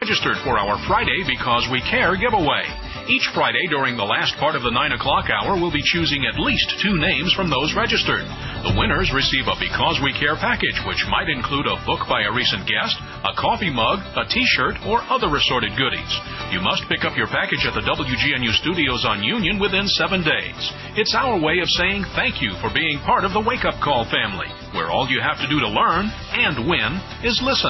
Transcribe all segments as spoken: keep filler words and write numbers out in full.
registered for our Friday Because We Care giveaway. Each Friday during the last part of the nine o'clock hour, we'll be choosing at least two names from those registered. The winners receive a Because We Care package, which might include a book by a recent guest, a coffee mug, a T-shirt, or other assorted goodies. You must pick up your package at the W G N U studios on Union within seven days. It's our way of saying thank you for being part of the Wake Up Call family, where all you have to do to learn and win is listen.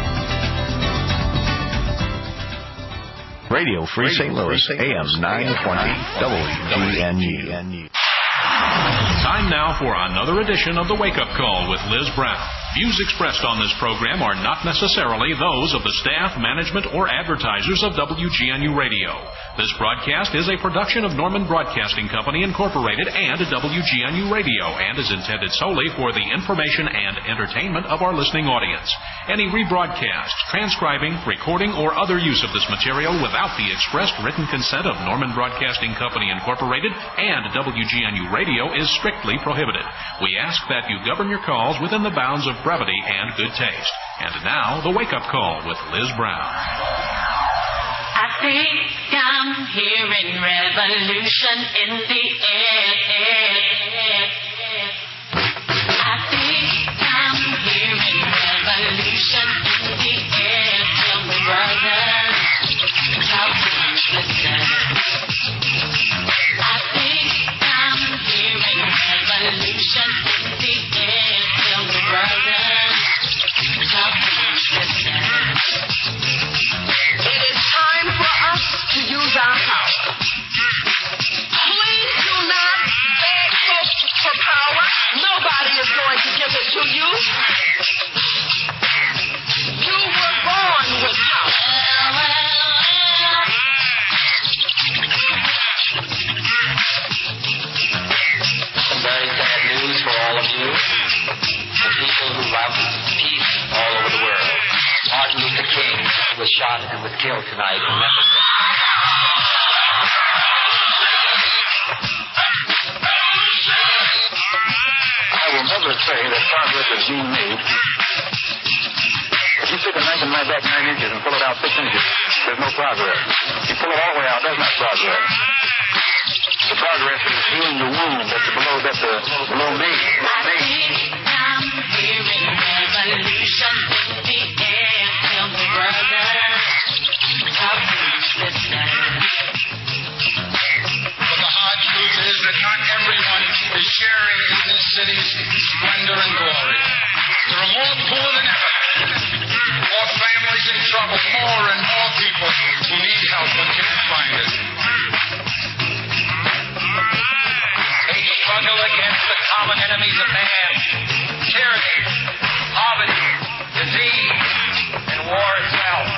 Radio Free Saint Louis, A M nine twenty, W G N U. Time now for another edition of the Wake Up Call with Liz Brown. Views expressed on this program are not necessarily those of the staff, management, or advertisers of W G N U Radio. This broadcast is a production of Norman Broadcasting Company, Incorporated, and W G N U Radio, and is intended solely for the information and entertainment of our listening audience. Any rebroadcast, transcribing, recording, or other use of this material without the expressed written consent of Norman Broadcasting Company, Incorporated, and W G N U Radio is strictly prohibited. We ask that you govern your calls within the bounds of brevity and good taste. And now, the Wake Up Call with Liz Brown. I think I'm hearing revolution in the air. I think I'm hearing revolution in the air. Tell me, brother, how can you listen? I think I'm hearing revolution in the air. Tell me, brother, how can you listen? It is time for us to use our power. Please do not beg folks for power. Nobody is going to give it to you. You were born with power. Some very sad news for all of you. The people who love peace all over the world. Martin Luther King was shot and was killed tonight in Memphis. I will never say that progress is being made. If you stick a knife in my back nine inches and pull it out six inches, there's no progress. If you pull it all the way out, that's not progress. The progress is healing the wound that's below, that's uh, below me. I think I'm hearing revolution in the air. Tell me, brother, how can you listen? But the hard truth is that not everyone is sharing in this city's splendor and glory. There are more poor than ever, more families in trouble, more and more people who need help but can't find it. They struggle against the common enemies of man: tyranny, poverty, disease, and war itself.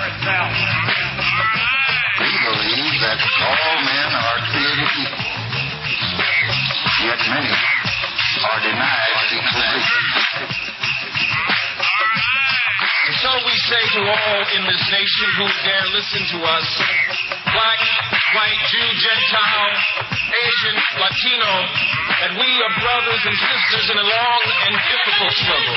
We believe that all men are created equal, yet many are denied equality. And so we say to all in this nation who dare listen to us, black, white, Jew, Gentile, Asian, Latino, that we are brothers and sisters in a long and difficult struggle.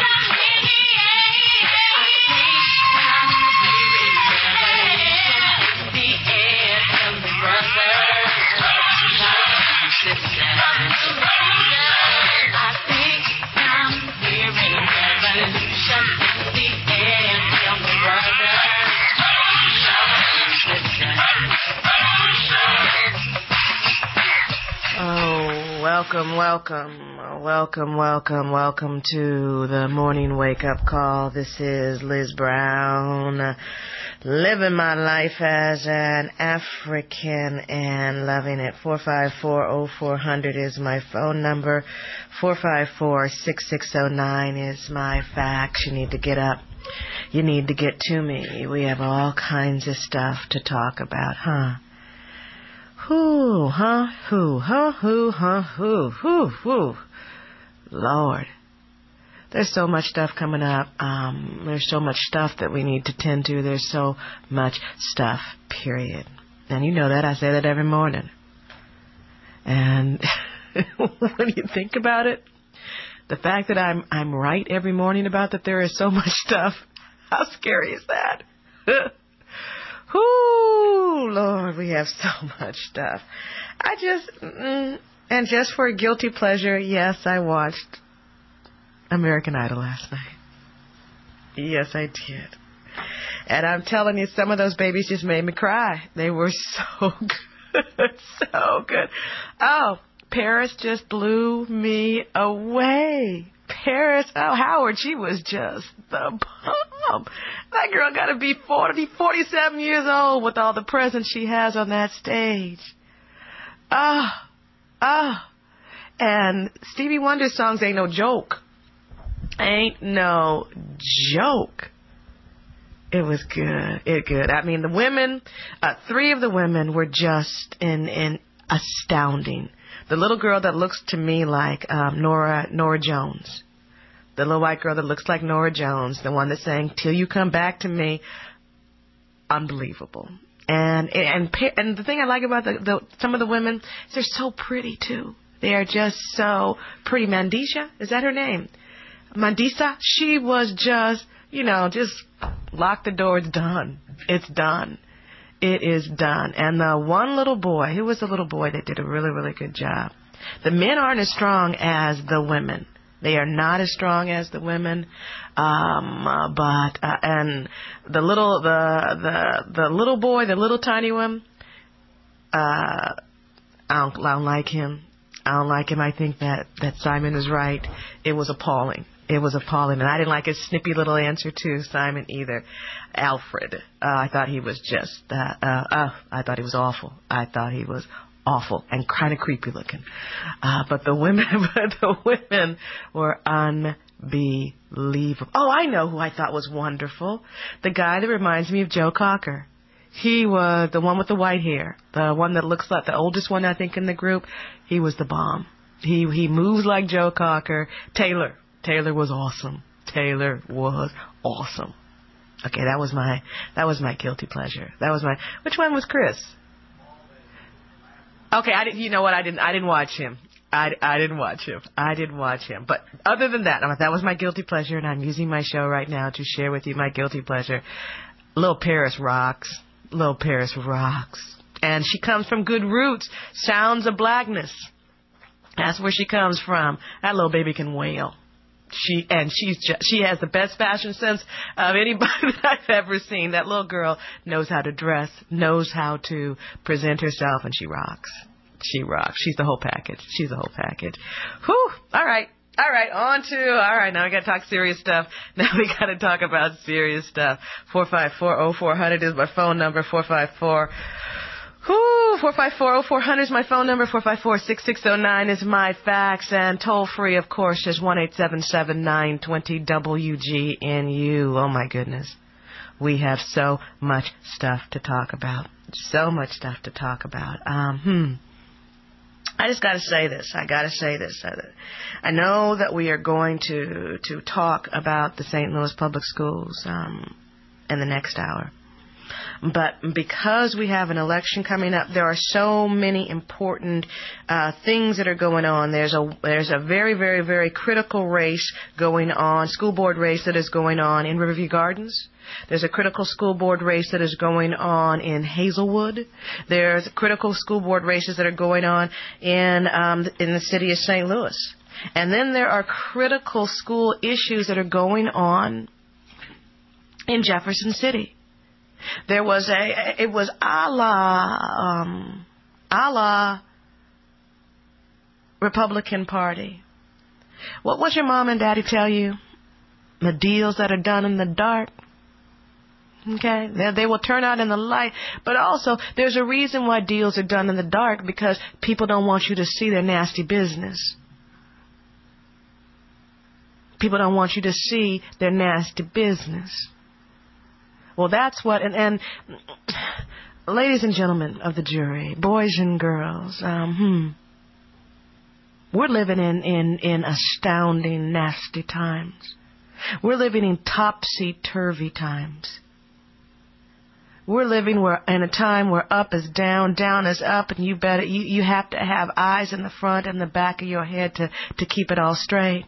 Oh, welcome, welcome, welcome, welcome, welcome to the morning wake-up call. This is Liz Brown, living my life as an African and loving it. four five four, oh four hundred is my phone number. four five four, six six oh nine is my fax. You need to get up. You need to get to me. We have all kinds of stuff to talk about, huh? Who, huh, who, huh, who, huh, who, who, who. Lord. There's so much stuff coming up. Um, there's so much stuff that we need to tend to. There's so much stuff, period. And you know that. I say that every morning. And when you think about it, the fact that I'm I'm right every morning about that there is so much stuff, how scary is that? have so much stuff. I just, mm, and just for a guilty pleasure, yes, I watched American Idol last night. Yes, I did. And I'm telling you, some of those babies just made me cry. They were so good. So good. Oh, Paris just blew me away. Paris, oh, Howard, she was just the bomb. That girl got to be forty, forty-seven years old with all the presence she has on that stage. Ah, oh, ah. Oh. And Stevie Wonder's songs ain't no joke. Ain't no joke. It was good. It good. I mean, the women, uh, three of the women were just in, in astounding. The little girl that looks to me like um, Nora Nora Jones. The little white girl that looks like Nora Jones. The one that sang "Till You Come Back to Me." Unbelievable. And and and the thing I like about the, the some of the women is they're so pretty too. They are just so pretty. Mandisha, is that her name? Mandisa. She was just, you know, just lock the door. It's done. It's done. It is done. And the one little boy, who was the little boy that did a really, really good job. The men aren't as strong as the women. They are not as strong as the women. Um, uh, but, uh, and the little, the, the, the little boy, the little tiny one, uh, I don't, I don't like him. I don't like him. I think that, that Simon is right. It was appalling. It was appalling. And I didn't like his snippy little answer to Simon either. Alfred. Uh, I thought he was just, uh, uh, uh, I thought he was awful. I thought he was awful and kind of creepy looking. Uh, but the women, but the women were unbelievable. Oh, I know who I thought was wonderful. The guy that reminds me of Joe Cocker. He was the one with the white hair, the one that looks like the oldest one, I think, in the group. He was the bomb. He he moves like Joe Cocker. Taylor. Taylor was awesome. Taylor was awesome. Okay, that was my that was my guilty pleasure. That was my. Which one was Chris? Okay, I didn't. You know what? I didn't. I didn't watch him. I, I didn't watch him. I didn't watch him. But other than that, that was my guilty pleasure, and I'm using my show right now to share with you my guilty pleasure. Lil Paris rocks. Lil Paris rocks. And she comes from good roots. Sounds of blackness. That's where she comes from. That little baby can wail. She and she's just, she has the best fashion sense of anybody that I've ever seen. That little girl knows how to dress, knows how to present herself, and she rocks. She rocks. She's the whole package. She's the whole package. Whew. All right. All right, on to, all right, now we got to talk serious stuff. Now we got to talk about serious stuff. four five four, oh four hundred is my phone number, four five four, whoo, four five four, oh four hundred is my phone number, four five four, six six oh nine is my fax, and toll free, of course, is one eight seven seven, nine two zero, W G N U. Oh, my goodness. We have so much stuff to talk about. So much stuff to talk about. Um, hmm. I just got to say this. I got to say this. I know that we are going to to talk about the Saint Louis Public Schools um, in the next hour. But because we have an election coming up, there are so many important uh, things that are going on. There's a there's a very, very, very critical race going on, school board race that is going on in Riverview Gardens. There's a critical school board race that is going on in Hazelwood. There's critical school board races that are going on in um, in the city of Saint Louis. And then there are critical school issues that are going on in Jefferson City. There was a, it was a la, um, a la Republican Party. What was your mom and daddy tell you? The deals that are done in the dark. Okay, they, they will turn out in the light, but also there's a reason why deals are done in the dark, because people don't want you to see their nasty business. People don't want you to see their nasty business. Well, that's what, and, and ladies and gentlemen of the jury, boys and girls, um, hmm, we're living in, in, in astounding, nasty times. We're living in topsy-turvy times. We're living where, in a time where up is down, down is up, and you better you, you have to have eyes in the front and the back of your head to, to keep it all straight.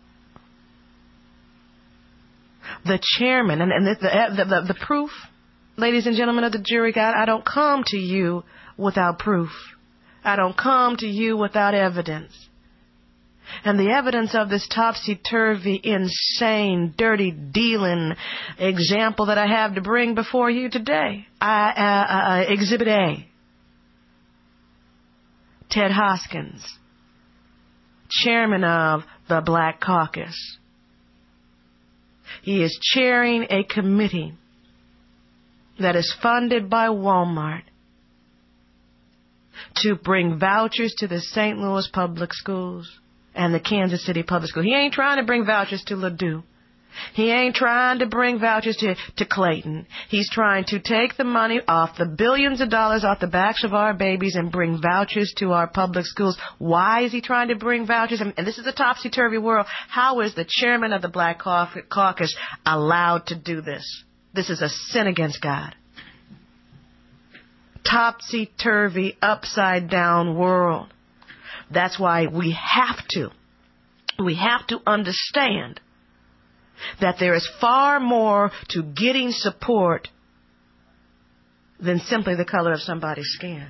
The chairman, and, and the, the, the, the proof, ladies and gentlemen of the jury, God, I don't come to you without proof. I don't come to you without evidence. And the evidence of this topsy-turvy, insane, dirty dealing example that I have to bring before you today, I, uh, uh, Exhibit A, Ted Hoskins, chairman of the Black Caucus. He is chairing a committee that is funded by Walmart to bring vouchers to the Saint Louis public schools and the Kansas City public school. He ain't trying to bring vouchers to Ladue. He ain't trying to bring vouchers to, to Clayton. He's trying to take the money off the billions of dollars off the backs of our babies and bring vouchers to our public schools. Why is he trying to bring vouchers? And this is a topsy-turvy world. How is the chairman of the Black Caucus allowed to do this? This is a sin against God. Topsy-turvy, upside-down world. That's why we have to, we have to understand that there is far more to getting support than simply the color of somebody's skin.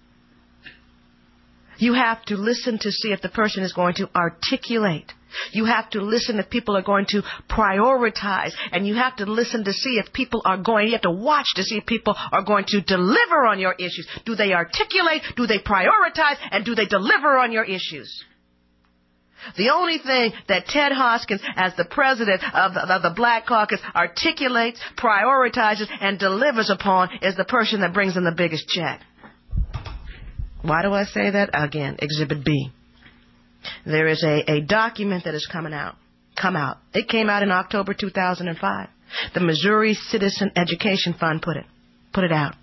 You have to listen to see if the person is going to articulate. You have to listen if people are going to prioritize. And you have to listen to see if people are going, you have to watch to see if people are going to deliver on your issues. Do they articulate? Do they prioritize? And do they deliver on your issues? The only thing that Ted Hoskins, as the president of the, of the Black Caucus, articulates, prioritizes, and delivers upon is the person that brings in the biggest check. Why do I say that? Again, Exhibit B. There is a, a document that is coming out. Come out. It came out in October two thousand five. The Missouri Citizen Education Fund put it, put it out.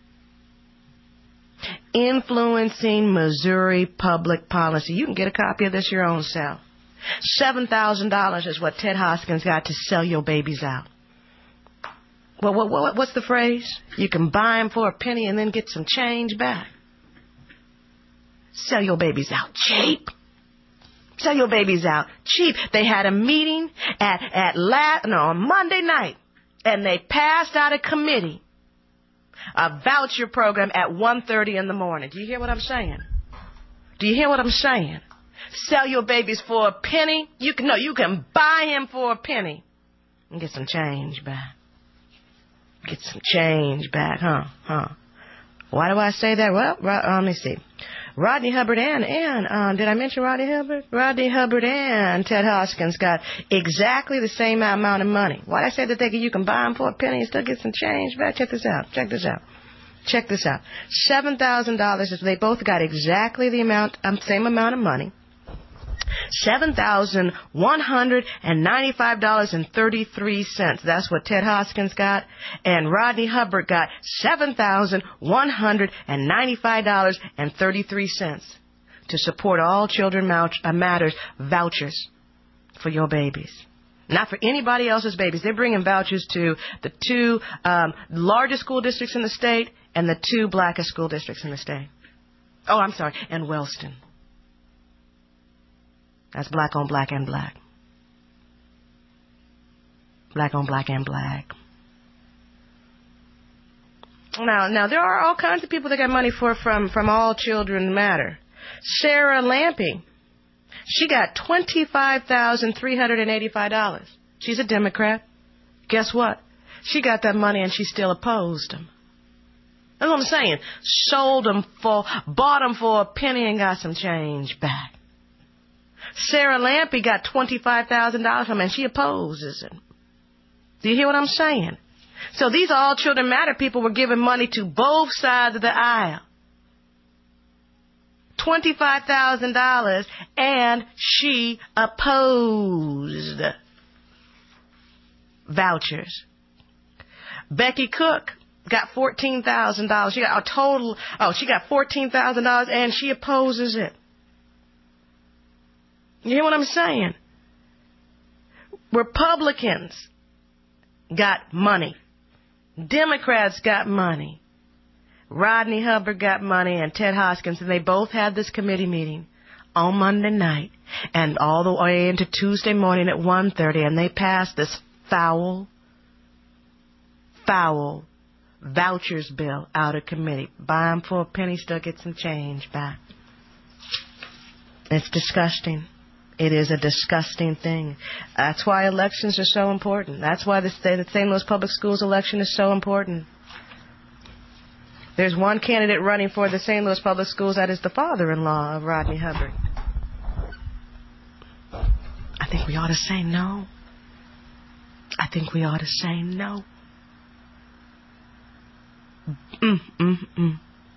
Influencing Missouri public policy. You can get a copy of this your own self. seven thousand dollars is what Ted Hoskins got to sell your babies out. Well, what, what, what's the phrase? You can buy them for a penny and then get some change back. Sell your babies out cheap. Sell your babies out cheap. They had a meeting at, at last, no, on Monday night, and they passed out a committee, a voucher program at one thirty in the morning. Do you hear what I'm saying? Do you hear what I'm saying? Sell your babies for a penny. You can, no, you can buy him for a penny and get some change back. Get some change back, huh? Huh? Why do I say that? Well, let me see. Rodney Hubbard and, and um, did I mention Rodney Hubbard? Rodney Hubbard and Ted Hoskins got exactly the same amount of money. Why did I say that they, you can buy them for a penny and still get some change back? Check this out. Check this out. Check this out. seven thousand dollars. They both got exactly the amount, um, same amount of money. seven thousand one hundred ninety-five dollars and thirty-three cents. That's what Ted Hoskins got. And Rodney Hubbard got seven thousand one hundred ninety-five dollars and thirty-three cents to support All Children Matters vouchers for your babies. Not for anybody else's babies. They're bringing vouchers to the two um, largest school districts in the state and the two blackest school districts in the state. Oh, I'm sorry, and Wellston. That's black on black and black. Black on black and black. Now, now there are all kinds of people that got money for from, from All Children Matter. Sarah Lampe, she got twenty-five thousand three hundred eighty-five dollars. She's a Democrat. Guess what? She got that money and she still opposed them. That's what I'm saying. Sold them for, bought them for a penny and got some change back. Sarah Lampe got twenty-five thousand dollars from him, and she opposes it. Do you hear what I'm saying? So these All Children Matter people were giving money to both sides of the aisle. twenty-five thousand dollars, and she opposed vouchers. Becky Cook got fourteen thousand dollars. She got a total, oh, she got fourteen thousand dollars, and she opposes it. You hear what I'm saying? Republicans got money. Democrats got money. Rodney Hubbard got money and Ted Hoskins, and they both had this committee meeting on Monday night and all the way into Tuesday morning at one thirty, and they passed this foul, foul vouchers bill out of committee. Buy them for a penny, still get some change back. It's disgusting. It is a disgusting thing. That's why elections are so important. That's why the Saint Louis Public Schools election is so important. There's one candidate running for the Saint Louis Public Schools that is the father-in-law of Rodney Hubbard. I think we ought to say no. I think we ought to say no. Mm, mm, mm.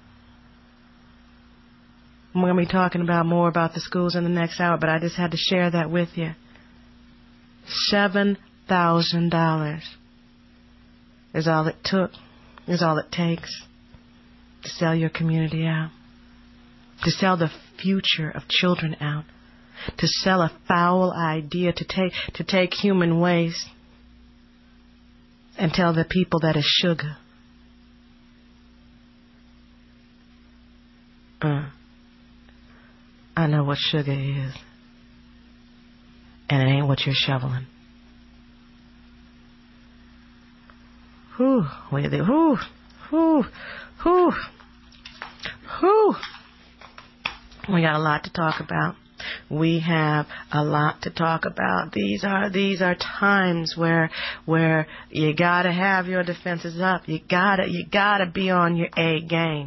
We're going to be talking about more about the schools in the next hour, but I just had to share that with you. Seven thousand dollars is all it took, is all it takes to sell your community out, to sell the future of children out, to sell a foul idea, to take to take human waste and tell the people that it's sugar. Uh. I know what sugar is, and it ain't what you're shoveling. Whew, whew, whew, whew, whew, whew. We got a lot to talk about. We have a lot to talk about. These are these are times where where you gotta have your defenses up. You gotta you gotta be on your A game.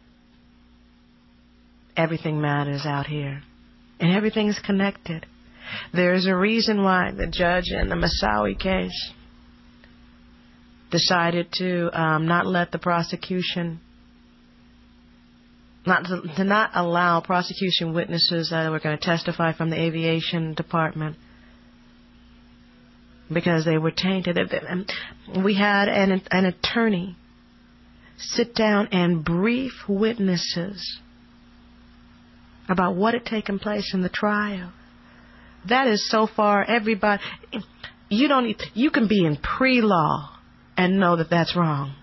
Everything matters out here. And everything is connected. There's a reason why the judge in the Moussaoui case decided to um, not let the prosecution, not to, to not allow prosecution witnesses that were going to testify from the aviation department because they were tainted. We had an, an attorney sit down and brief witnesses about what had taken place in the trial. That is so far everybody. You don't. You can be in pre-law and know that that's wrong.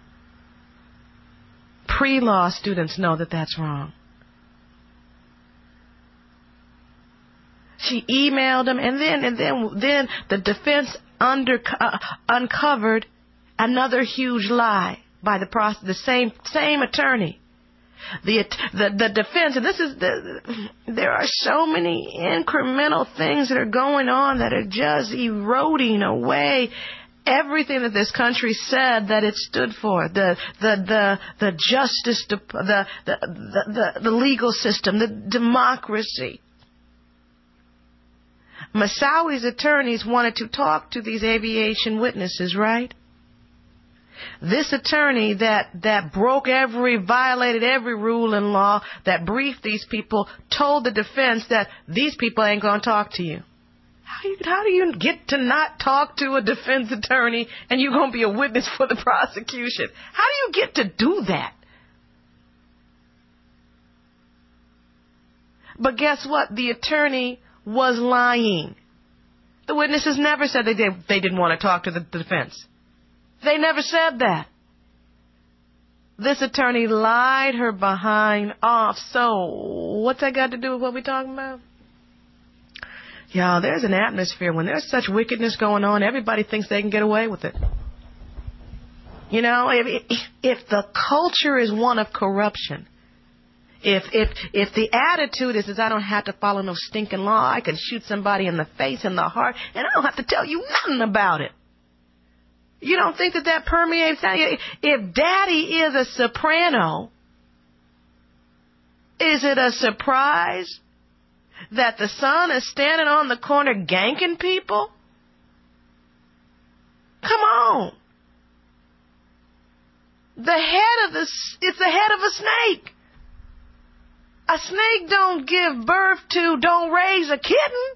Pre-law students know that that's wrong. She emailed them, and then and then then the defense under uh, uncovered another huge lie by the process, the same same attorney. The, the the defense, and this is the, there are so many incremental things that are going on that are just eroding away everything that this country said that it stood for. The the the the justice, the the the the, the legal system, the democracy. Moussaoui's attorneys wanted to talk to these aviation witnesses, right? This attorney that, that broke every, violated every rule and law, that briefed these people, told the defense that these people ain't going to talk to you. How do you, how do you get to not talk to a defense attorney and you're going to be a witness for the prosecution? How do you get to do that? But guess what? The attorney was lying. The witnesses never said they did, they didn't want to talk to the defense. They never said that. This attorney lied her behind off. So what's that got to do with what we're talking about? Y'all, there's an atmosphere when there's such wickedness going on, everybody thinks they can get away with it. You know, if, if the culture is one of corruption, if if if the attitude is, is I don't have to follow no stinking law, I can shoot somebody in the face, in the heart, and I don't have to tell you nothing about it. You don't think that that permeates? If daddy is a soprano, is it a surprise that the son is standing on the corner ganking people? Come on. The head of the, it's the head of a snake. A snake don't give birth to, don't raise a kitten.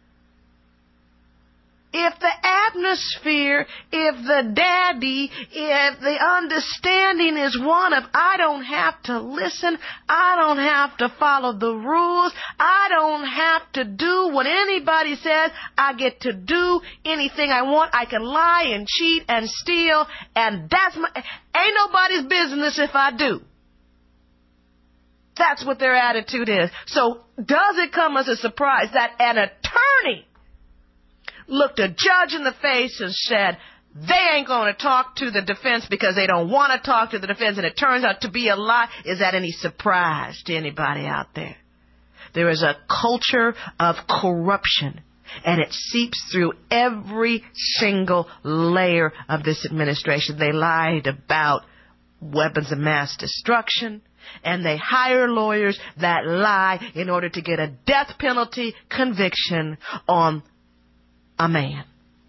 If the atmosphere, if the daddy, if the understanding is one of I don't have to listen, I don't have to follow the rules, I don't have to do what anybody says, I get to do anything I want, I can lie and cheat and steal, and that's my, ain't nobody's business if I do. That's what their attitude is. So does it come as a surprise that an attorney looked a judge in the face and said, they ain't going to talk to the defense because they don't want to talk to the defense, and it turns out to be a lie. Is that any surprise to anybody out there? There is a culture of corruption, and it seeps through every single layer of this administration. They lied about weapons of mass destruction, and they hire lawyers that lie in order to get a death penalty conviction on a man.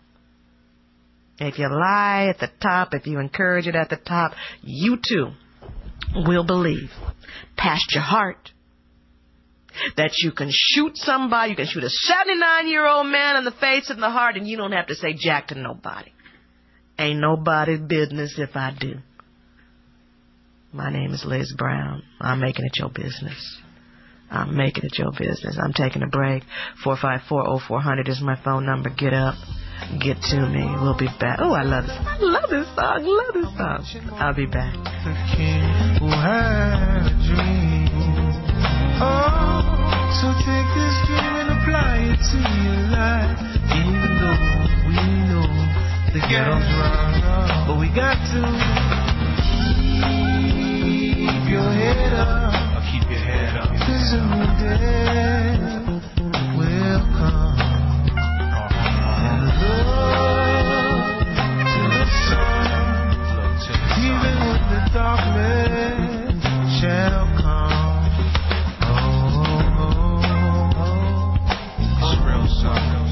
If you lie at the top, if you encourage it at the top, you too will believe past your heart that you can shoot somebody, you can shoot a seventy-nine-year-old man in the face and the heart, and you don't have to say jack to nobody. Ain't nobody's business if I do. My name is Liz Brown. I'm making it your business. I'm making it your business. I'm taking a break. four five four, oh four hundred is my phone number. Get up. Get to me. We'll be back. Oh, I love this. I love this song. Love this song. I'll be back. The king who had a dream. Oh, so take this dream and apply it to your life. Even though we know the ghetto's wrong, but we got to keep your head up. I'll keep your head up. 'Cause a new day will come. Even when the darkness shall come. Oh, oh, oh, it's real song.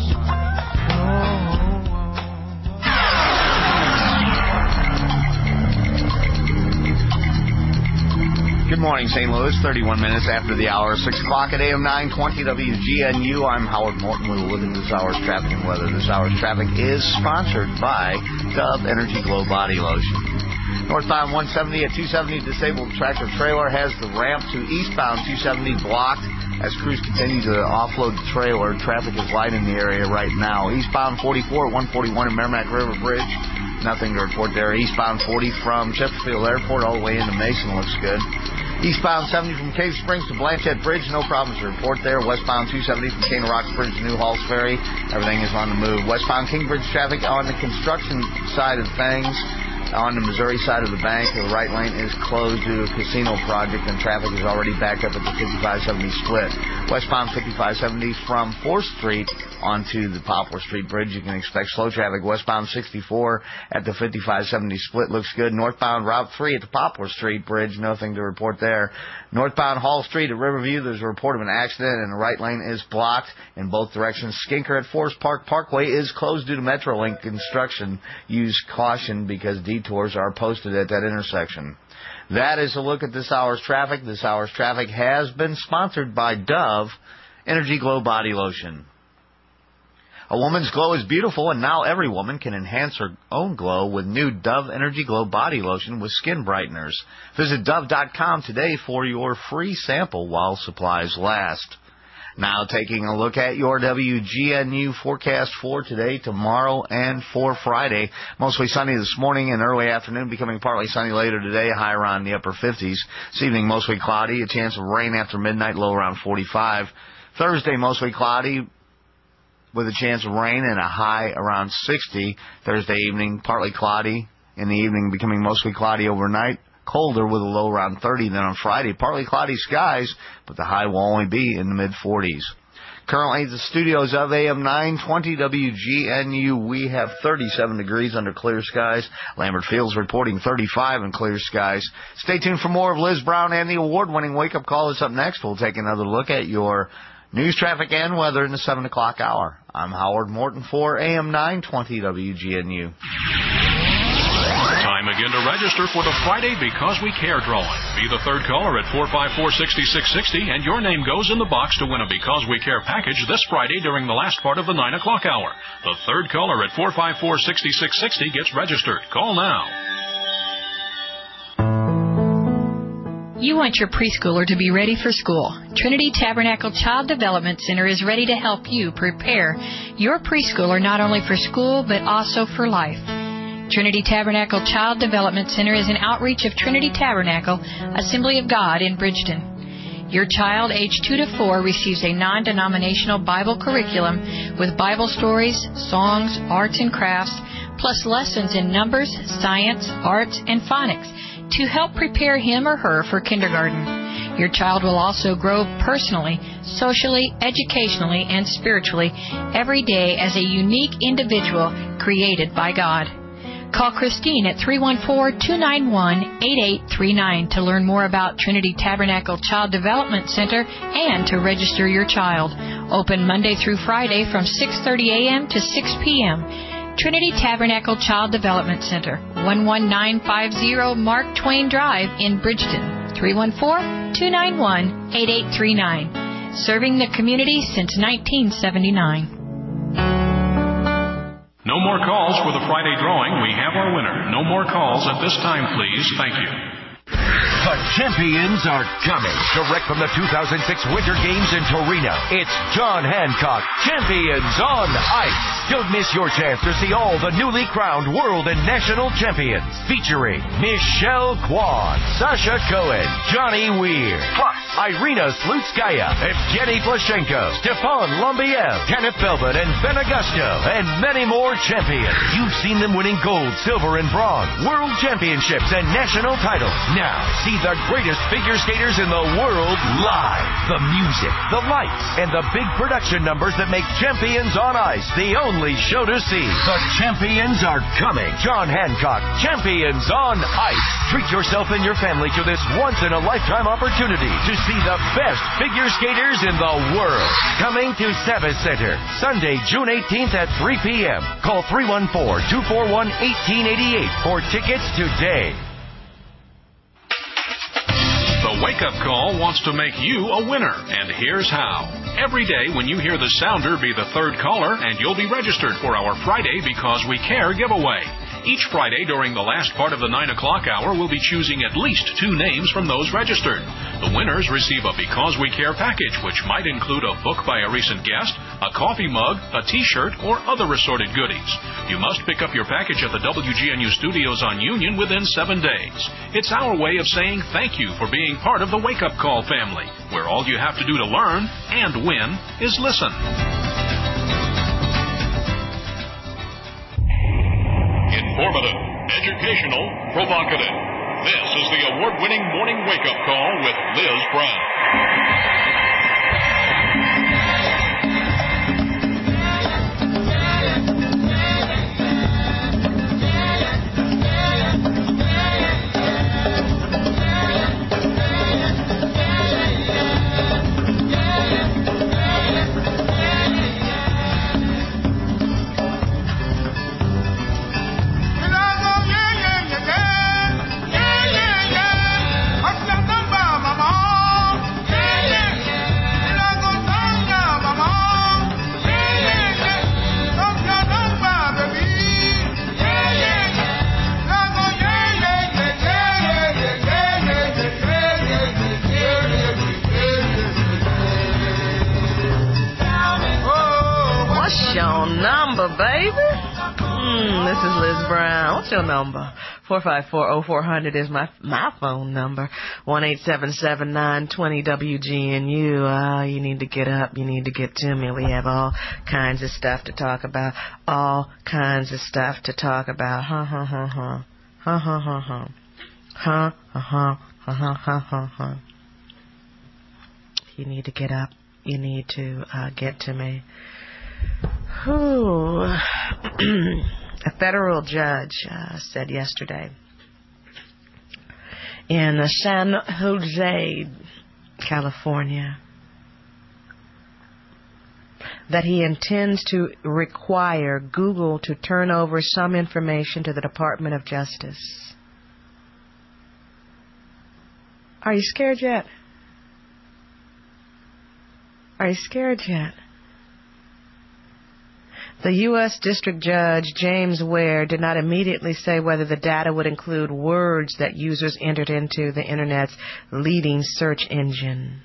Good morning, Saint Louis. thirty-one minutes after the hour, six o'clock at A M nine twenty W G N U. I'm Howard Morton with a look at this hour's traffic and weather. This hour's traffic is sponsored by Dove Energy Glow Body Lotion. Northbound one seventy at two seventy, disabled tractor trailer has the ramp to eastbound two seventy blocked as crews continue to offload the trailer. Traffic is light in the area right now. Eastbound forty-four at one forty-one in Merrimack River Bridge. Nothing to report there. Eastbound forty from Chesterfield Airport all the way into Mason looks good. Eastbound seventy from Cave Springs to Blanchette Bridge, no problems to report there. Westbound two seventy from Cane Rocks Bridge to New Halls Ferry, everything is on the move. Westbound King Bridge traffic on the construction side of things. On the Missouri side of the bank, the right lane is closed due to a casino project, and traffic is already backed up at the fifty-five seventy split. Westbound fifty-five seventy from fourth Street onto the Poplar Street Bridge, you can expect slow traffic. Westbound sixty-four at the fifty-five seventy split looks good. Northbound Route three at the Poplar Street Bridge, nothing to report there. Northbound Hall Street at Riverview, there's a report of an accident, and the right lane is blocked in both directions. Skinker at Forest Park Parkway is closed due to Metrolink construction. Use caution because detours are posted at that intersection. That is a look at this hour's traffic. This hour's traffic has been sponsored by Dove Energy Glow Body Lotion. A woman's glow is beautiful, and now every woman can enhance her own glow with new Dove Energy Glow Body Lotion with skin brighteners. Visit Dove dot com today for your free sample while supplies last. Now taking a look at your W G N U forecast for today, tomorrow, and for Friday. Mostly sunny this morning and early afternoon, becoming partly sunny later today, high around the upper fifties. This evening, mostly cloudy, a chance of rain after midnight, low around forty-five. Thursday, mostly cloudy with a chance of rain and a high around sixty. Thursday evening, partly cloudy. In the evening, becoming mostly cloudy overnight. Colder with a low around thirty. Then on Friday, partly cloudy skies, but the high will only be in the mid-forties. Currently, the studios of A M nine twenty W G N U, we have thirty-seven degrees under clear skies. Lambert Fields reporting thirty-five in clear skies. Stay tuned for more of Liz Brown, and the award-winning wake-up call is up next. We'll take another look at your news, traffic, and weather in the seven o'clock hour. I'm Howard Morton for A M nine twenty W G N U. Time again to register for the Friday Because We Care drawing. Be the third caller at four five four, six six six zero, and your name goes in the box to win a Because We Care package this Friday during the last part of the nine o'clock hour. The third caller at four five four, six six six zero gets registered. Call now. You want your preschooler to be ready for school. Trinity Tabernacle Child Development Center is ready to help you prepare your preschooler not only for school but also for life. Trinity Tabernacle Child Development Center is an outreach of Trinity Tabernacle Assembly of God in Bridgeton. Your child, age two to four, receives a non-denominational Bible curriculum with Bible stories, songs, arts and crafts, plus lessons in numbers, science, arts, and phonics to help prepare him or her for kindergarten. Your child will also grow personally, socially, educationally, and spiritually every day as a unique individual created by God. Call Christine at three one four, two nine one, eight eight three nine to learn more about Trinity Tabernacle Child Development Center and to register your child. Open Monday through Friday from six thirty a.m. to six p.m. Trinity Tabernacle Child Development Center, one one nine five zero Mark Twain Drive in Bridgeton, three one four, two nine one, eight eight three nine. Serving the community since nineteen seventy-nine. No more calls for the Friday drawing. We have our winner. No more calls at this time, please. Thank you. The champions are coming. Direct from the two thousand six Winter Games in Torino, it's John Hancock, Champions on Ice. Don't miss your chance to see all the newly crowned world and national champions, featuring Michelle Kwan, Sasha Cohen, Johnny Weir, plus Irina Slutskaya, Evgeny Plashenko, Stefan Lombiev, Kenneth Belbin, and Ben Augusto, and many more champions. You've seen them winning gold, silver, and bronze, world championships, and national titles. Now, see the greatest figure skaters in the world live. The music, the lights, and the big production numbers that make Champions on Ice the only show to see. The champions are coming. John Hancock, Champions on Ice. Treat yourself and your family to this once-in-a-lifetime opportunity to see the best figure skaters in the world. Coming to Savas Center, Sunday, June eighteenth at three p.m. Call three one four, two four one, one eight eight eight for tickets today. The Wake Up Call wants to make you a winner, and here's how. Every day when you hear the sounder, be the third caller, and you'll be registered for our Friday Because We Care giveaway. Each Friday during the last part of the nine o'clock hour, we'll be choosing at least two names from those registered. The winners receive a Because We Care package, which might include a book by a recent guest, a coffee mug, a T-shirt, or other assorted goodies. You must pick up your package at the W G N U studios on Union within seven days. It's our way of saying thank you for being part of the Wake Up Call family, where all you have to do to learn and win is listen. Informative, educational, provocative. This is the award-winning Morning Wake-Up Call with Liz Brown. Baby. Mm, this is Liz Brown. What's your number? four five four, oh four hundred is my my phone number. one eight seven seven, nine two zero, W G N U. Uh, you need to get up. You need to get to me. We have all kinds of stuff to talk about. All kinds of stuff to talk about. Huh, huh, huh, huh. Huh, huh, huh, huh. Huh, huh, huh, huh, huh, huh, huh. You need to get up. You need to uh, get to me. Whew. A federal judge uh, said yesterday in San Jose, California, that he intends to require Google to turn over some information to the Department of Justice. Are you scared yet? Are you scared yet? The U S District Judge James Ware did not immediately say whether the data would include words that users entered into the Internet's leading search engine.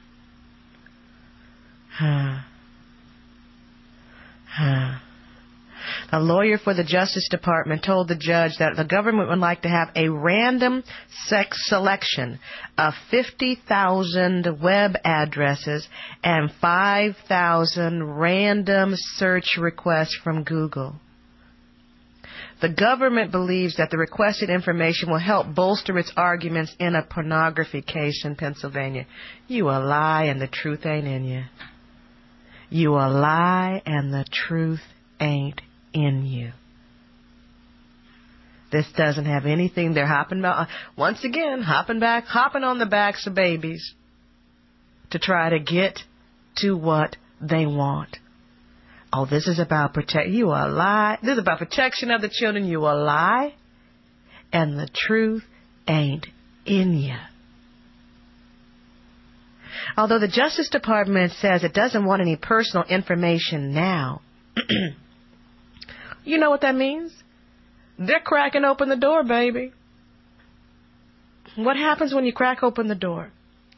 Huh. Huh. A lawyer for the Justice Department told the judge that the government would like to have a random sex selection of fifty thousand web addresses and five thousand random search requests from Google. The government believes that the requested information will help bolster its arguments in a pornography case in Pennsylvania. You a lie and the truth ain't in you. You a lie and the truth ain't in you. This doesn't have anything. They're hopping back, once again, hopping back, hopping on the backs of babies to try to get to what they want. Oh, this is about protect. You a lie. This is about protection of the children. You a lie, and the truth ain't in you. Although the Justice Department says it doesn't want any personal information now, you know what that means? They're cracking open the door, baby. What happens when you crack open the door?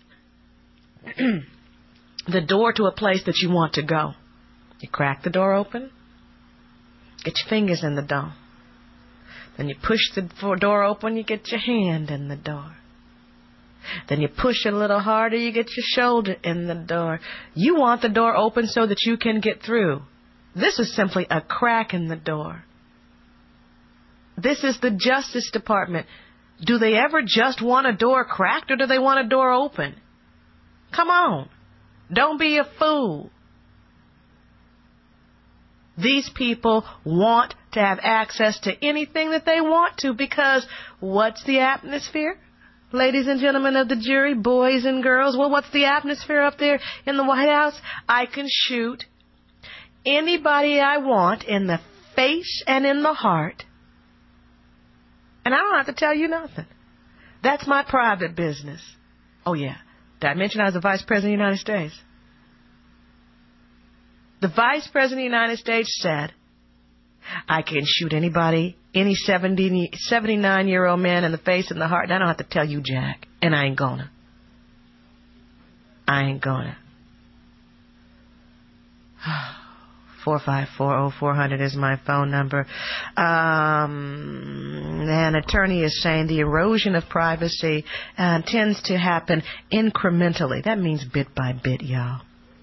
The door to a place that you want to go. You crack the door open, get your fingers in the door. Then you push the door open, you get your hand in the door. Then you push a little harder, you get your shoulder in the door. You want the door open so that you can get through. This is simply a crack in the door. This is the Justice Department. Do they ever just want a door cracked, or do they want a door open? Come on. Don't be a fool. These people want to have access to anything that they want to, because what's the atmosphere? Ladies and gentlemen of the jury, boys and girls, well, what's the atmosphere up there in the White House? I can shoot anybody I want in the face and in the heart, and I don't have to tell you nothing. That's my private business. Oh, yeah. Did I mention I was the Vice President of the United States? The Vice President of the United States said, I can shoot anybody, any seventy, seventy-nine-year-old man in the face and the heart, and I don't have to tell you, Jack, and I ain't gonna. I ain't gonna. four five four oh four hundred is my phone number. Um, an attorney is saying the erosion of privacy uh, tends to happen incrementally. That means bit by bit, y'all.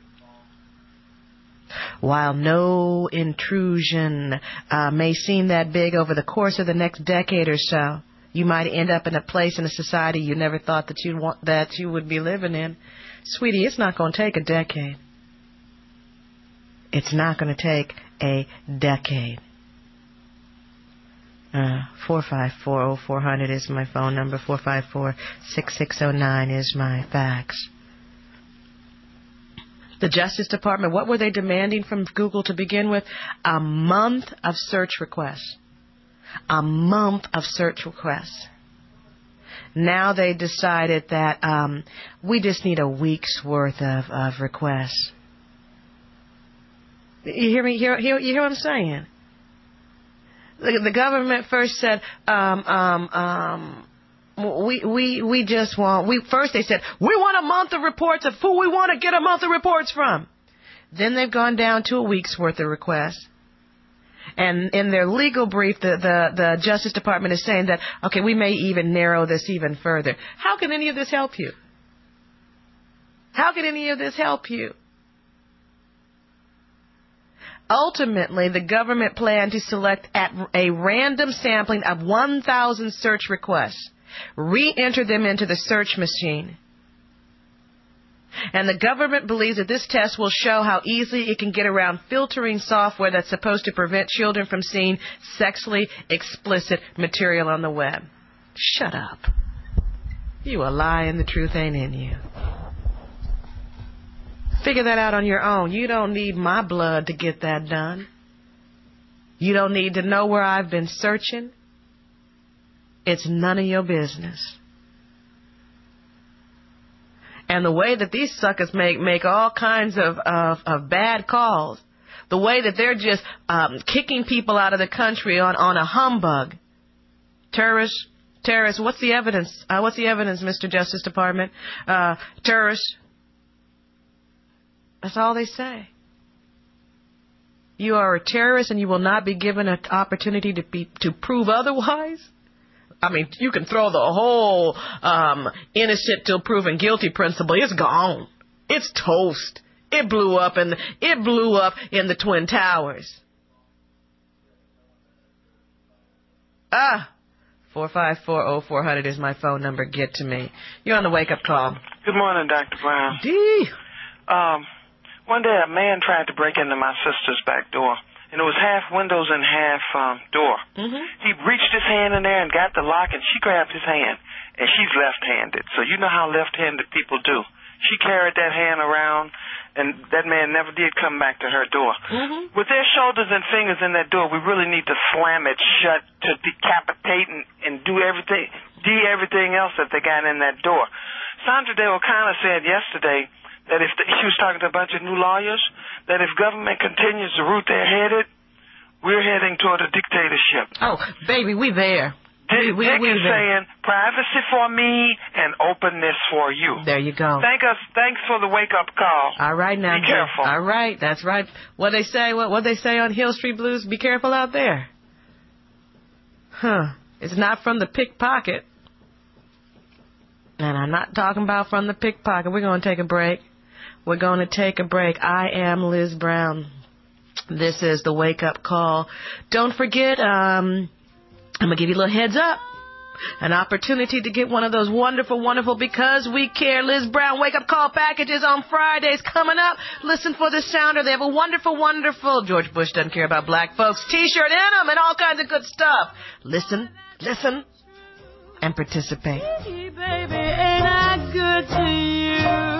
While no intrusion uh, may seem that big over the course of the next decade or so, you might end up in a place in a society you never thought that you'd want, that you would be living in. Sweetie, it's not going to take a decade. It's not going to take a decade. Uh, four five four oh four hundred is my phone number. four five four six six oh nine is my fax. The Justice Department, what were they demanding from Google to begin with? A month of search requests. A month of search requests. Now they decided that um, we just need a week's worth of, of requests. You hear me? Hear, hear, you hear what I'm saying? The, the government first said, um, um, um, we, we, we just want, we, first they said, we want a month of reports of who we want to get a month of reports from. Then they've gone down to a week's worth of requests. And in their legal brief, the, the, the Justice Department is saying that, okay, we may even narrow this even further. How can any of this help you? How can any of this help you? Ultimately, the government planned to select at a random sampling of one thousand search requests, re-enter them into the search machine. And the government believes that this test will show how easily it can get around filtering software that's supposed to prevent children from seeing sexually explicit material on the web. Shut up. You a lie and the truth ain't in you. Figure that out on your own. You don't need my blood to get that done. You don't need to know where I've been searching. It's none of your business. And the way that these suckers make make all kinds of, of, of bad calls, the way that they're just um, kicking people out of the country on, on a humbug. Terrorists, terrorists, what's the evidence? Uh, what's the evidence, Mister Justice Department? Uh, terrorists. That's all they say. You are a terrorist and you will not be given an opportunity to be to prove otherwise? I mean, you can throw the whole um, innocent till proven guilty principle. It's gone. It's toast. It blew up in the, it blew up in the Twin Towers. Ah, four five four oh four hundred is my phone number. Get to me. You're on the wake-up call. Good morning, Doctor Brown. D. Um, one day a man tried to break into my sister's back door, and it was half windows and half um, door. Mm-hmm. He reached his hand in there and got the lock, and she grabbed his hand, and she's left-handed. So you know how left-handed people do. She carried that hand around, and that man never did come back to her door. Mm-hmm. With their shoulders and fingers in that door, we really need to slam it shut to decapitate and, and do everything, de everything else that they got in that door. Sandra Day O'Connor said yesterday that if the, she was talking to a bunch of new lawyers, that if government continues the route they're headed, we're heading toward a dictatorship. Oh, baby, we there. Dick, we, we, Dick we is there. saying privacy for me and openness for you. There you go. Thank us. Thanks for the wake-up call. All right, now. Be careful. All right, that's right. What they say? What what they say on Hill Street Blues? Be careful out there. Huh? It's not from the pickpocket, and I'm not talking about from the pickpocket. We're going to take a break. We're going to take a break. I am Liz Brown. This is the wake-up call. Don't forget. Um. I'm going to give you a little heads up. An opportunity to get one of those wonderful, wonderful Because We Care Liz Brown wake-up call packages on Fridays coming up. Listen for the sounder. They have a wonderful, wonderful George Bush Doesn't Care About Black Folks t-shirt in them and all kinds of good stuff. Listen, listen, and participate. Hey, baby, ain't I good to you?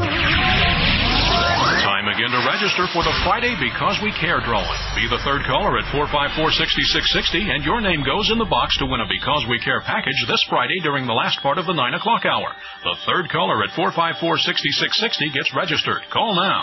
Time again to register for the Friday Because We Care drawing. Be the third caller at four five four, six six six zero, and your name goes in the box to win a Because We Care package this Friday during the last part of the nine o'clock hour. The third caller at four five four, six six six zero gets registered. Call now.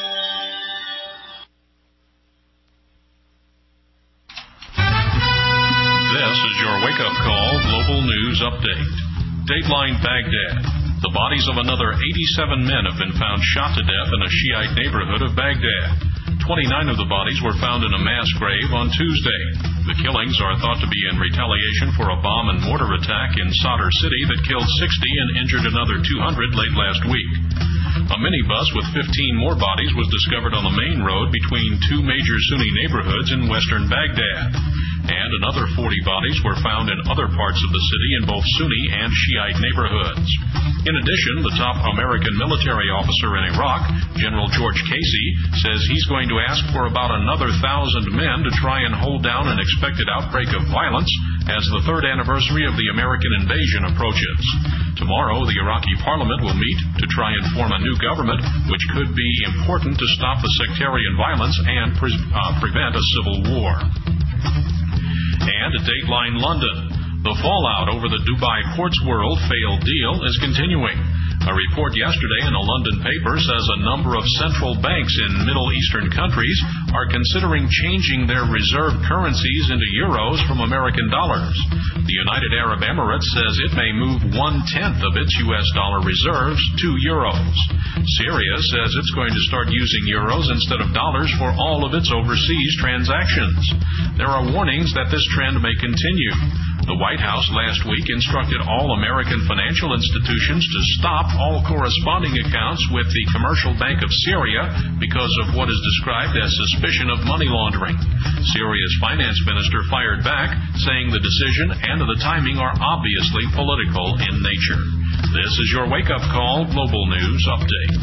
This is your wake-up call global news update. Dateline Baghdad. The bodies of another eighty-seven men have been found shot to death in a Shiite neighborhood of Baghdad. twenty-nine of the bodies were found in a mass grave on Tuesday. The killings are thought to be in retaliation for a bomb and mortar attack in Sadr City that killed sixty and injured another two hundred late last week. A minibus with fifteen more bodies was discovered on the main road between two major Sunni neighborhoods in western Baghdad. And another forty bodies were found in other parts of the city in both Sunni and Shiite neighborhoods. In addition, the top American military officer in Iraq, General George Casey, says he's going to ask for about another thousand men to try and hold down an expected outbreak of violence as the third anniversary of the American invasion approaches. Tomorrow, the Iraqi parliament will meet to try and form a new government, which could be important to stop the sectarian violence and pre- uh, prevent a civil war. And at Dateline London, the fallout over the Dubai Ports World failed deal is continuing. A report yesterday in a London paper says a number of central banks in Middle Eastern countries are considering changing their reserve currencies into euros from American dollars. The United Arab Emirates says it may move one-tenth of its U S dollar reserves to euros. Syria says it's going to start using euros instead of dollars for all of its overseas transactions. There are warnings that this trend may continue. The White House last week instructed all American financial institutions to stop all corresponding accounts with the Commercial Bank of Syria because of what is described as suspicion of money laundering. Syria's finance minister fired back, saying the decision and the timing are obviously political in nature. This is your wake-up call Global News Update.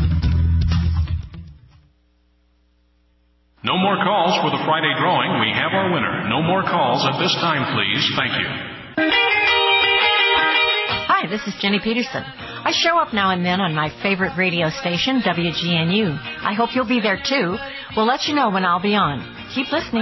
No more calls for the Friday drawing. We have our winner. No more calls at this time, please. Thank you. Hi, this is Jenny Peterson. I show up now and then on my favorite radio station, W G N U. I hope you'll be there, too. We'll let you know when I'll be on. Keep listening.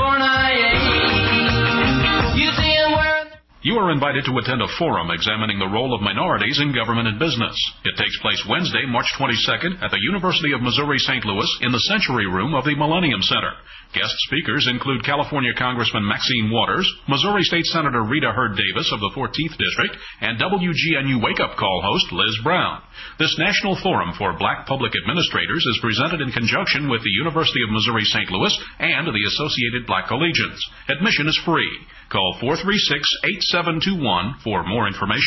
You are invited to attend a forum examining the role of minorities in government and business. It takes place Wednesday, March twenty-second at the University of Missouri Saint Louis in the Century Room of the Millennium Center. Guest speakers include California Congressman Maxine Waters, Missouri State Senator Rita Hurd Davis of the fourteenth District, and W G N U wake-up call host Liz Brown. This National Forum for Black Public Administrators is presented in conjunction with the University of Missouri Saint Louis and the Associated Black Collegians. Admission is free. Call four three six, eight seven two one for more information.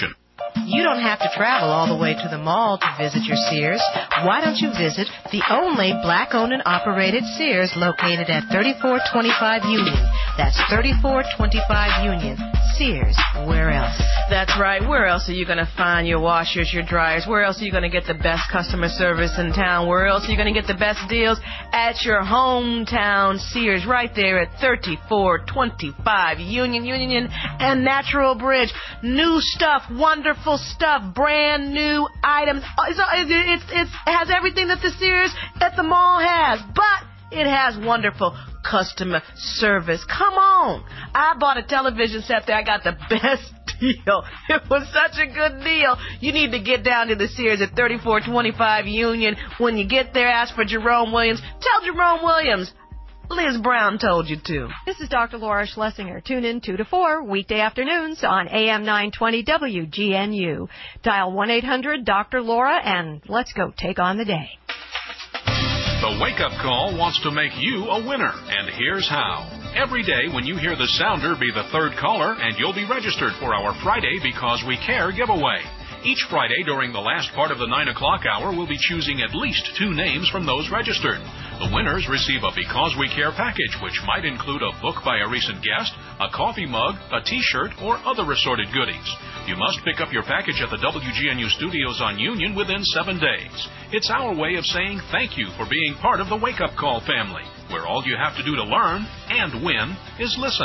You don't have to travel all the way to the mall to visit your Sears. Why don't you visit the only black-owned and operated Sears located at thirty-four twenty-five Union? That's thirty-four twenty-five Union. Sears. Where else? That's right. Where else are you going to find your washers, your dryers? Where else are you going to get the best customer service in town? Where else are you going to get the best deals? At your hometown Sears, right there at thirty-four twenty-five Union, Union and Natural Bridge. New stuff, wonderful stuff, brand new items. It's, it's, it's, it has everything that the Sears at the mall has, but it has wonderful customer service. Come on. I bought a television set there. I got the best deal. It was such a good deal. You need to get down to the Sears at thirty-four twenty-five Union. When you get there, ask for Jerome Williams. Tell Jerome Williams Liz Brown told you to. This is Doctor Laura Schlesinger. Tune in two to four weekday afternoons on A M nine twenty W G N U. Dial one eight hundred Doctor Laura and let's go take on the day. The Wake Up Call wants to make you a winner, and here's how. Every day when you hear the sounder, be the third caller, and you'll be registered for our Friday Because We Care giveaway. Each Friday during the last part of the nine o'clock hour, we'll be choosing at least two names from those registered. The winners receive a Because We Care package, which might include a book by a recent guest, a coffee mug, a T-shirt, or other assorted goodies. You must pick up your package at the W G N U studios on Union within seven days. It's our way of saying thank you for being part of the Wake Up Call family, where all you have to do to learn and win is listen.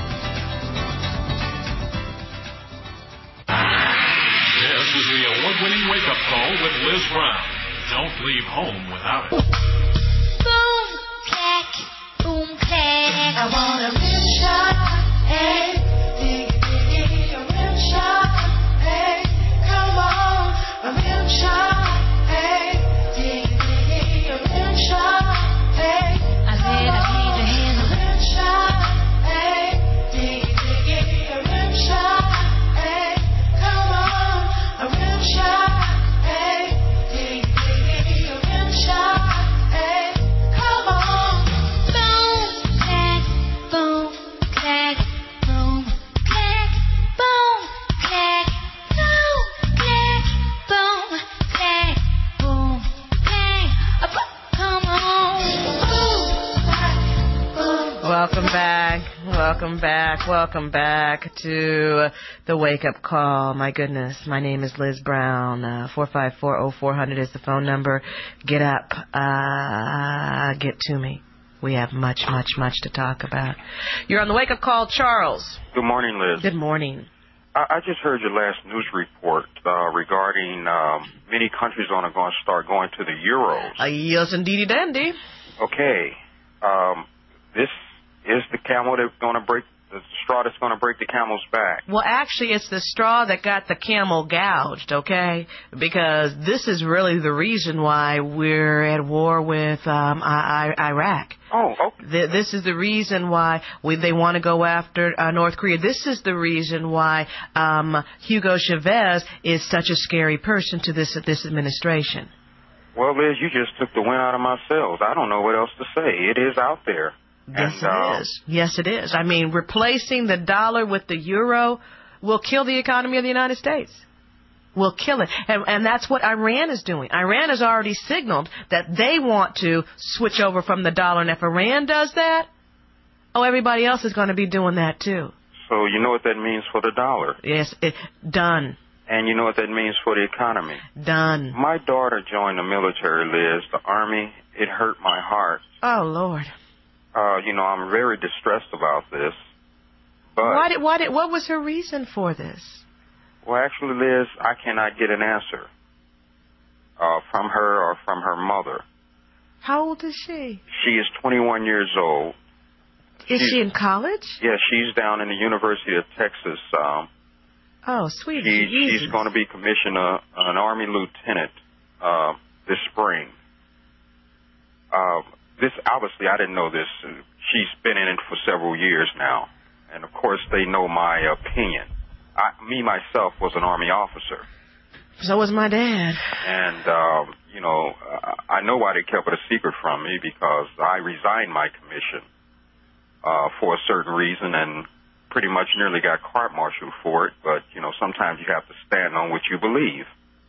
This is the award-winning Wake Up Call with Liz Brown. Don't leave home without it. Boom, clack, boom, clack. I want a rim shot, hey, dig it, dig it, a rim shot, hey, come on, a rim shot, hey, dig it, dig it, a rim shot, hey, I said I need to handle a rim shot, hey, dig it, dig it, a rim shot, hey, come on, a rim shot, hey, dig it, dig it, a rim shot, hey, come on, boom, clack, boom, clack, boom, clack, boom, clack, boom, clack, boom, clack, boom, clack, uh, bu- come on, boom, clack, boom. Welcome back. Welcome back. Welcome back to the Wake Up Call. My goodness. My name is Liz Brown. Uh, four five four oh four hundred is the phone number. Get up. Uh, get to me. We have much, much, much to talk about. You're on the Wake Up Call, Charles. Good morning, Liz. Good morning. I, I just heard your last news report uh, regarding um, many countries are going to start going to the Euros. Uh, yes, indeedy dandy. Okay. Um, this is the camel that's going to break, the straw that's going to break the camel's back. Well, actually, it's the straw that got the camel gouged, okay? Because this is really the reason why we're at war with um, I- I- Iraq. Oh, okay. Th- this is the reason why we, they want to go after uh, North Korea. This is the reason why um, Hugo Chavez is such a scary person to this this administration. Well, Liz, you just took the wind out of my sails. I don't know what else to say. It is out there. Yes, and, it uh, is. Yes, it is. I mean, replacing the dollar with the euro will kill the economy of the United States. Will kill it. And, and that's what Iran is doing. Iran has already signaled that they want to switch over from the dollar. And if Iran does that, oh, everybody else is going to be doing that too. So you know what that means for the dollar. Yes, it, done. And you know what that means for the economy. Done. My daughter joined the military, Liz, the Army. It hurt my heart. Oh, Lord. Uh, you know, I'm very distressed about this. But why did, why did, what was her reason for this? Well, actually, Liz, I cannot get an answer uh, from her or from her mother. How old is she? She is twenty-one years old. Is she's, she in college? Yeah, she's down in the University of Texas. Um, oh, sweet. She, she's going to be commissioned a, an Army lieutenant uh, this spring. Uh, this obviously, I didn't know this. She's been in it for several years now. And, of course, they know my opinion. I, me, myself, was an Army officer. So was my dad. And, um, you know, uh, I know why they kept it a secret from me, because I resigned my commission uh, for a certain reason, and pretty much nearly got court-martialed for it, but, you know, sometimes you have to stand on what you believe.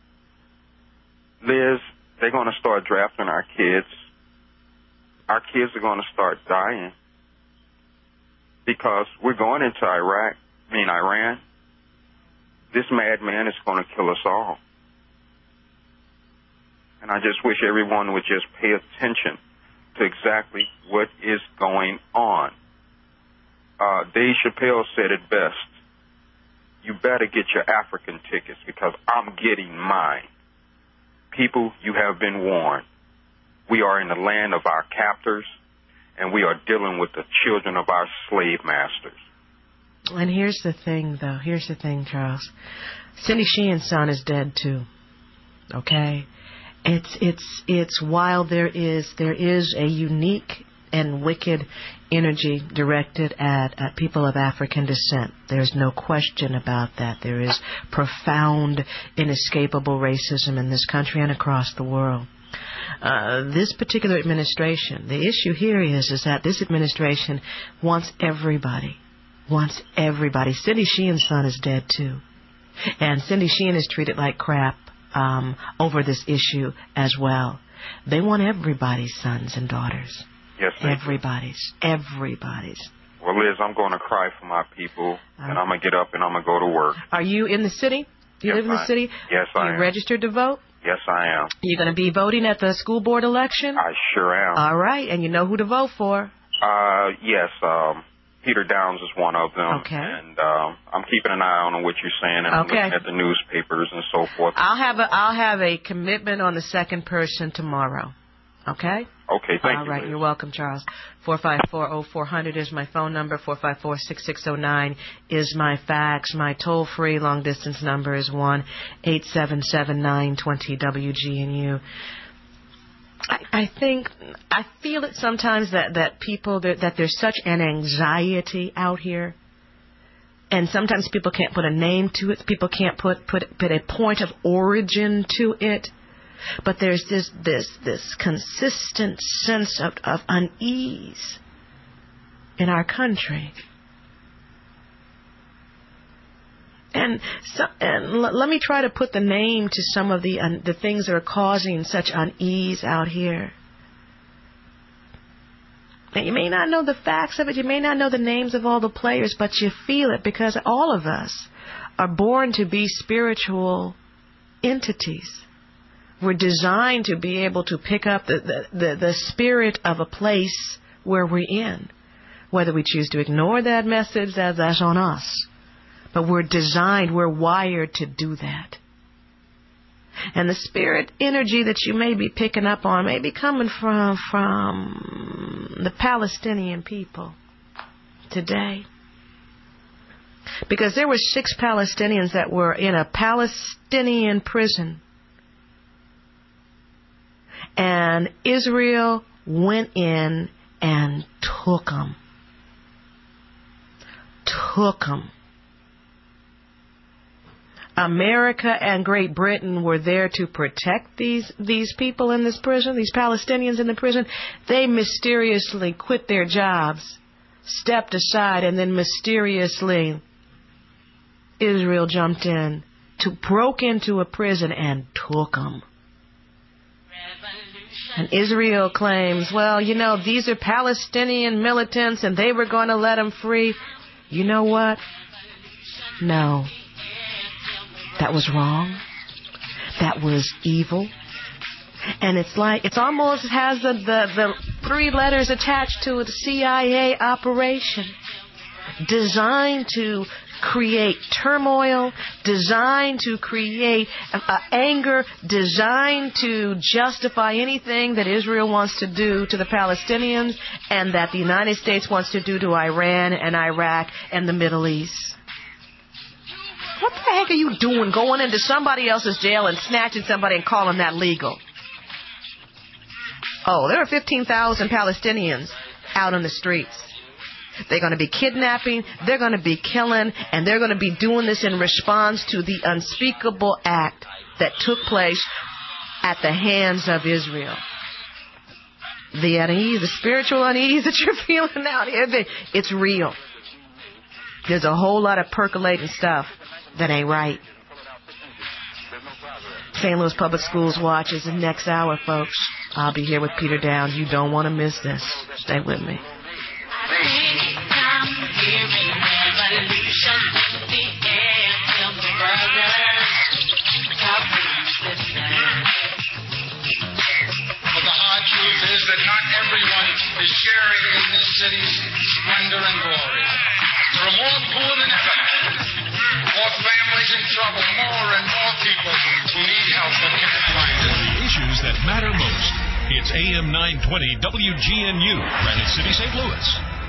Liz, they're going to start drafting our kids. Our kids are going to start dying because we're going into Iraq, I mean Iran. This madman is going to kill us all. And I just wish everyone would just pay attention to exactly what is going on. Uh, Dave Chappelle said it best. You better get your African tickets because I'm getting mine. People, you have been warned. We are in the land of our captors, and we are dealing with the children of our slave masters. And here's the thing, though. Here's the thing, Charles. Cindy Sheehan's son is dead, too. Okay? It's, it's, it's while there is, there is a unique and wicked energy directed at, at people of African descent. There's no question about that. There is profound, inescapable racism in this country and across the world. Uh, this particular administration, the issue here is, is that this administration wants everybody, wants everybody. Cindy Sheehan's son is dead, too. And Cindy Sheehan is treated like crap um, over this issue as well. They want everybody's sons and daughters. Yes, everybody's. Do. Everybody's. Well, Liz, I'm going to cry for my people, uh, and I'm going to get up and I'm going to go to work. Are you in the city? Do you yes, live in the I city? Yes, I Are you am. registered to vote? Yes, I am. You going to be voting at the school board election? I sure am. All right, and you know who to vote for? Uh, yes, um, Peter Downs is one of them. Okay. And um, I'm keeping an eye on what you're saying, and I'm okay. looking at the newspapers and so forth. I'll have a I'll have a commitment on the second person tomorrow. Okay? Okay, thank All you. right, Liz. You're welcome, Charles. four five four, oh four hundred is my phone number. four five four, six six oh nine is my fax. My toll-free long-distance number is one eight seven seven, nine two zero, W G N U. I, I think, I feel it sometimes that, that people, that, that there's such an anxiety out here. And sometimes people can't put a name to it. People can't put, put, put a point of origin to it. But there's this this this consistent sense of, of unease in our country. And so, and l- let me try to put the name to some of the un- the things that are causing such unease out here. And you may not know the facts of it, you may not know the names of all the players, but you feel it because all of us are born to be spiritual entities. We're designed to be able to pick up the, the, the, the spirit of a place where we're in. Whether we choose to ignore that message, that, that's on us. But we're designed, we're wired to do that. And the spirit energy that you may be picking up on may be coming from, from the Palestinian people today. Because there were six Palestinians that were in a Palestinian prison. And Israel went in and took them. Took them. America and Great Britain were there to protect these, these people in this prison, these Palestinians in the prison. They mysteriously quit their jobs, stepped aside, and then mysteriously Israel jumped in, to, broke into a prison and took them. And Israel claims, well, you know, these are Palestinian militants and they were going to let them free. You know what? No. That was wrong. That was evil. And it's like, it's almost has the, the, the three letters attached to it, C I A operation. Designed to create turmoil, designed to create uh, anger, designed to justify anything that Israel wants to do to the Palestinians and that the United States wants to do to Iran and Iraq and the Middle East. What the heck are you doing going into somebody else's jail and snatching somebody and calling that legal? Oh, there are fifteen thousand Palestinians out on the streets. They're going to be kidnapping, they're going to be killing, and they're going to be doing this in response to the unspeakable act that took place at the hands of Israel. The unease, the spiritual unease that you're feeling out here, it's real. There's a whole lot of percolating stuff that ain't right. Saint Louis Public Schools Watch is the next hour, folks. I'll be here with Peter Downs. You don't want to miss this. Stay with me. But the hard truth is that not everyone is sharing in this city's splendor and glory. There are more poor than ever, more families in trouble, more and more people who need help but can't find it. The issues that matter most. It's A M nine twenty W G N U, Granite City, Saint Louis.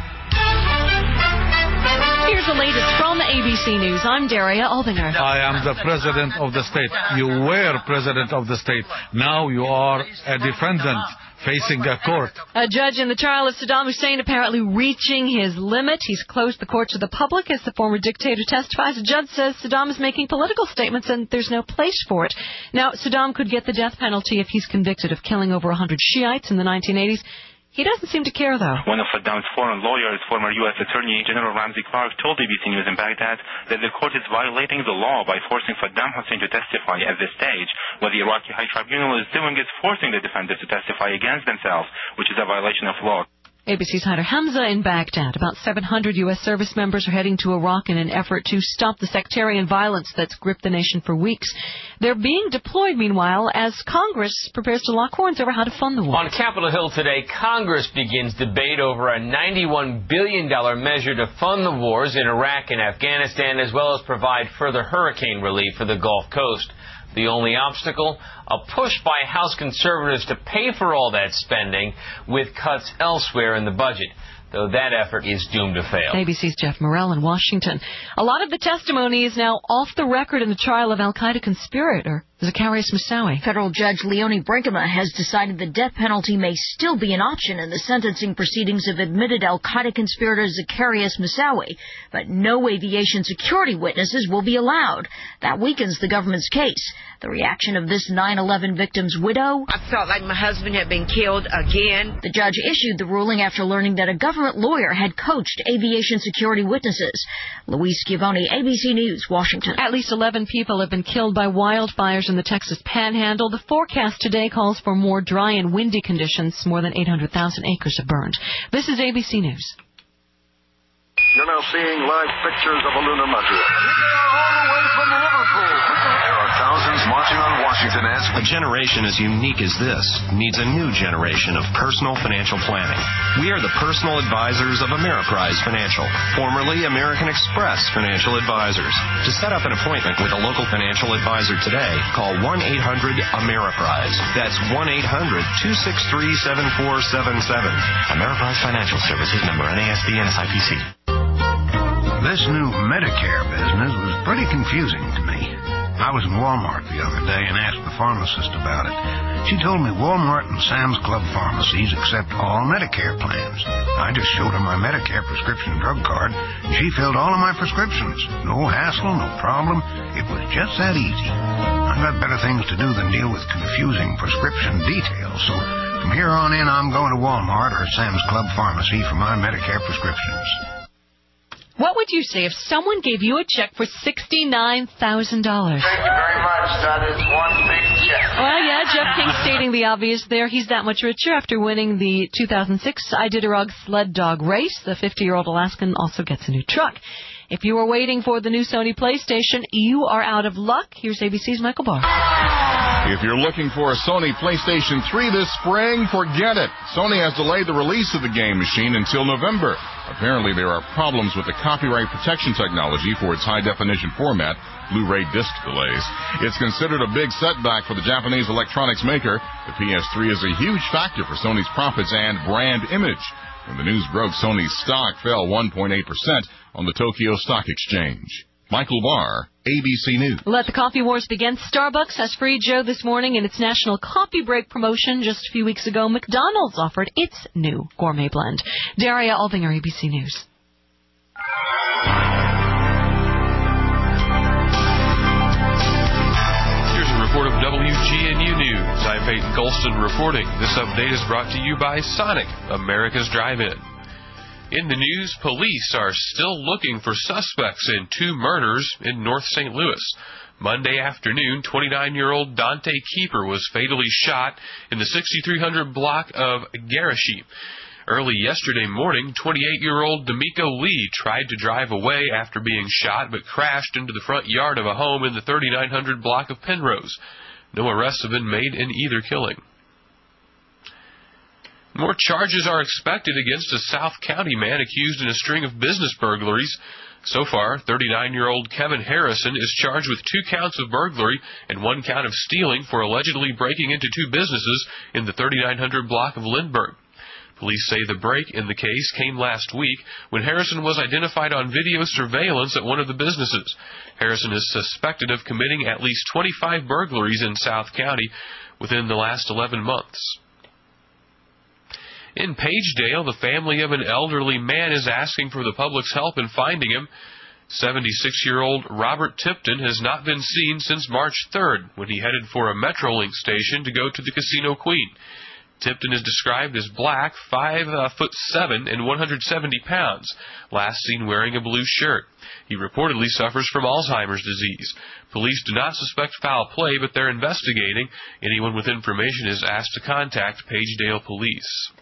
Here's the latest from A B C News. I'm Daria Albinger. I am the president of the state. You were president of the state. Now you are a defendant facing a court. A judge in the trial of Saddam Hussein apparently reaching his limit. He's closed the court to the public as the former dictator testifies. The judge says Saddam is making political statements and there's no place for it. Now, Saddam could get the death penalty if he's convicted of killing over one hundred Shiites in the nineteen eighties. He doesn't seem to care, though. One of Saddam's foreign lawyers, former U S Attorney General Ramsey Clark, told A B C News in Baghdad that the court is violating the law by forcing Saddam Hussein to testify at this stage. What the Iraqi High Tribunal is doing is forcing the defendants to testify against themselves, which is a violation of law. A B C's Haider Hamza in Baghdad. About seven hundred U S service members are heading to Iraq in an effort to stop the sectarian violence that's gripped the nation for weeks. They're being deployed, meanwhile, as Congress prepares to lock horns over how to fund the war. On Capitol Hill today, Congress begins debate over a ninety-one billion dollars measure to fund the wars in Iraq and Afghanistan, as well as provide further hurricane relief for the Gulf Coast. The only obstacle? A push by House conservatives to pay for all that spending with cuts elsewhere in the budget, though that effort is doomed to fail. A B C's Jeff Morrell in Washington. A lot of the testimony is now off the record in the trial of al-Qaeda conspirator Zacarias Moussaoui. Federal Judge Leonie Brinkema has decided the death penalty may still be an option in the sentencing proceedings of admitted al-Qaeda conspirator Zacarias Moussaoui, but no aviation security witnesses will be allowed. That weakens the government's case. The reaction of this nine eleven victim's widow? I felt like my husband had been killed again. The judge issued the ruling after learning that a government lawyer had coached aviation security witnesses. Luis Schiavone, A B C News, Washington. At least eleven people have been killed by wildfires in the Texas Panhandle. The forecast today calls for more dry and windy conditions. More than eight hundred thousand acres have burned. This is A B C News. You're now seeing live pictures of a lunar module. All the way from Liverpool. There are thousands marching on Washington as a generation as unique as this needs a new generation of personal financial planning. We are the personal advisors of Ameriprise Financial, formerly American Express Financial Advisors. To set up an appointment with a local financial advisor today, call one eight hundred Ameriprise. That's one eight hundred two six three seven four seven seven. Ameriprise Financial Services, member N A S D and S I P C. This new Medicare business was pretty confusing to me. I was in Walmart the other day and asked the pharmacist about it. She told me Walmart and Sam's Club pharmacies accept all Medicare plans. I just showed her my Medicare prescription drug card, and she filled all of my prescriptions. No hassle, no problem. It was just that easy. I've got better things to do than deal with confusing prescription details, so from here on in, I'm going to Walmart or Sam's Club pharmacy for my Medicare prescriptions. What would you say if someone gave you a check for sixty-nine thousand dollars? Thank you very much. That is one big check. Well, yeah, Jeff King stating the obvious there. He's that much richer after winning the two thousand six Iditarod sled dog race. The fifty-year-old Alaskan also gets a new truck. If you were waiting for the new Sony PlayStation, you are out of luck. Here's A B C's Michael Barr. If you're looking for a Sony PlayStation three this spring, forget it. Sony has delayed the release of the game machine until November. Apparently, there are problems with the copyright protection technology for its high-definition format, Blu-ray disc delays. It's considered a big setback for the Japanese electronics maker. The P S three is a huge factor for Sony's profits and brand image. When the news broke, Sony's stock fell one point eight percent on the Tokyo Stock Exchange. Michael Barr, A B C News. Let the coffee wars begin. Starbucks has free Joe this morning in its National Coffee Break promotion. Just a few weeks ago, McDonald's offered its new gourmet blend. Daria Albinger, A B C News. Here's a report of W G N U News. I'm Peyton Colston reporting. This update is brought to you by Sonic, America's Drive-In. In the news, police are still looking for suspects in two murders in North Saint Louis. Monday afternoon, twenty-nine-year-old Dante Keeper was fatally shot in the sixty-three hundred block of Garishie. Early yesterday morning, twenty-eight-year-old D'Amico Lee tried to drive away after being shot but crashed into the front yard of a home in the thirty-nine hundred block of Penrose. No arrests have been made in either killing. More charges are expected against a South County man accused in a string of business burglaries. So far, thirty-nine-year-old Kevin Harrison is charged with two counts of burglary and one count of stealing for allegedly breaking into two businesses in the thirty-nine hundred block of Lindbergh. Police say the break in the case came last week when Harrison was identified on video surveillance at one of the businesses. Harrison is suspected of committing at least twenty-five burglaries in South County within the last eleven months. In Pagedale, the family of an elderly man is asking for the public's help in finding him. seventy-six-year-old Robert Tipton has not been seen since March third, when he headed for a Metrolink station to go to the Casino Queen. Tipton is described as black, five uh, foot seven, and one hundred seventy pounds. Last seen wearing a blue shirt. He reportedly suffers from Alzheimer's disease. Police do not suspect foul play, but they're investigating. Anyone with information is asked to contact Pagedale Police.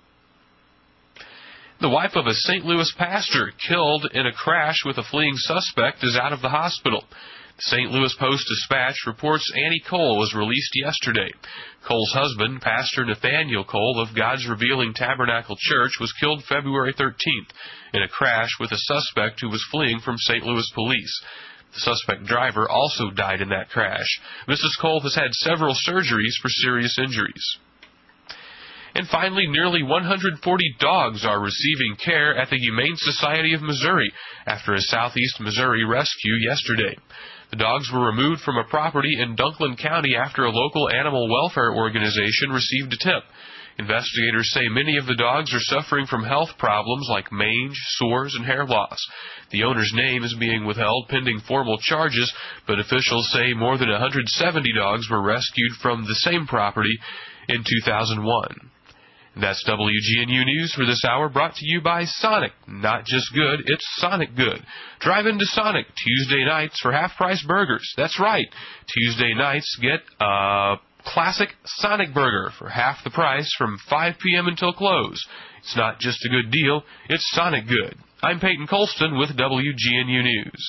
The wife of a Saint Louis pastor killed in a crash with a fleeing suspect is out of the hospital. The Saint Louis Post-Dispatch reports Annie Cole was released yesterday. Cole's husband, Pastor Nathaniel Cole of God's Revealing Tabernacle Church, was killed February thirteenth in a crash with a suspect who was fleeing from Saint Louis police. The suspect driver also died in that crash. Missus Cole has had several surgeries for serious injuries. And finally, nearly one hundred forty dogs are receiving care at the Humane Society of Missouri after a southeast Missouri rescue yesterday. The dogs were removed from a property in Dunklin County after a local animal welfare organization received a tip. Investigators say many of the dogs are suffering from health problems like mange, sores, and hair loss. The owner's name is being withheld pending formal charges, but officials say more than one hundred seventy dogs were rescued from the same property in two thousand one. That's W G N U News for this hour, brought to you by Sonic. Not just good, it's Sonic good. Drive into Sonic Tuesday nights for half-price burgers. That's right. Tuesday nights get a classic Sonic burger for half the price from five p.m. until close. It's not just a good deal, it's Sonic good. I'm Peyton Colston with W G N U News.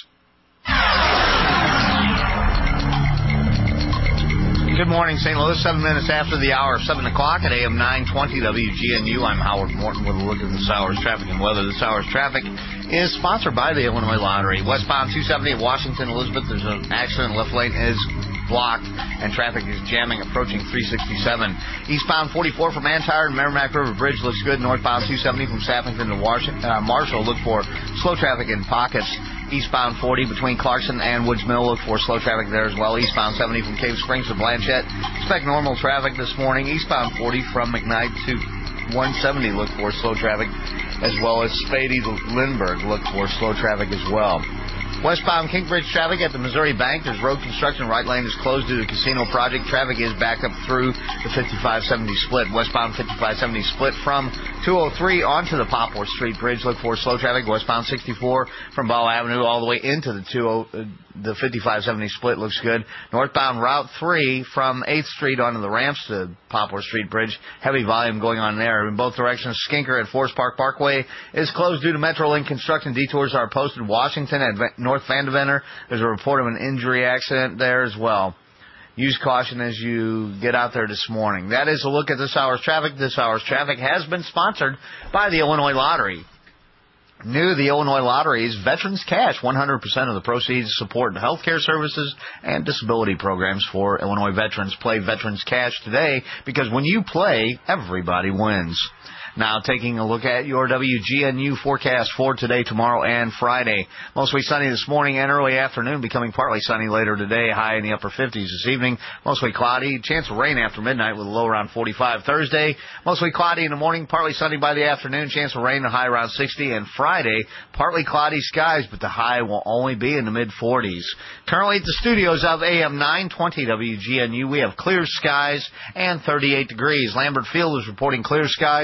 Good morning, Saint Louis. Seven minutes after the hour of seven o'clock at A M nine twenty W G N U. I'm Howard Morton with a look at this hour's traffic and weather. This hour's traffic is sponsored by the Illinois Lottery. Westbound two seventy at Washington Elizabeth. There's an accident. Left lane is blocked, and traffic is jamming approaching three sixty-seven. Eastbound forty-four from Antire and Merrimack River Bridge looks good. Northbound two seventy from Sappington to Washington, uh, Marshall. Look for slow traffic in pockets. Eastbound forty between Clarkson and Woods Mill. Look for slow traffic there as well. Eastbound seventy from Cave Springs to Blanchette. Expect normal traffic this morning. Eastbound forty from McKnight to one seventy. Look for slow traffic, as well as Spady to Lindbergh. Look for slow traffic as well. Westbound Kingsbridge traffic at the Missouri Bank. There's road construction. Right lane is closed due to the casino project. Traffic is backed up through the fifty-five seventy split. Westbound fifty-five seventy split from two oh three onto the Poplar Street Bridge. Look for slow traffic. Westbound sixty-four from Bow Avenue all the way into the two oh, uh, the fifty-five seventy split looks good. Northbound Route three from eighth Street onto the ramps to Poplar Street Bridge. Heavy volume going on there in both directions. Skinker at Forest Park Parkway is closed due to Metrolink construction. Detours are posted. Washington at North Vandeventer. There's a report of an injury accident there as well. Use caution as you get out there this morning. That is a look at this hour's traffic. This hour's traffic has been sponsored by the Illinois Lottery. New to the Illinois Lottery is Veterans Cash. one hundred percent of the proceeds support health care services and disability programs for Illinois veterans. Play Veterans Cash today, because when you play, everybody wins. Now, taking a look at your W G N U forecast for today, tomorrow, and Friday. Mostly sunny this morning and early afternoon, becoming partly sunny later today, high in the upper fifties this evening. Mostly cloudy, chance of rain after midnight with a low around forty-five. Thursday, mostly cloudy in the morning, partly sunny by the afternoon, chance of rain, a high around sixty. And Friday, partly cloudy skies, but the high will only be in the mid-forties. Currently at the studios of A M nine twenty W G N U, we have clear skies and thirty-eight degrees. Lambert Field is reporting clear skies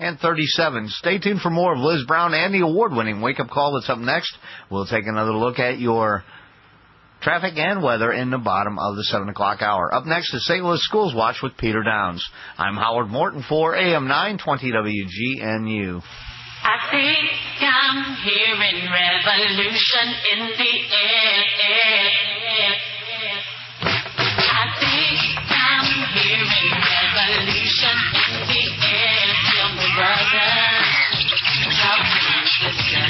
and thirty-seven. Stay tuned for more of Liz Brown and the award-winning wake-up call that's up next. We'll take another look at your traffic and weather in the bottom of the seven o'clock hour. Up next is Saint Louis Schools Watch with Peter Downs. I'm Howard Morton for A M nine twenty W G N U. I think I'm hearing revolution in the air. I think I'm hearing revolution in the air. Tell me, brother, how can you listen?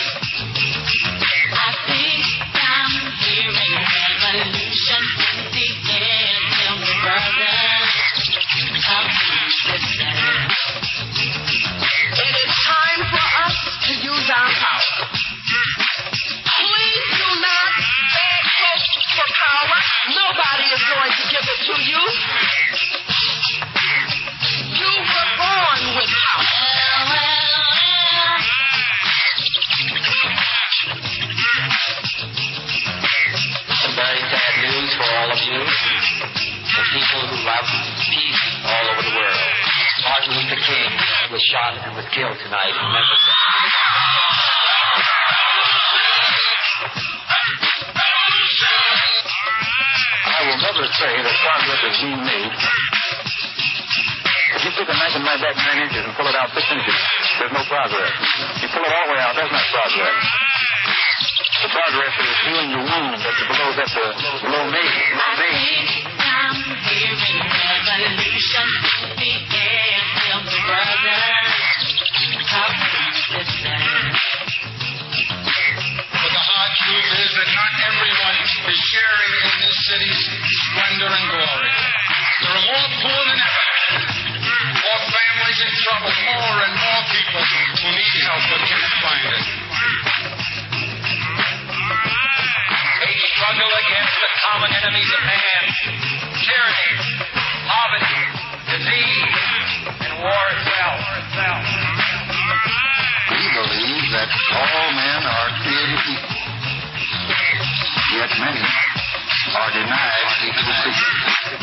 I think I'm hearing revolution in the air. Tell me, brother, how can you listen? It is time for us to use our power. Please do not beg folks for power. Nobody is going to give it to you. You were born with power. Some very sad news for all of you. The people who love peace all over the world. Martin Luther King was shot and was killed tonight in Memphis. I will never say that progress is being made. If you take a knife in my back nine inches and pull it out six inches, there's no progress. You pull it all the way out, that's not progress. The progress is healing the wound that's below, that's the below me. I'm hearing revolution in the air. Tell me, brother, how can you listen? But the hard truth is that not everyone is sharing in this city's splendor and glory. There are more poor than ever, more families in trouble, more and more people who need help but can't find it. They struggle against the common enemies of man, tyranny, poverty, disease, and war itself. We believe that all men are created equal. Yet many are denied equal treatment.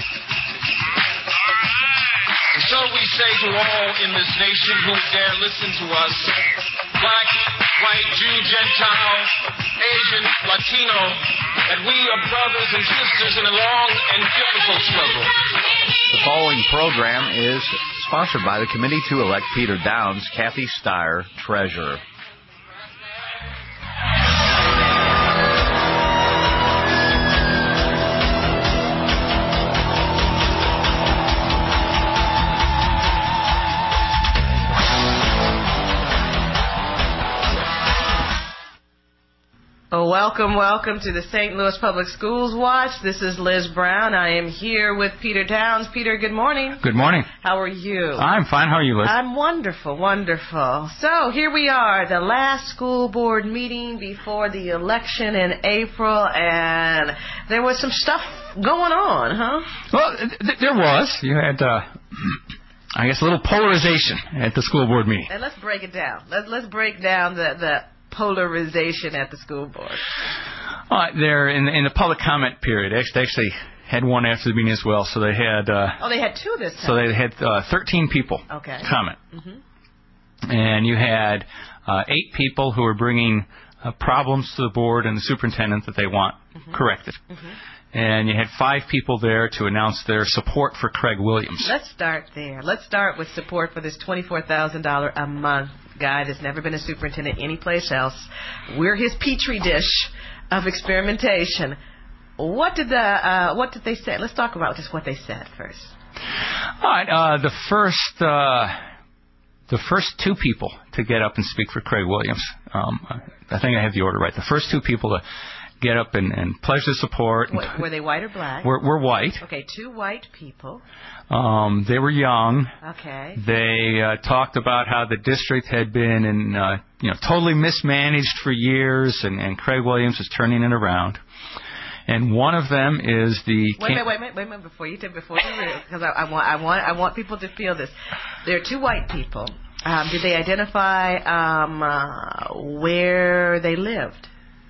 And so we say to all in this nation who dare listen to us, black, white, Jew, Gentile, Asian, Latino, that we are brothers and sisters in a long and difficult struggle. The following program is sponsored by the Committee to Elect Peter Downs, Kathy Steyer, Treasurer. Oh, welcome, welcome to the Saint Louis Public Schools Watch. This is Liz Brown. I am here with Peter Downs. Peter, good morning. Good morning. How are you? I'm fine. How are you, Liz? I'm wonderful, wonderful. So here we are, the last school board meeting before the election in April, and there was some stuff going on, huh? Well, th- there was. You had, uh, I guess, a little polarization at the school board meeting. And let's break it down. Let's let's break down the the polarization at the school board. Uh, they're in the, in the public comment period. They actually, actually had one after the meeting as well. So they had. Uh, oh, they had two this time. So they had uh, thirteen people okay. comment, mm-hmm. and you had uh, eight people who were bringing uh, problems to the board and the superintendent that they want mm-hmm. corrected. Mm-hmm. And you had five people there to announce their support for Craig Williams. Let's start there. Let's start with support for this twenty-four thousand dollars a month guy that's never been a superintendent anyplace else. We're his petri dish of experimentation. What did the uh, what did they say? Let's talk about just what they said first. All right. Uh, the first uh, the first two people to get up and speak for Craig Williams. Um, I think I have the order right. The first two people to get up and, and pledge their support. Were, were they white or black? We're, we're white. Okay, two white people. Um, they were young. Okay. They uh, talked about how the district had been in, uh, you know, totally mismanaged for years, and, and Craig Williams is turning it around. And one of them is the. Wait a minute, wait a minute, wait a minute before you before you because I, I want I want I want people to feel this. There are two white people. Um, did they identify um, uh, where they lived?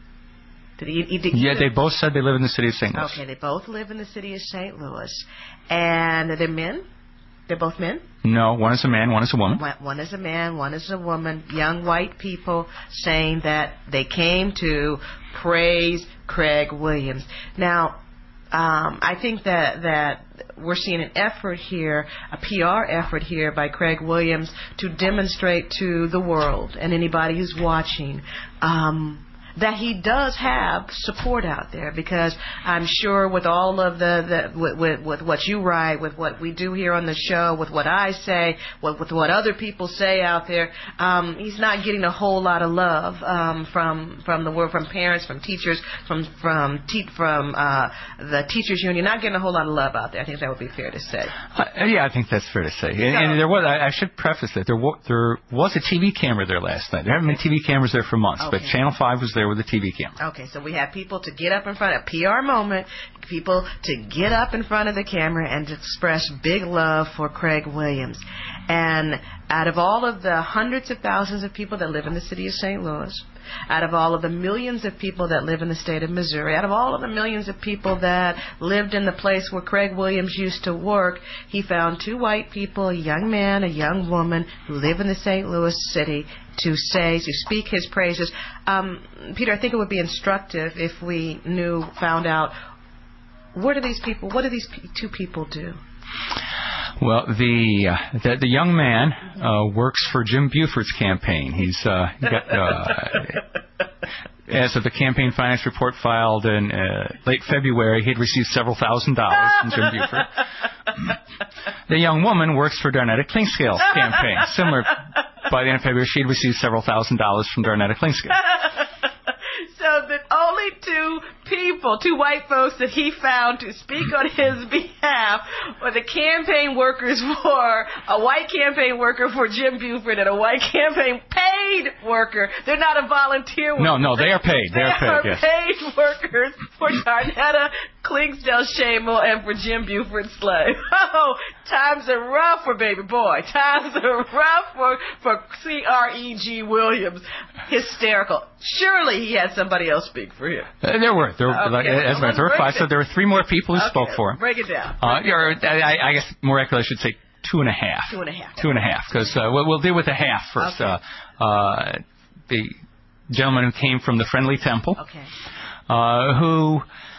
Did he, did yeah, they both said they live in the city of Saint Louis. Okay, they both live in the city of Saint Louis. And they're men? They're both men? No, one is a man, one is a woman. One, one is a man, one is a woman. Young white people saying that they came to praise Craig Williams. Now, um, I think that that we're seeing an effort here, a P R effort here by Craig Williams to demonstrate to the world and anybody who's watching um, that he does have support out there, because I'm sure with all of the, the with, with, with what you write, with what we do here on the show, with what I say, with, with what other people say out there, um, he's not getting a whole lot of love um, from from the world, from parents, from teachers, from from te- from uh, the teachers union. Not getting a whole lot of love out there. I think that would be fair to say. Uh, yeah, I think that's fair to say. And, and there was, I, I should preface that there was, there was a T V camera there last night. There haven't been T V cameras there for months, Okay. but Channel five was there with a T V camera. Okay, so we have people to get up in front of a P R moment, people to get up in front of the camera and to express big love for Craig Williams. And out of all of the hundreds of thousands of people that live in the city of Saint Louis, out of all of the millions of people that live in the state of Missouri, out of all of the millions of people that lived in the place where Craig Williams used to work, he found two white people, a young man, a young woman, who live in the Saint Louis city, to say, to speak his praises. Um, Peter, I think it would be instructive if we knew, found out, what do these people, what do these p- two people do? Well, the uh, the, the young man uh, works for Jim Buford's campaign. He's uh, got, uh, as of the campaign finance report filed in uh, late February, he'd received several thousand dollars from Jim Buford. The young woman works for Darnetta Klingscale's campaign. Similar, by the end of February, she'd received several thousand dollars from Darnetta Klingscale. So the only two people, two white folks that he found to speak on his behalf were the campaign workers for, a white campaign worker for Jim Buford and a white campaign paid worker. They're not a volunteer worker. No, no, they are paid. They, They are paid, are yes. paid workers for Darnetta Klingsdale Shamel and for Jim Buford Slay. Oh, times are rough for baby boy. Times are rough for, for C R E G Williams. Hysterical. Surely he had somebody else speak for him. Uh, there were. There, were Okay, like, as well, there were break five, it. so there were three more people who Okay, spoke for him. break it down. Uh, or, I, I guess more accurately, I should say two and a half. Two and a half. Two and a half, because uh, we'll, we'll deal with the half first. Okay. Uh, uh, the gentleman who came from the Friendly Temple, Okay. uh, who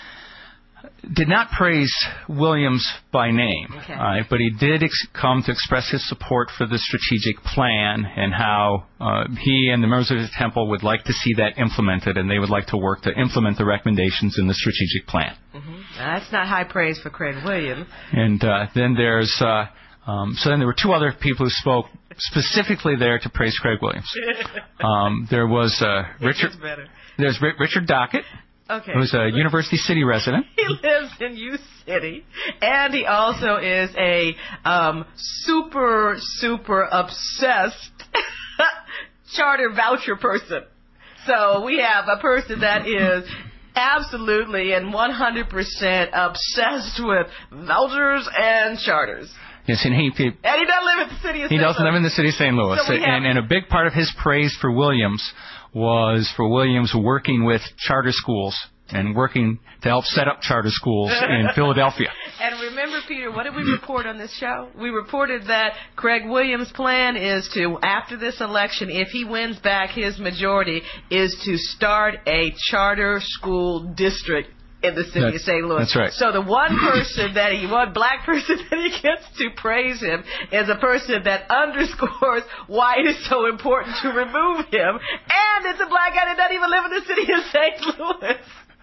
did not praise Williams by name, Okay. uh, but he did ex- come to express his support for the strategic plan and how uh, he and the members of the temple would like to see that implemented, and they would like to work to implement the recommendations in the strategic plan. Mm-hmm. Now, that's not high praise for Craig Williams. And uh, then there's uh, um, so then there were two other people who spoke specifically there to praise Craig Williams. Um, there was uh, Richard. It gets better. There's R- Richard Dockett, Okay. who's a University City resident. He lives in U City, and he also is a um, super, super obsessed charter voucher person. So we have a person that is absolutely and one hundred percent obsessed with vouchers and charters. Yes, and he, he And he doesn't live in the city of He Saint doesn't Louis. live in the city of Saint Louis. So we have- and, and a big part of his praise for Williams was for Williams working with charter schools and working to help set up charter schools in Philadelphia. And remember, Peter, what did we report on this show? We reported that Craig Williams' plan is to, after this election, if he wins back his majority, is to start a charter school district in the city That's- of Saint Louis. that's right. So the one person that he, one black person that he gets to praise him is a person that underscores why it is so important to remove him. And it's a black guy that doesn't even live in the city of Saint Louis.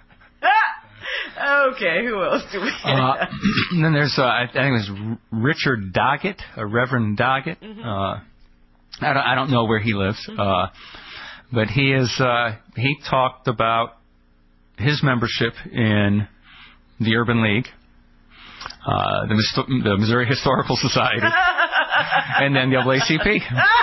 Okay, who else do we have? Uh, and then there's, uh, I think it was R- Richard Doggett, uh, Reverend Doggett. Mm-hmm. Uh, I, don't, I don't know where he lives, uh, but he is. Uh, he talked about his membership in the Urban League, uh, the, Mis- the Missouri Historical Society, and then the N double A C P.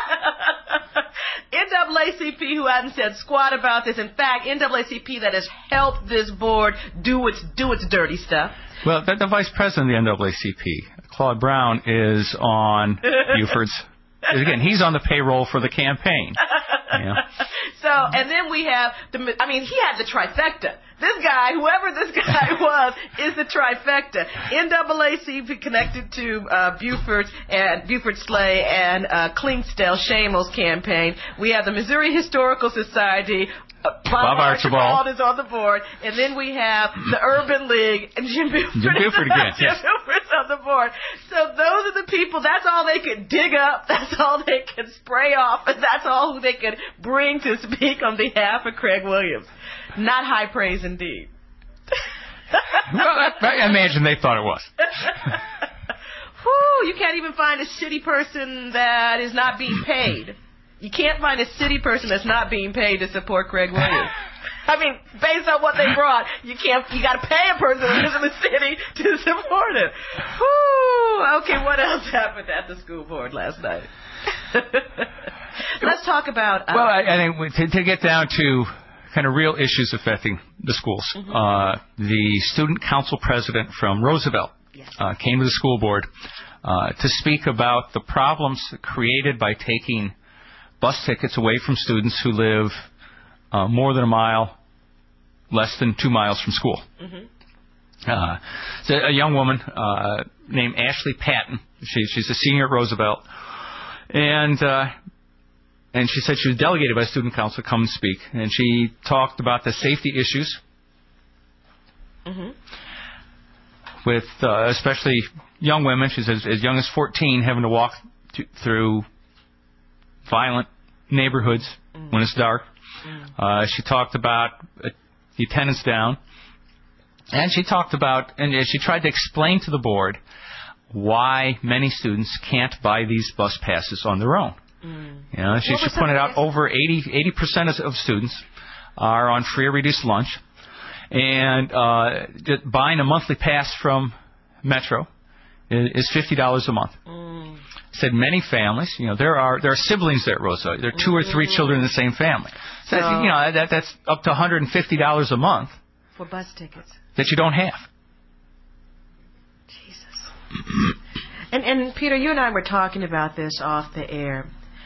N double A C P, who hadn't said squat about this. In fact, N double A C P that has helped this board do its do its dirty stuff. Well, the, the vice president of the N double A C P, Claude Brown, is on Buford's. Again, he's on the payroll for the campaign. Yeah. So, and then we have the, I mean, he had the trifecta. This guy, whoever this guy was, is the trifecta. N double A C P connected to uh, Buford and Buford Slay and uh, Clinkstell Shamos campaign. We have the Missouri Historical Society. Uh, Bob, Bob Archibald. Archibald is on the board, and then we have the Urban League, and Jim Buford, Jim Buford again, Jim yes. Buford's on the board. So those are the people. That's all they could dig up. That's all they could spray off, and that's all who they could bring to speak on behalf of Craig Williams. Not high praise indeed. Well, I, I imagine they thought it was. Whew, you can't even find a city person that is not being paid. You can't find a city person that's not being paid to support Craig Williams. I mean, based on what they brought, you can't. You got to pay a person that lives in the city to support it. Whew. Okay, what else happened at the school board last night? Let's talk about. Uh, Well, I, I think we- to, to get down to kind of real issues affecting the schools, Mm-hmm. uh, the student council president from Roosevelt uh, came to the school board uh, to speak about the problems created by taking bus tickets away from students who live uh, more than a mile, less than two miles from school. Mm-hmm. Uh, it's a, a young woman uh, named Ashley Patton. She, she's a senior at Roosevelt, and uh, and she said she was delegated by student council to come and speak, and she talked about the safety issues Mm-hmm. with uh, especially young women. She says as young as fourteen having to walk to, through violent neighborhoods mm. when it's dark. Mm. Uh, she talked about uh, the attendance down. And she talked about, and she tried to explain to the board why many students can't buy these bus passes on their own. Mm. You know, she, she pointed out over eighty percent of students are on free or reduced lunch. And uh, buying a monthly pass from Metro is, is fifty dollars a month. Mm. Said many families, you know, there are there are siblings there at Roosevelt. There are two or three children in the same family. So, so you know, that that's up to one hundred fifty dollars a month for bus tickets that you don't have. Jesus. and and Peter, you and I were talking about this off the air.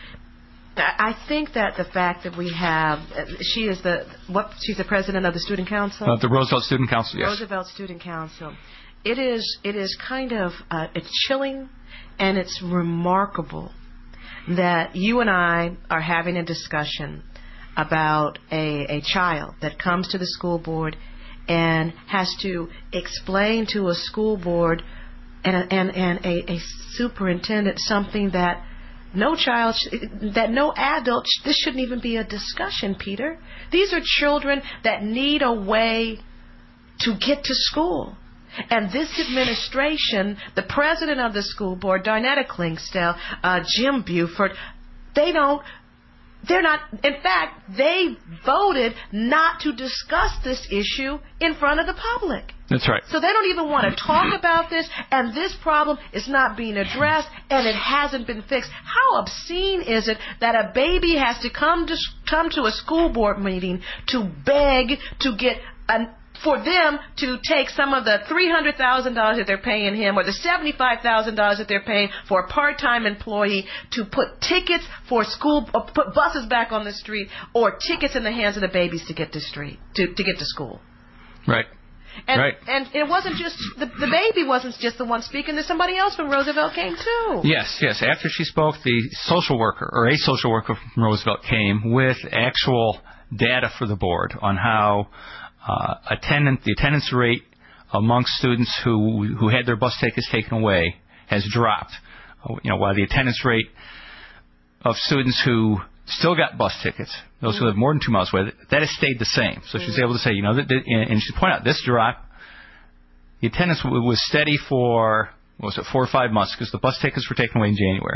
I think that the fact that we have, she is the what? She's the president of the student council. Uh, the Roosevelt Student Council, yes. Roosevelt Student Council. It is it is kind of uh, it's chilling, and it's remarkable that you and I are having a discussion about a a child that comes to the school board and has to explain to a school board and a, and and a, a superintendent something that. No child, sh- that no adult, sh- this shouldn't even be a discussion, Peter. These are children that need a way to get to school. And this administration, the president of the school board, Darnetta Clinkstell, uh, Jim Buford, they don't, they're not, in fact, they voted not to discuss this issue in front of the public. That's right. So they don't even want to talk about this, and this problem is not being addressed, and it hasn't been fixed. How obscene is it that a baby has to come to come to a school board meeting to beg to get an for them to take some of the three hundred thousand dollars that they're paying him or the seventy-five thousand dollars that they're paying for a part-time employee to put tickets for school, or put buses back on the street or tickets in the hands of the babies to get to street to, to get to school. Right. And, right. and it wasn't just, the, the baby wasn't just the one speaking. There's somebody else from Roosevelt came too. Yes, yes. After she spoke, the social worker, or a social worker from Roosevelt came with actual data for the board on how uh, attendant, the attendance rate amongst students who who had their bus tickets taken away has dropped. You know, while the attendance rate of students who still got bus tickets, those who live more than two miles away, that has stayed the same. So she's able to say, you know, that, and she pointed out this drop, the attendance was steady for, what was it, four or five months, because the bus tickets were taken away in January.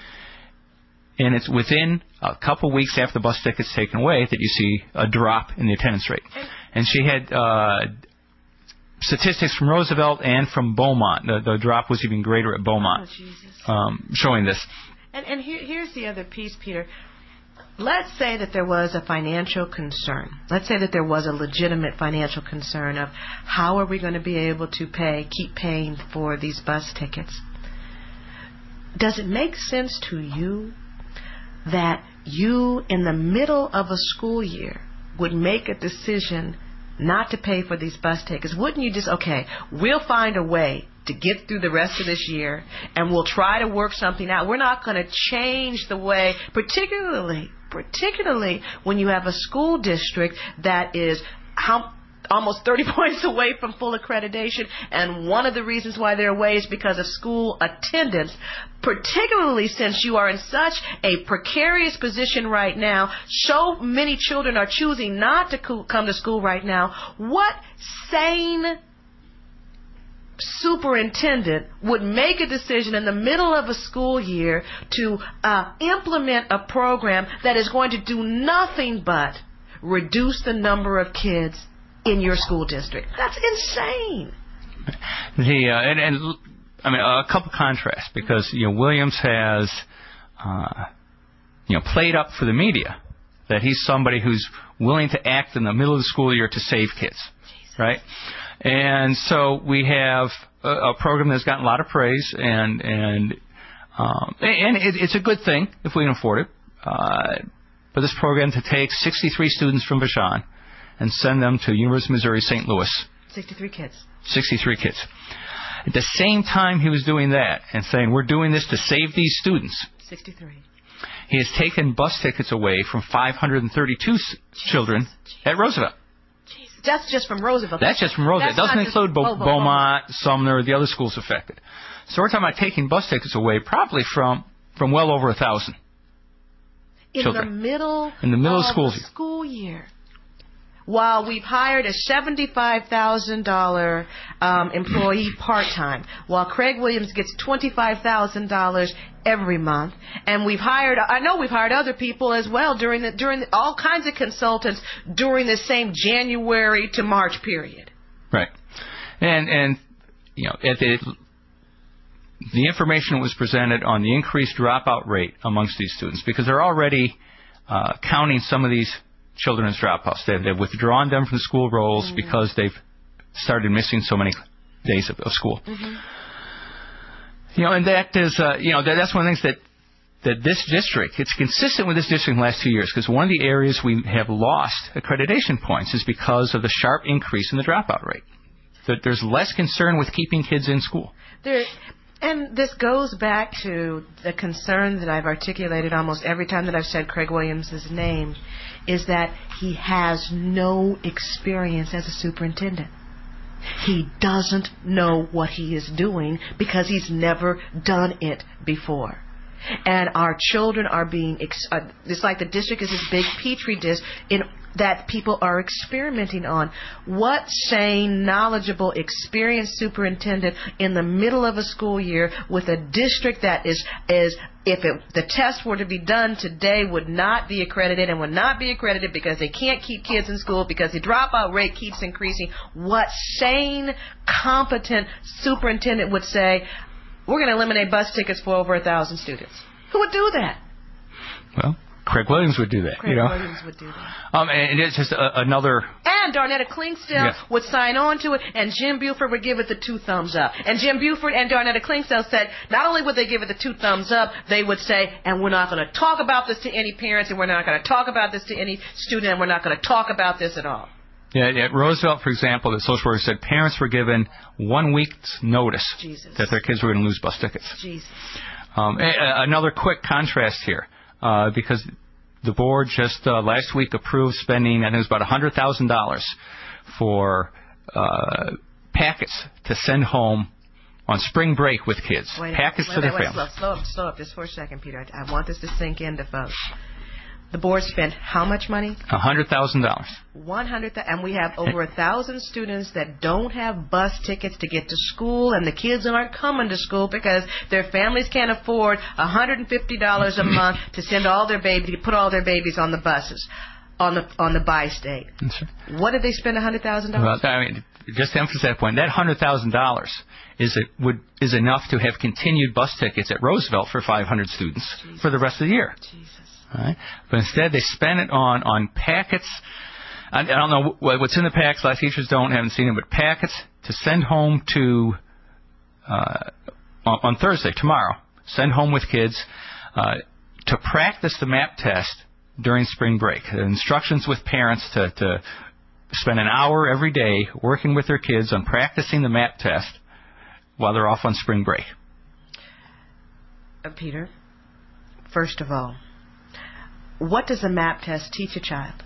And it's within a couple weeks after the bus ticket's taken away that you see a drop in the attendance rate. And she had uh, statistics from Roosevelt and from Beaumont. The, the drop was even greater at Beaumont, oh, um, showing this. And, and here, here's the other piece, Peter. Let's say that there was a financial concern. Let's say that there was a legitimate financial concern of how are we going to be able to pay, keep paying for these bus tickets. Does it make sense to you that you, in the middle of a school year, would make a decision not to pay for these bus tickets? Wouldn't you just, okay, we'll find a way to get through the rest of this year, and we'll try to work something out. We're not going to change the way, particularly, particularly when you have a school district that is how almost thirty points away from full accreditation, and one of the reasons why they're away is because of school attendance, particularly since you are in such a precarious position right now. So many children are choosing not to co- come to school right now. What sane superintendent would make a decision in the middle of a school year to uh, implement a program that is going to do nothing but reduce the number of kids in your school district? That's insane. The uh, and, and I mean a couple contrasts, because you know Williams has uh, you know played up for the media that he's somebody who's willing to act in the middle of the school year to save kids, Jesus. Right? And so we have a, a program that's gotten a lot of praise, and and um, and it, it's a good thing if we can afford it. Uh, for this program to take sixty-three students from Vashon and send them to University of Missouri Saint Louis. sixty-three kids. sixty-three kids. At the same time he was doing that and saying, we're doing this to save these students, sixty-three. He has taken bus tickets away from five hundred thirty-two Jesus. children at Roosevelt. Jesus. That's just from Roosevelt. That's just from Roosevelt. That's It doesn't include Bo- oh, Bo- Beaumont, Sumner, the other schools affected. So we're talking about taking bus tickets away probably from, from well over a thousand in children. the middle in the middle of of school the school year. While we've hired a seventy-five thousand dollars um, employee part-time, while Craig Williams gets twenty-five thousand dollars every month, and we've hired, I know we've hired other people as well during the, during the, all kinds of consultants during the same January to March period. Right. And, and you know, at the, the information that was presented on the increased dropout rate amongst these students, because they're already uh, counting some of these children as dropouts. They've, they've withdrawn them from the school rolls mm-hmm. because they've started missing so many days of, of school. Mm-hmm. You know, and that is, uh, you know, that, that's one of the things that, that this district, it's consistent with this district in the last two years, because one of the areas we have lost accreditation points is because of the sharp increase in the dropout rate. That there's less concern with keeping kids in school. There, and this goes back to the concern that I've articulated almost every time that I've said Craig Williams' name, is that he has no experience as a superintendent. He doesn't know what he is doing because he's never done it before. And our children are being, ex- uh, it's like the district is this big petri dish in that people are experimenting on. What sane, knowledgeable, experienced superintendent in the middle of a school year with a district that is, is if it, the test were to be done today, would not be accredited, and would not be accredited because they can't keep kids in school because the dropout rate keeps increasing? What sane, competent superintendent would say, we're going to eliminate bus tickets for over a thousand students? Who would do that? Well, Craig Williams would do that. Craig you know? Williams would do that. Um, and it's just a, another... And Darnetta Klingsdale yes. would sign on to it, and Jim Buford would give it the two thumbs up. And Jim Buford and Darnetta Klingsdale said, not only would they give it the two thumbs up, they would say, and we're not going to talk about this to any parents, and we're not going to talk about this to any student, and we're not going to talk about this at all. Yeah, at Roosevelt, for example, the social worker said parents were given one week's notice Jesus. that their kids were going to lose bus tickets. Jesus. Um, a- another quick contrast here, uh, because the board just uh, last week approved spending, I think it was about one hundred thousand dollars for uh, packets to send home on spring break with kids. Wait, packets wait, to wait, their wait, families. Slow, slow up, slow up just for a second, Peter. I, I want this to sink into folks. The board spent how much money? one hundred thousand dollars. one hundred thousand, and we have over a thousand students that don't have bus tickets to get to school, and the kids aren't coming to school because their families can't afford one hundred fifty dollars a month to send all their babies, to put all their babies on the buses, on the on the bi-state. Right. What did they spend one hundred thousand dollars? Well, I mean, just to emphasize that point, that one hundred thousand dollars is it would is enough to have continued bus tickets at Roosevelt for five hundred students Jesus. For the rest of the year. Jesus. All right. But instead, they spent it on, on packets. I, I don't know what's in the packs. A lot of teachers don't, haven't seen them, but packets to send home to, uh, on, on Thursday, tomorrow, send home with kids, uh, to practice the MAP test during spring break. The instructions with parents to, to spend an hour every day working with their kids on practicing the MAP test while they're off on spring break. Uh, Peter, first of all, what does a MAP test teach a child?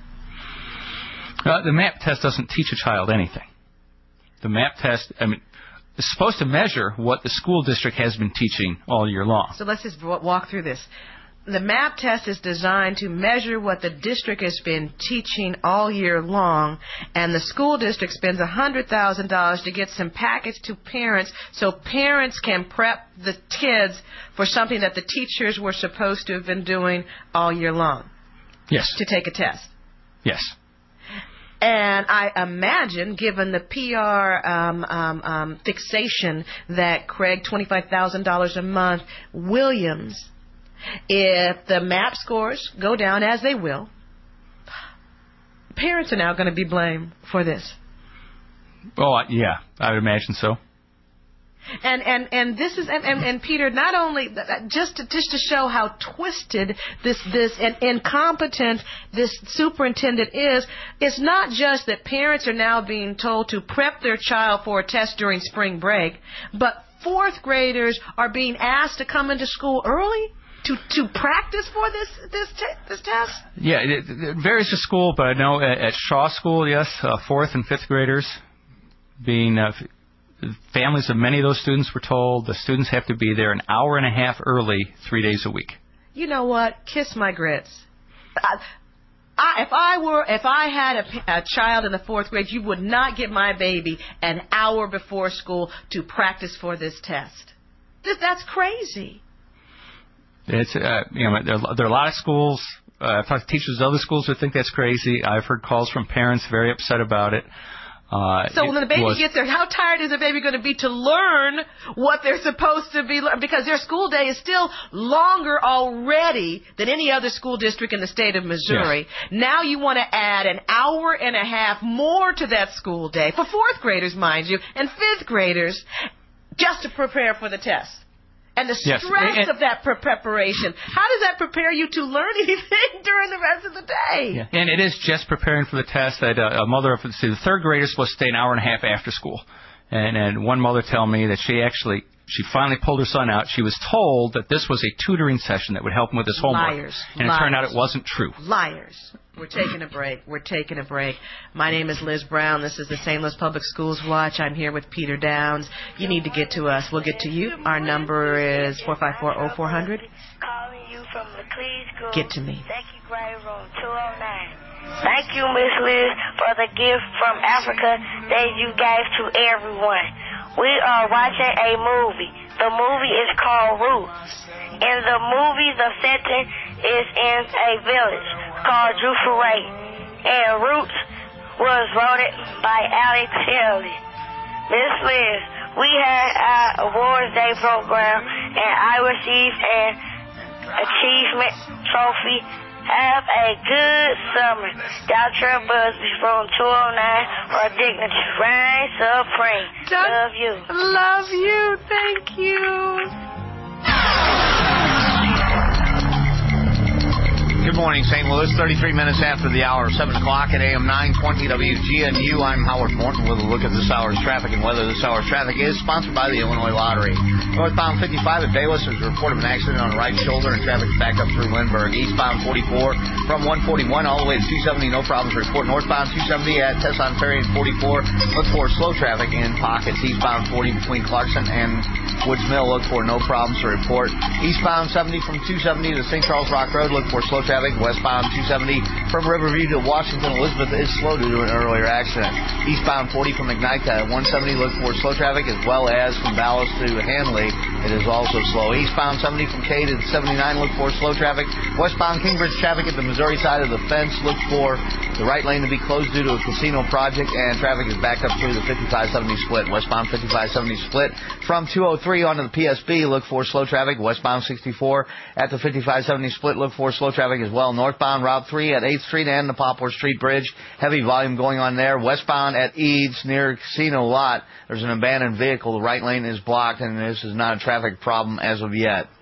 Uh, the MAP test doesn't teach a child anything. The MAP test, I mean, is supposed to measure what the school district has been teaching all year long. So let's just walk through this. The MAP test is designed to measure what the district has been teaching all year long, and the school district spends one hundred thousand dollars to get some package to parents so parents can prep the kids for something that the teachers were supposed to have been doing all year long. Yes. To take a test. Yes. And I imagine, given the P R um, um, um, fixation that Craig, twenty-five thousand dollars a month, Williams, if the MAP scores go down, as they will, parents are now going to be blamed for this. Oh, yeah, I would imagine so. And and and this is and, and, and Peter, not only just to, just to show how twisted this this and incompetent this superintendent is, it's not just that parents are now being told to prep their child for a test during spring break, but fourth graders are being asked to come into school early to to practice for this this te- this test. Yeah, it, it varies to school, but I know at, at Shaw School, yes, uh, fourth and fifth graders being. Uh, Families of many of those students were told the students have to be there an hour and a half early, three days a week. You know what? Kiss my grits. I, I, if I were, if I had a, a child in the fourth grade, you would not get my baby an hour before school to practice for this test. This, that's crazy. It's uh, you know there, there are a lot of schools. Uh, I've talked to teachers of other schools who think that's crazy. I've heard calls from parents very upset about it. Uh, so when the baby was, gets there, how tired is the baby going to be to learn what they're supposed to be learning? Because their school day is still longer already than any other school district in the state of Missouri. Yes. Now you want to add an hour and a half more to that school day, for fourth graders, mind you, and fifth graders, just to prepare for the test. And the stress yes. and, of that pre- preparation. How does that prepare you to learn anything during the rest of the day? Yeah. And it is just preparing for the test. That uh, a mother of see, the third graders supposed to stay an hour and a half after school. And, and one mother told me that she actually, she finally pulled her son out. She was told that this was a tutoring session that would help him with his homework. Liars. And Liars. it turned out it wasn't true. Liars. We're taking a break. We're taking a break. My name is Liz Brown. This is the Saint Louis Public Schools Watch. I'm here with Peter Downs. You need to get to us. We'll get to you. Our number is four five four, oh four hundred. Calling you from Leclerc School. Get to me. Thank you, grade room two oh nine. Thank you, Miss Liz, for the gift from Africa that you gave to everyone. We are watching a movie. The movie is called Roots. In the movie, the setting is in a village called Jufaray, and Roots was voted by Alex Haley. Miss Liz, we had our awards day program, and I received an achievement trophy. Have a good summer. Doctor Busby from two oh nine for Dignity. Reign supreme. Love you. Love you. Thank you. Good morning, Saint Louis. thirty-three minutes after the hour, seven o'clock at A M nine twenty W G N U. I'm Howard Morton with a look at this hour's traffic and weather. This hour's traffic is sponsored by the Illinois Lottery. Northbound fifty-five at Bayless, there's a report of an accident on the right shoulder and traffic is backed up through Lindbergh. Eastbound forty-four from one forty-one all the way to two seventy, no problems to report. Northbound two seventy at Tesson Ferry and forty-four, look for slow traffic in pockets. Eastbound forty between Clarkson and Woods Mill, look for no problems to report. Eastbound seventy from two seventy to Saint Charles Rock Road, look for slow traffic. Westbound two seventy from Riverview to Washington Elizabeth is slow due to an earlier accident. Eastbound forty from McKnight to one seventy, look for slow traffic, as well as from Dallas to Hanley. It is also slow. Eastbound seventy from K to seventy-nine, look for slow traffic. Westbound Kingbridge traffic at the Missouri side of the fence, look for the right lane to be closed due to a casino project, and traffic is backed up through the fifty-five seventy split. Westbound fifty-five seventy split from two oh three onto the P S B, look for slow traffic. Westbound sixty-four at the fifty-five seventy split, look for slow traffic as well. Northbound Route three at eighth Street and the Poplar Street Bridge, heavy volume going on there. Westbound at Eads near Casino Lot, there's an abandoned vehicle. The right lane is blocked, and this is not a traffic problem as of yet.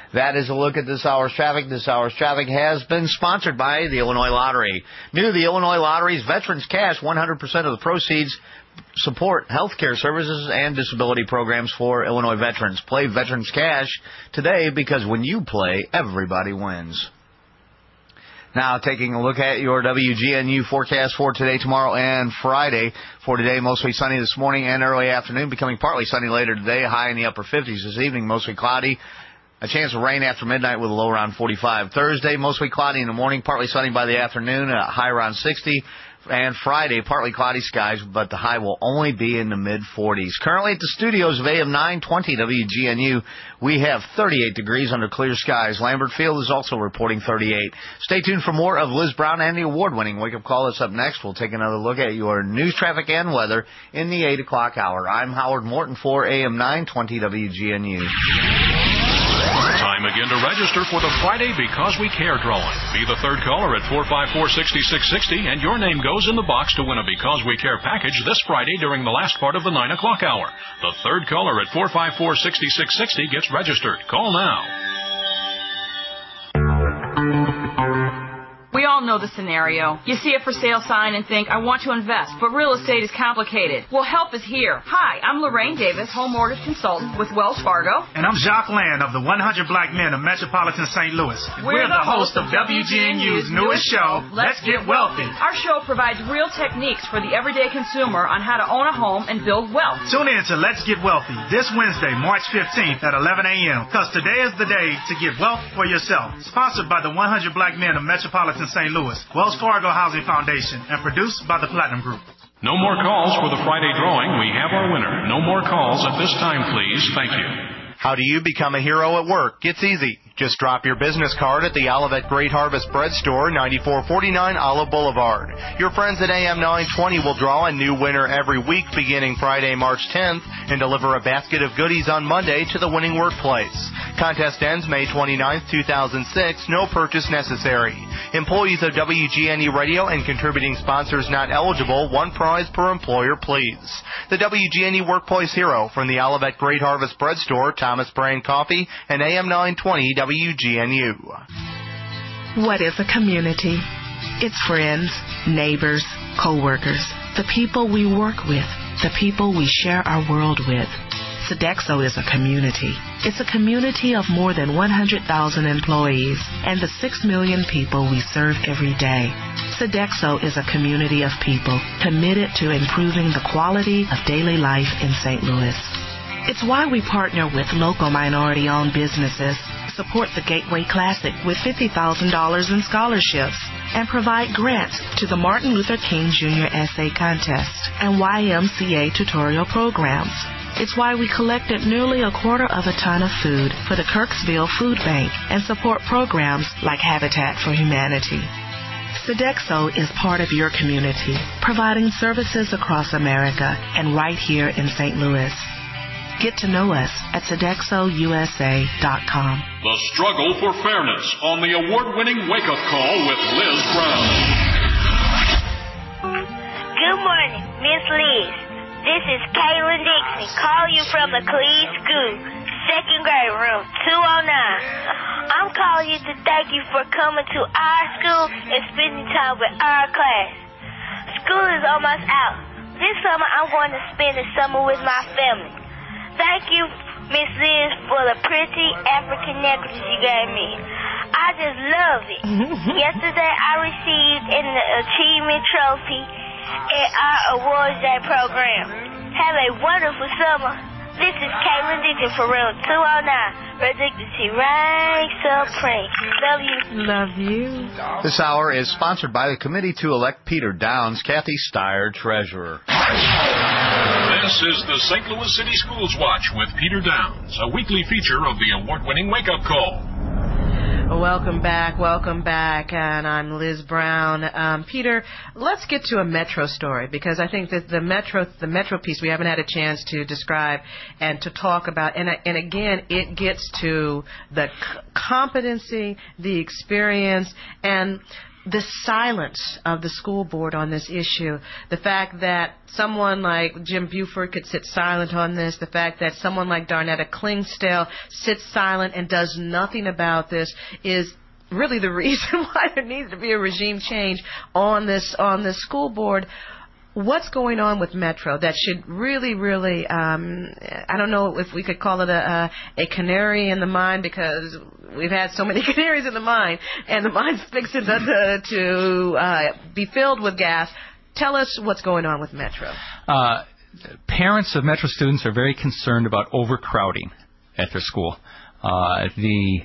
That is a look at this hour's traffic. This hour's traffic has been sponsored by the Illinois Lottery. New to the Illinois Lottery's Veterans Cash, one hundred percent of the proceeds support health care services and disability programs for Illinois veterans. Play Veterans Cash today, because when you play, everybody wins. Now, taking a look at your W G N U forecast for today, tomorrow, and Friday. For today, mostly sunny this morning and early afternoon, becoming partly sunny later today, high in the upper fifties this evening, mostly cloudy. A chance of rain after midnight with a low around forty-five. Thursday, mostly cloudy in the morning, partly sunny by the afternoon, a high around sixty. And Friday, partly cloudy skies, but the high will only be in the mid-forties. Currently at the studios of A M nine twenty W G N U, we have thirty-eight degrees under clear skies. Lambert Field is also reporting thirty-eight. Stay tuned for more of Liz Brown and the award-winning Wake Up Call. That's up next. We'll take another look at your news, traffic, and weather in the eight o'clock hour. I'm Howard Morton for A M nine twenty W G N U. Time again to register for the Friday Because We Care drawing. Be the third caller at four five four, six six six zero, and your name goes in the box to win a Because We Care package this Friday during the last part of the nine o'clock hour. The third caller at four five four, six six six zero gets registered. Call now. We all know the scenario. You see a for sale sign and think, I want to invest, but real estate is complicated. Well, help is here. Hi, I'm Lorraine Davis, home mortgage consultant with Wells Fargo. And I'm Jacques Land of the one hundred Black Men of Metropolitan Saint Louis. We're, We're the host of W G N U's newest show, Let's Get Wealthy. Our show provides real techniques for the everyday consumer on how to own a home and build wealth. Tune in to Let's Get Wealthy this Wednesday, March fifteenth at eleven a.m. because today is the day to get wealth for yourself. Sponsored by the one hundred Black Men of Metropolitan Saint Louis, Wells Fargo Housing Foundation, and produced by the Platinum Group. No more calls for the Friday drawing. We have our winner. No more calls at this time, please. Thank you. How do you become a hero at work? It's easy. Just drop your business card at the Olivet Great Harvest Bread Store, ninety-four forty-nine Olive Boulevard. Your friends at A M nine twenty will draw a new winner every week beginning Friday, March tenth, and deliver a basket of goodies on Monday to the winning workplace. Contest ends May twenty-ninth, two thousand six. No purchase necessary. Employees of W G N U Radio and contributing sponsors not eligible. One prize per employer, please. The W G N U Workplace Hero from the Olivet Great Harvest Bread Store, Thomas Brand Coffee, and A M nine twenty W G N U. What is a community? It's friends, neighbors, co-workers, the people we work with, the people we share our world with. Sodexo is a community. It's a community of more than one hundred thousand employees and the six million people we serve every day. Sodexo is a community of people committed to improving the quality of daily life in Saint Louis. It's why we partner with local minority-owned businesses, support the Gateway Classic with fifty thousand dollars in scholarships, and provide grants to the Martin Luther King Junior Essay Contest and Y M C A tutorial programs. It's why we collected nearly a quarter of a ton of food for the Kirksville Food Bank and support programs like Habitat for Humanity. Sodexo is part of your community, providing services across America and right here in Saint Louis. Get to know us at Sodexo U S A dot com. The struggle for fairness on the award-winning Wake Up Call with Liz Brown. Good morning, Miss Liz. This is Kaylin Dixon, calling you from the Cleese School, second grade room two oh nine. I'm calling you to thank you for coming to our school and spending time with our class. School is almost out. This summer, I'm going to spend the summer with my family. Thank you, Miss Liz, for the pretty African necklace you gave me. I just love it. Yesterday, I received an achievement trophy at our Awards Day program. Have a wonderful summer. This is Caitlin Dixon for Room two oh nine. Redictancy reigns supreme. Love you. Love you. This hour is sponsored by the Committee to Elect Peter Downs, Kathy Steyer, Treasurer. This is the Saint Louis City Schools Watch with Peter Downs, a weekly feature of the award-winning Wake Up Call. Welcome back, welcome back, and I'm Liz Brown. Um, Peter, let's get to a Metro story, because I think that the Metro, the Metro piece we haven't had a chance to describe and to talk about, and, and again, it gets to the c- competency, the experience, and the silence of the school board on this issue, the fact that someone like Jim Buford could sit silent on this, the fact that someone like Darnetta Klingstale sits silent and does nothing about this is really the reason why there needs to be a regime change on this on this school board. What's going on with Metro that should really, really, um, I don't know if we could call it a, a, a canary in the mine, because we've had so many canaries in the mine, and the mine's fixing to, to uh, be filled with gas. Tell us what's going on with Metro. Uh, parents of Metro students are very concerned about overcrowding at their school. Uh, the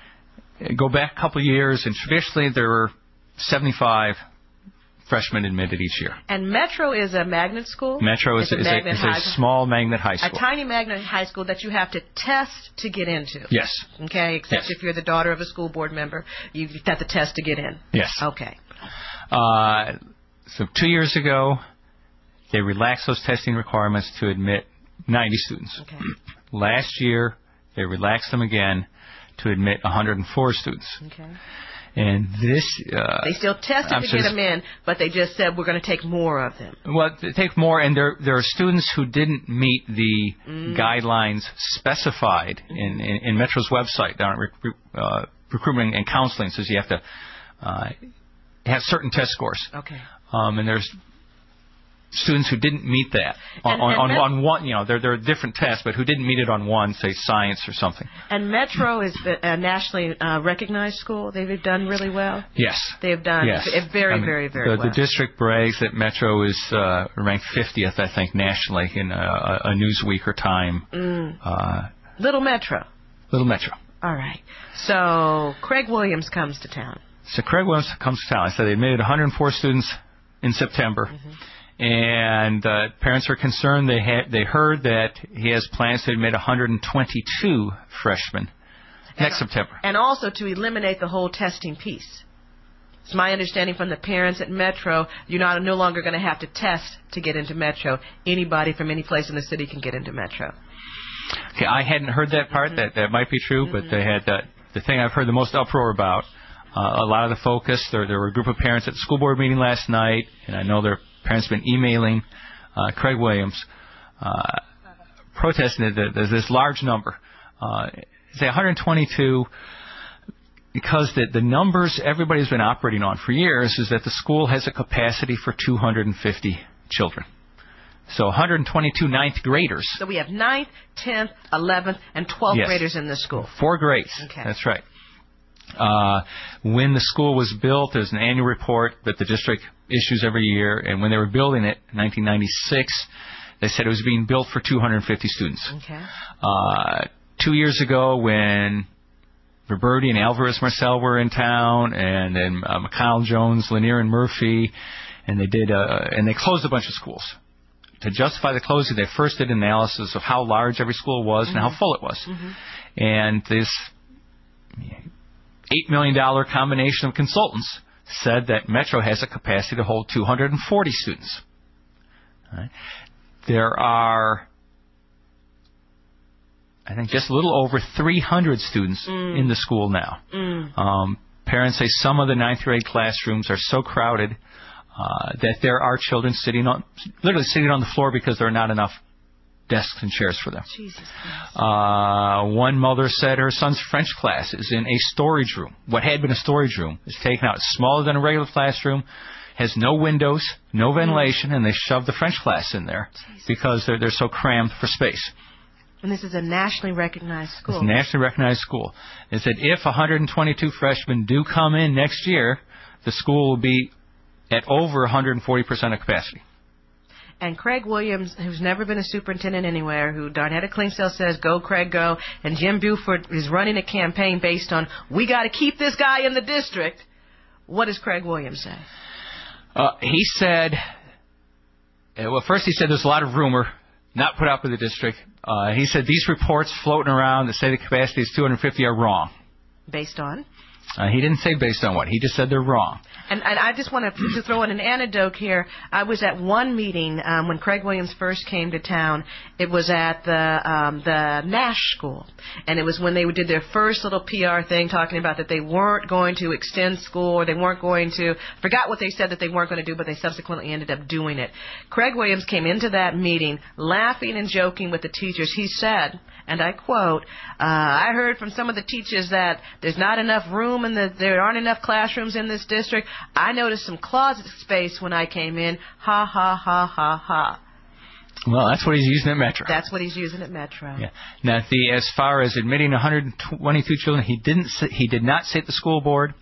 go back a couple of years, and traditionally there were seventy-five freshmen admitted each year. And Metro is a magnet school? Metro is, a, is, a, is a small magnet high school. A tiny magnet high school that you have to test to get into. Yes. Okay, except yes. if you're the daughter of a school board member, you have to test to get in. Yes. Okay. Uh, so two years ago, they relaxed those testing requirements to admit ninety students. Okay. Last year, they relaxed them again to admit one hundred four students. Okay. And this... Uh, they still tested to get them in, but they just said we're going to take more of them. Well, they take more, and there there are students who didn't meet the mm. guidelines specified mm. in, in, in Metro's website down at rec- uh, recruitment and counseling. It says you have to uh, have certain test scores. Okay. Um, and there's students who didn't meet that on, and, on, and on, Met- on one, you know, there, there are different tests, but who didn't meet it on one, say science or something. And Metro is a nationally uh, recognized school. They've done really well. Yes. They've done yes. very, I mean, very, very the, well. The district brags that Metro is uh, ranked fiftieth, I think, nationally in a, a Newsweek or Time. Mm. Uh, Little Metro. Little Metro. All right. So Craig Williams comes to town. So Craig Williams comes to town. I said they admitted one hundred four students in September. Mm-hmm. And uh, parents are concerned. They ha- they heard that he has plans to admit one hundred twenty-two freshmen next and, September. And also to eliminate the whole testing piece. It's my understanding from the parents at Metro, you're not no longer going to have to test to get into Metro. Anybody from any place in the city can get into Metro. Okay, I hadn't heard that part. Mm-hmm. That that might be true, mm-hmm. but they had uh, the thing I've heard the most uproar about. Uh, a lot of the focus. There there were a group of parents at the school board meeting last night, and I know their parents have been emailing uh, Craig Williams, uh, protesting that there's this large number. Uh, say one hundred twenty-two, because the, the numbers everybody's been operating on for years is that the school has a capacity for two hundred fifty children. So one hundred twenty-two ninth graders. So we have ninth, tenth, eleventh, and twelfth yes. graders in this school. Four grades. Okay. That's right. Uh, when the school was built, there's an annual report that the district issues every year, and when they were building it in nineteen ninety-six, they said it was being built for two hundred fifty students. Okay. Uh, two years ago, when Roberti and Alvarez Marcel were in town, and then uh, McConnell Jones, Lanier and Murphy, and they did, uh, and they closed a bunch of schools. To justify the closing, they first did an analysis of how large every school was mm-hmm. and how full it was, mm-hmm. and this eight million dollars combination of consultants said that Metro has a capacity to hold two hundred forty students. Right. There are, I think, just a little over three hundred students mm. in the school now. Mm. Um, parents say some of the ninth grade classrooms are so crowded uh, that there are children sitting on, literally sitting on the floor because there are not enough desks and chairs for them. Jesus uh, one mother said her son's French class is in a storage room. What had been a storage room is taken out. It's smaller than a regular classroom, has no windows, no ventilation, mm. and they shoved the French class in there Jesus. because they're, they're so crammed for space. And this is a nationally recognized school. It's a nationally recognized school. It said if one hundred twenty-two freshmen do come in next year, the school will be at over one hundred forty percent of capacity. And Craig Williams, who's never been a superintendent anywhere, who Darnetta Klingstale says, go, Craig, go, and Jim Buford is running a campaign based on, we got to keep this guy in the district. What does Craig Williams say? Uh, he said, well, first he said there's a lot of rumor not put out by the district. Uh, he said these reports floating around that say the capacity is two hundred fifty are wrong. Based on? Uh, he didn't say based on what. He just said they're wrong. And, and I just want to, to throw in an anecdote here. I was at one meeting um, when Craig Williams first came to town. It was at the um, the Nash School, and it was when they did their first little P R thing talking about that they weren't going to extend school, or they weren't going to, forgot what they said that they weren't going to do, but they subsequently ended up doing it. Craig Williams came into that meeting laughing and joking with the teachers. He said, and I quote, uh, I heard from some of the teachers that there's not enough room in the, there aren't enough classrooms in this district. I noticed some closet space when I came in. Ha, ha, ha, ha, ha. Well, that's what he's using at Metro. That's what he's using at Metro. Yeah. Now, the, as far as admitting one hundred twenty-two children, he didn't. Say, he did not say at the school board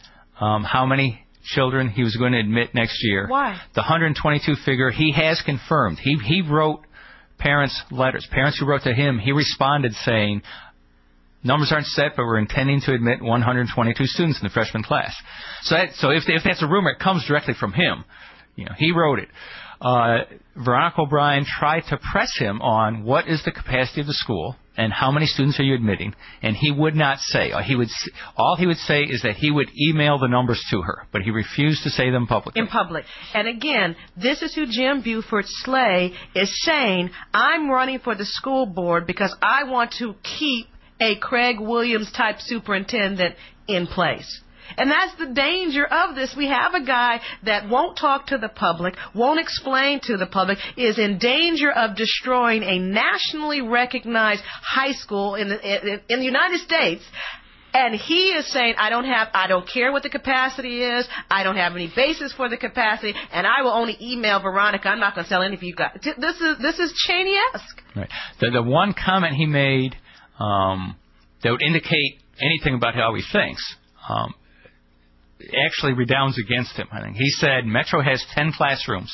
um, how many children he was going to admit next year. Why? The one hundred twenty-two figure he has confirmed. He he wrote parents letters. Parents who wrote to him, he responded saying, numbers aren't set, but we're intending to admit one hundred twenty-two students in the freshman class. So that, so if if that's a rumor, it comes directly from him. You know, he wrote it. Uh, Veronica O'Brien tried to press him on what is the capacity of the school and how many students are you admitting, and he would not say. He would all he would say is that he would email the numbers to her, but he refused to say them publicly. In public. And again, this is who Jim Buford Slay is saying, I'm running for the school board because I want to keep a Craig Williams type superintendent in place. And that's the danger of this. We have a guy that won't talk to the public, won't explain to the public, is in danger of destroying a nationally recognized high school in the, in, in the United States. And he is saying, I don't have, I don't care what the capacity is. I don't have any basis for the capacity, and I will only email Veronica. I'm not going to tell any of you guys. This is this is Cheney-esque. Right. The, the one comment he made um, that would indicate anything about how he thinks. Um, actually redounds against him, I think. He said Metro has ten classrooms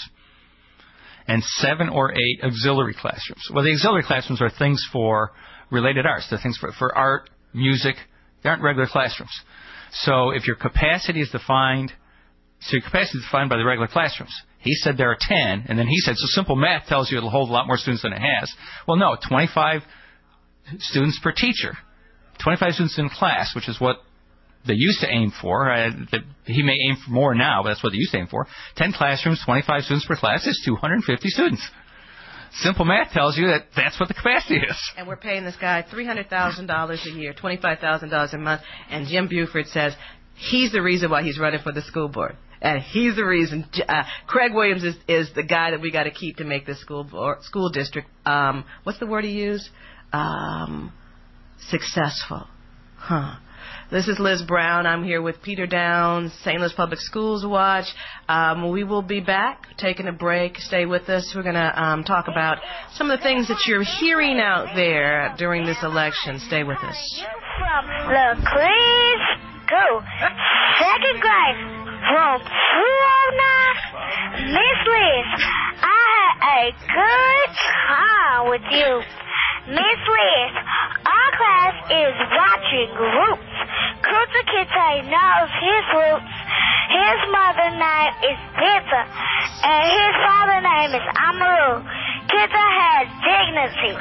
and seven or eight auxiliary classrooms. Well, the auxiliary classrooms are things for related arts. They're things for, for art, music. They aren't regular classrooms. So if your capacity is defined, so your capacity is defined by the regular classrooms. He said there are ten, and then he said, so simple math tells you it'll hold a lot more students than it has. Well, no, twenty-five students per teacher. twenty-five students in class, which is what they used to aim for. Uh, the, he may aim for more now, but that's what they used to aim for. ten classrooms, twenty-five students per class is two hundred fifty students. Simple math tells you that that's what the capacity is. And we're paying this guy three hundred thousand dollars a year, twenty-five thousand dollars a month, and Jim Buford says he's the reason why he's running for the school board. And he's the reason. Uh, Craig Williams is, is the guy that we got to keep to make this school board, school district, um, what's the word he used? Um, successful. Huh. This is Liz Brown. I'm here with Peter Downs, Saint Louis Public Schools Watch. Um, we will be back, taking a break. Stay with us. We're going to um, talk about some of the things that you're hearing out there during this election. Stay with us. From LaCruz to second grade, from two oh nine, Miss Liz, I had a good time with you. Miss Liz, our class is watching Roots. Kunta Kinte knows his roots. His mother's name is Pizza, and his father's name is Amaru. Kinte has dignity.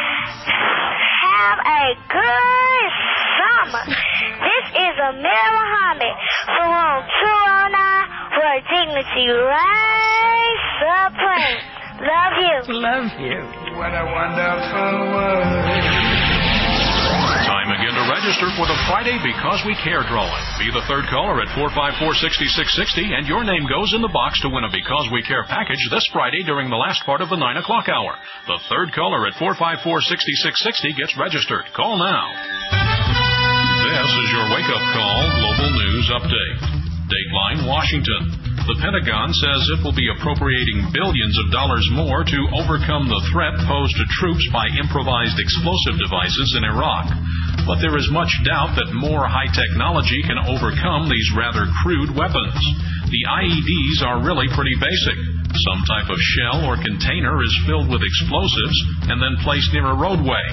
Have a good summer. This is Amir Muhammad from room two oh nine, where dignity reigns supreme. Love you. Love you. What a wonderful world. Time again to register for the Friday Because We Care drawing. Be the third caller at four five four, six six six zero, and your name goes in the box to win a Because We Care package this Friday during the last part of the nine o'clock hour. The third caller at four five four, six six six zero gets registered. Call now. This is your wake-up call global news update. Dateline, Washington. The Pentagon says it will be appropriating billions of dollars more to overcome the threat posed to troops by improvised explosive devices in Iraq. But there is much doubt that more high technology can overcome these rather crude weapons. The I E Ds are really pretty basic. Some type of shell or container is filled with explosives and then placed near a roadway.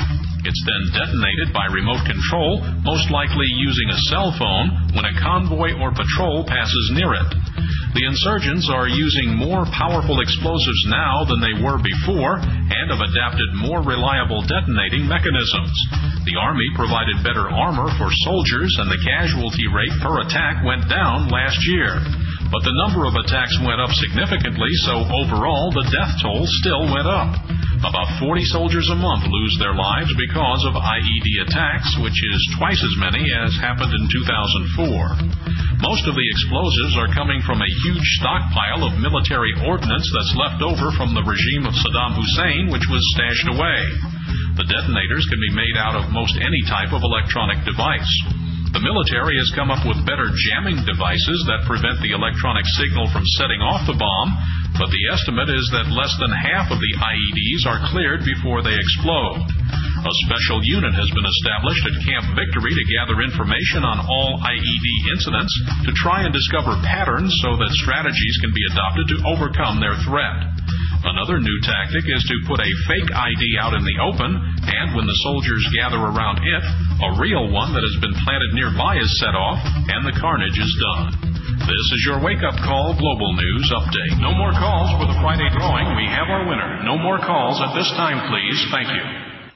It's then detonated by remote control, most likely using a cell phone, when a convoy or patrol passes near it. The insurgents are using more powerful explosives now than they were before and have adapted more reliable detonating mechanisms. The Army provided better armor for soldiers, and the casualty rate per attack went down last year. But the number of attacks went up significantly, so overall the death toll still went up. About forty soldiers a month lose their lives because of I E D attacks, which is twice as many as happened in two thousand four. Most of the explosives are coming from a huge stockpile of military ordnance that's left over from the regime of Saddam Hussein, which was stashed away. The detonators can be made out of most any type of electronic device. The military has come up with better jamming devices that prevent the electronic signal from setting off the bomb, but the estimate is that less than half of the I E Ds are cleared before they explode. A special unit has been established at Camp Victory to gather information on all I E D incidents to try and discover patterns so that strategies can be adopted to overcome their threat. Another new tactic is to put a fake I D out in the open, and when the soldiers gather around it, a real one that has been planted nearby is set off, and the carnage is done. This is your wake-up call Global News Update. No more calls for the Friday drawing. We have our winner. No more calls at this time, please. Thank you.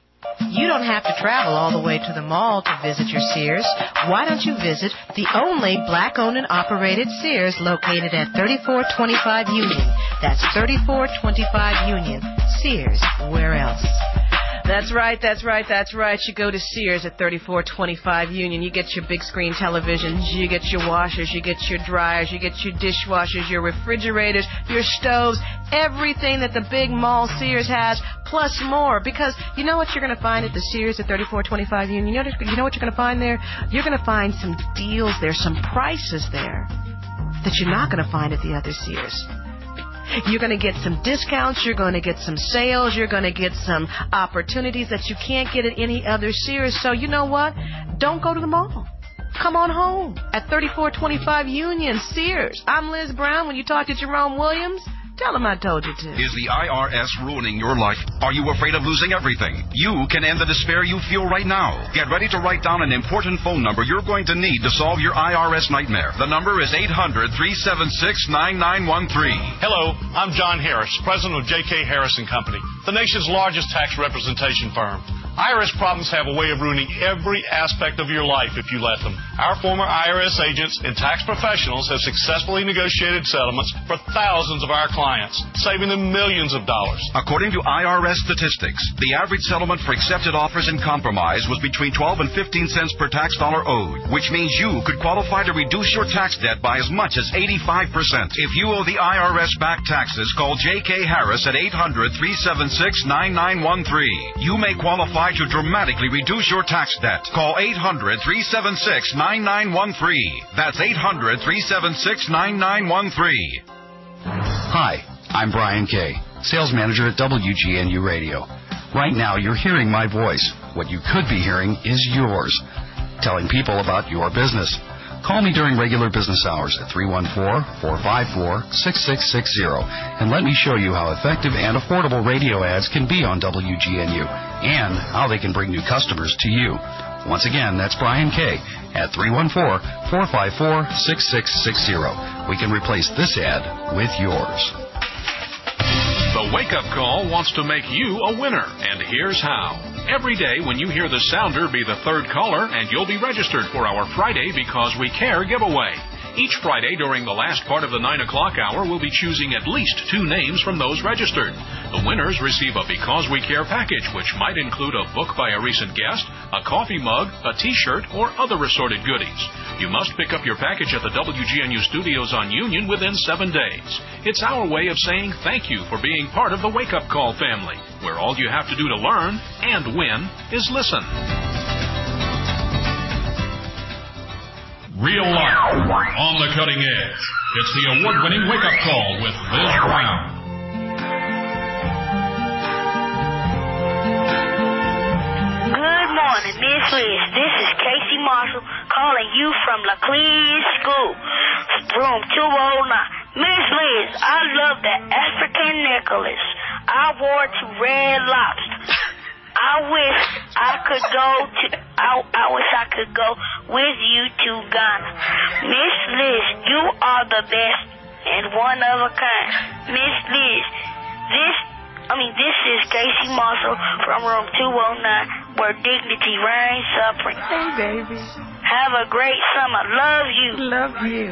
You don't have to travel all the way to the mall to visit your Sears. Why don't you visit the only black-owned and operated Sears located at thirty-four twenty-five Union? That's thirty-four twenty-five Union. Sears, where else? That's right, that's right, that's right. You go to Sears at thirty-four twenty-five Union. You get your big screen televisions, you get your washers, you get your dryers, you get your dishwashers, your refrigerators, your stoves, everything that the big mall Sears has, plus more. Because you know what you're going to find at the Sears at thirty-four twenty-five Union? You know, you know what you're going to find there? You're going to find some deals there, some prices there that you're not going to find at the other Sears. You're going to get some discounts, you're going to get some sales, you're going to get some opportunities that you can't get at any other Sears. So you know what? Don't go to the mall. Come on home at thirty-four twenty-five Union Sears. I'm Liz Brown. When you talk to Jerome Williams, tell him I told you to. Is the I R S ruining your life? Are you afraid of losing everything? You can end the despair you feel right now. Get ready to write down an important phone number you're going to need to solve your I R S nightmare. The number is eight hundred, three seven six, nine nine one three. Hello, I'm John Harris, president of J K Harris and Company, the nation's largest tax representation firm. I R S problems have a way of ruining every aspect of your life if you let them. Our former I R S agents and tax professionals have successfully negotiated settlements for thousands of our clients, saving them millions of dollars. According to I R S statistics, the average settlement for accepted offers in compromise was between twelve and fifteen cents per tax dollar owed, which means you could qualify to reduce your tax debt by as much as eighty-five percent. If you owe the I R S back taxes, call J K Harris at eight hundred, three seven six, nine nine one three. You may qualify to dramatically reduce your tax debt. Call eight hundred, three seven six, nine nine one three. That's eight hundred, three seven six, nine nine one three. Hi, I'm Brian Kay, sales manager at W G N U Radio. Right now, you're hearing my voice. What you could be hearing is yours, telling people about your business. Call me during regular business hours at three one four, four five four, six six six zero and let me show you how effective and affordable radio ads can be on W G N U and how they can bring new customers to you. Once again, that's Brian Kay at three one four, four five four, six six six zero. We can replace this ad with yours. The Wake Up Call wants to make you a winner, and here's how. Every day when you hear the sounder, be the third caller, and you'll be registered for our Friday Because We Care giveaway. Each Friday during the last part of the nine o'clock hour, we'll be choosing at least two names from those registered. The winners receive a Because We Care package, which might include a book by a recent guest, a coffee mug, a T-shirt, or other assorted goodies. You must pick up your package at the W G N U studios on Union within seven days. It's our way of saying thank you for being part of the Wake Up Call family, where all you have to do to learn and win is listen. Real life, on the cutting edge. It's the award-winning Wake Up Call with Liz Brown. Good morning, Miss Liz. This is Casey Marshall calling you from LaClise School, room two oh nine. Miss Liz, I love the African necklace I wore to Red Lobster. I wish I could go to, I, I wish I could go with you to Ghana. Miss Liz, you are the best and one of a kind. Miss Liz, this, I mean, this is Casey Marshall from room two oh nine, where dignity reigns supreme. Hey, baby. Have a great summer. Love you. Love you.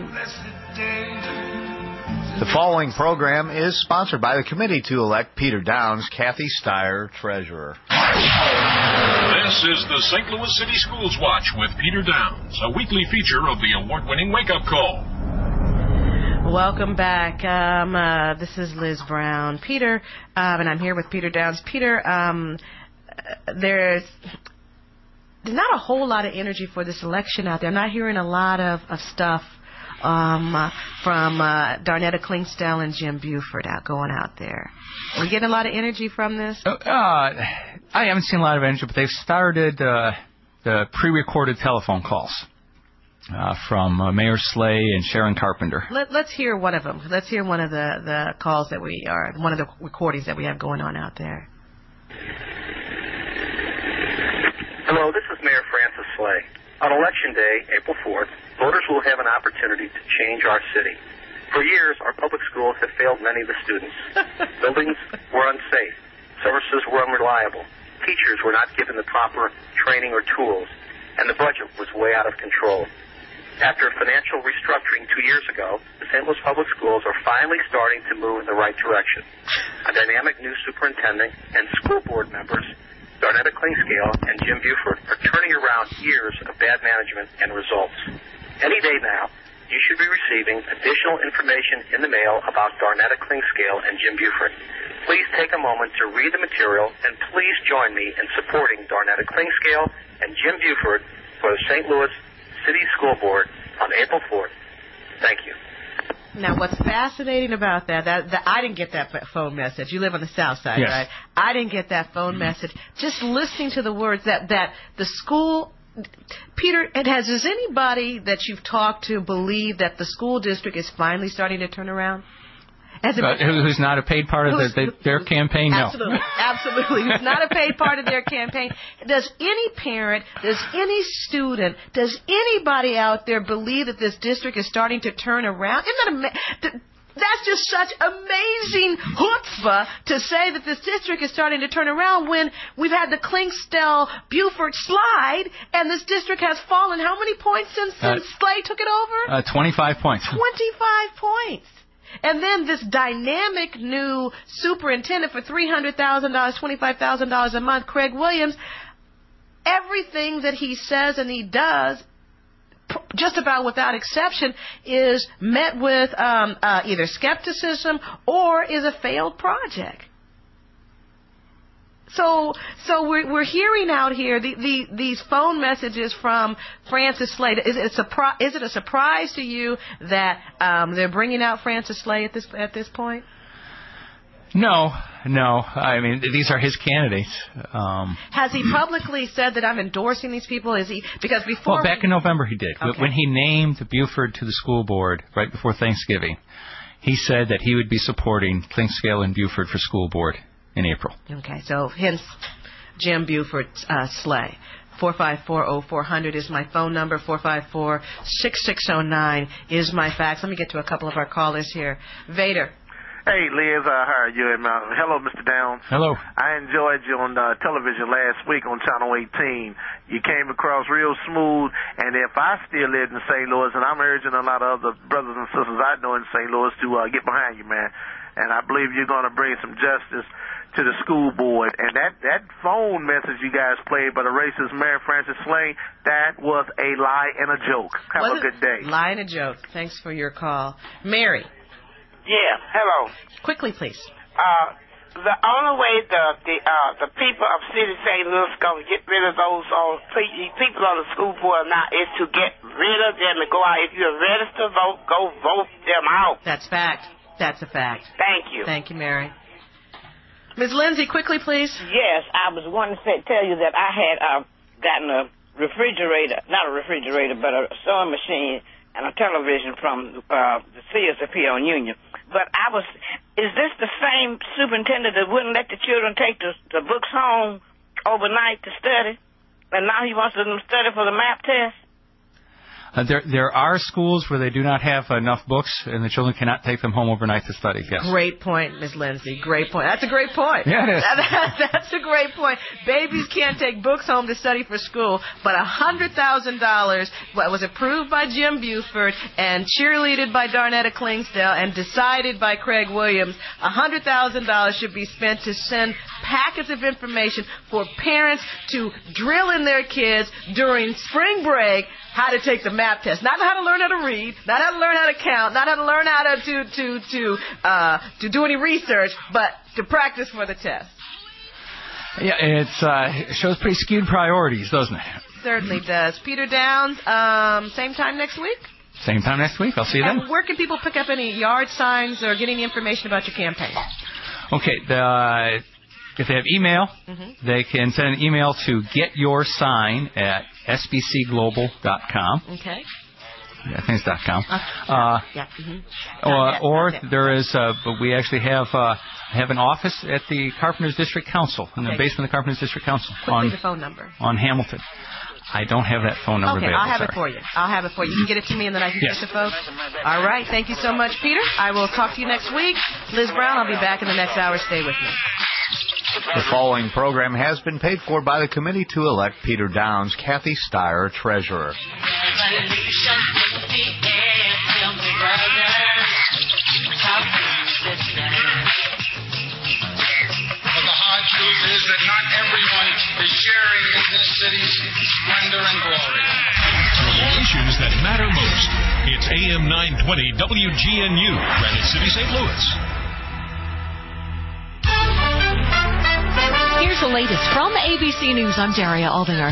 The following program is sponsored by the committee to elect Peter Downs, Kathy Steyer, treasurer. This is the Saint Louis City Schools Watch with Peter Downs, a weekly feature of the award-winning Wake Up Call. Welcome back. Um, uh, this is Liz Brown. Peter, um, and I'm here with Peter Downs. Peter, um, there's... There's not a whole lot of energy for this election out there. I'm not hearing a lot of, of stuff um, uh, from uh, Darnetta Klingstell and Jim Buford out going out there. Are we getting a lot of energy from this? Uh, I haven't seen a lot of energy, but they've started uh, the pre-recorded telephone calls uh, from uh, Mayor Slay and Sharon Carpenter. Let, let's hear one of them. Let's hear one of the, the calls that we are, one of the recordings that we have going on out there. Hello, this is Mayor Francis Slay. On Election Day, April fourth, voters will have an opportunity to change our city. For years, our public schools have failed many of the students. Buildings were unsafe. Services were unreliable. Teachers were not given the proper training or tools. And the budget was way out of control. After a financial restructuring two years ago, the Saint Louis Public Schools are finally starting to move in the right direction. A dynamic new superintendent and school board members, Darnetta Klingscale and Jim Buford, are turning around years of bad management and results. Any day now, you should be receiving additional information in the mail about Darnetta Klingscale and Jim Buford. Please take a moment to read the material, and please join me in supporting Darnetta Klingscale and Jim Buford for the Saint Louis City School Board on April fourth. Thank you. Now, what's fascinating about that, that, that, I didn't get that phone message. You live on the south side, yes. right? I didn't get that phone mm-hmm. message. Just listening to the words that, that the school, Peter, it has, does anybody that you've talked to believe that the school district is finally starting to turn around? As a, uh, who's not a paid part of their, their campaign? No. Absolutely. Absolutely. Who's not a paid part of their campaign. Does any parent, does any student, does anybody out there believe that this district is starting to turn around? Isn't that ama- That's just such amazing chutzpah to say that this district is starting to turn around when we've had the Klingscale-Buford slide and this district has fallen how many points since, since uh, Slay took it over? Uh, twenty-five points. twenty-five points. And then this dynamic new superintendent for three hundred thousand dollars, twenty-five thousand dollars a month, Craig Williams, everything that he says and he does, just about without exception, is met with um, uh, either skepticism or is a failed project. So, so we're we're hearing out here the, the, these phone messages from Francis Slay. Is it a surprise? Is it a surprise to you that um, they're bringing out Francis Slay at this at this point? No, no. I mean, these are his candidates. Um, Has he publicly said that I'm endorsing these people? Is he because before? Well, back in November he did. Okay. When he named Buford to the school board right before Thanksgiving, he said that he would be supporting Klingscale and Buford for school board in April. Okay, so hence Jim Buford uh, Slay. four five four, oh four hundred is my phone number. four five four, six six oh nine is my fax. Let me get to a couple of our callers here. Vader. Hey, Liz, uh, how are you? And, uh, hello, Mister Downs. Hello. I enjoyed you on uh, television last week on Channel eighteen. You came across real smooth, and if I still lived in Saint Louis, and I'm urging a lot of other brothers and sisters I know in Saint Louis to uh, get behind you, man. And I believe you're going to bring some justice to the school board. And that, that phone message you guys played by the racist Mayor Francis Slay, that was a lie and a joke. Have was a good day. Lie and a joke. Thanks for your call. Mary. Yeah, hello. Quickly, please. Uh, the only way the the uh, the people of City Saint Louis going to get rid of those uh, people on the school board now is to get rid of them and go out. If you're ready to vote, go vote them out. That's fact. That's a fact. Thank you. Thank you, Mary. Miz Lindsay, quickly, please. Yes, I was wanting to say, tell you that I had uh, gotten a refrigerator, not a refrigerator, but a sewing machine and a television from uh, the Sears up here on Union. But I was, is this the same superintendent that wouldn't let the children take the, the books home overnight to study, and now he wants them to study for the MAP test. Uh, there, there are schools where they do not have enough books, and the children cannot take them home overnight to study. Yes. Great point, Miss Lindsay. Great point. That's a great point. Yeah, it is. That, that's a great point. Babies can't take books home to study for school, but a hundred thousand dollars was approved by Jim Buford and cheerleaded by Darnetta Klingsdale and decided by Craig Williams. A hundred thousand dollars should be spent to send packets of information for parents to drill in their kids during spring break how to take the MAP test. Not how to learn how to read, not how to learn how to count, not how to learn how to to to to, uh, to do any research, but to practice for the test. Yeah, it's, uh, it shows pretty skewed priorities, doesn't it? Certainly does. Peter Downs, um, same time next week? Same time next week. I'll see you then. And where can people pick up any yard signs or get any information about your campaign? Okay, the... Uh, If they have email, mm-hmm. they can send an email to getyoursign at s b c global dot com. Okay. Yeah, I think it's dot .com. Uh, uh, yeah. Mm-hmm. Or, yet, or there is, uh, but we actually have uh, have an office at the Carpenters District Council, in the okay. basement of the Carpenters District Council. Quickly, on, the phone number. On Hamilton. I don't have that phone number okay, available. I'll have sorry. it for you. I'll have it for you. You can get it to me and then I can yes. get it to folks. All right. Thank you so much, Peter. I will talk to you next week. Liz Brown, I'll be back in the next hour. Stay with me. The following program has been paid for by the committee to elect Peter Downs, Kathy Steyer, Treasurer. But the hard truth is that not everyone is sharing in this city's splendor and glory. For the issues that matter most, it's A M nine twenty W G N U, Granite City, Saint Louis. Here's the latest from A B C News. I'm Daria Aldinger.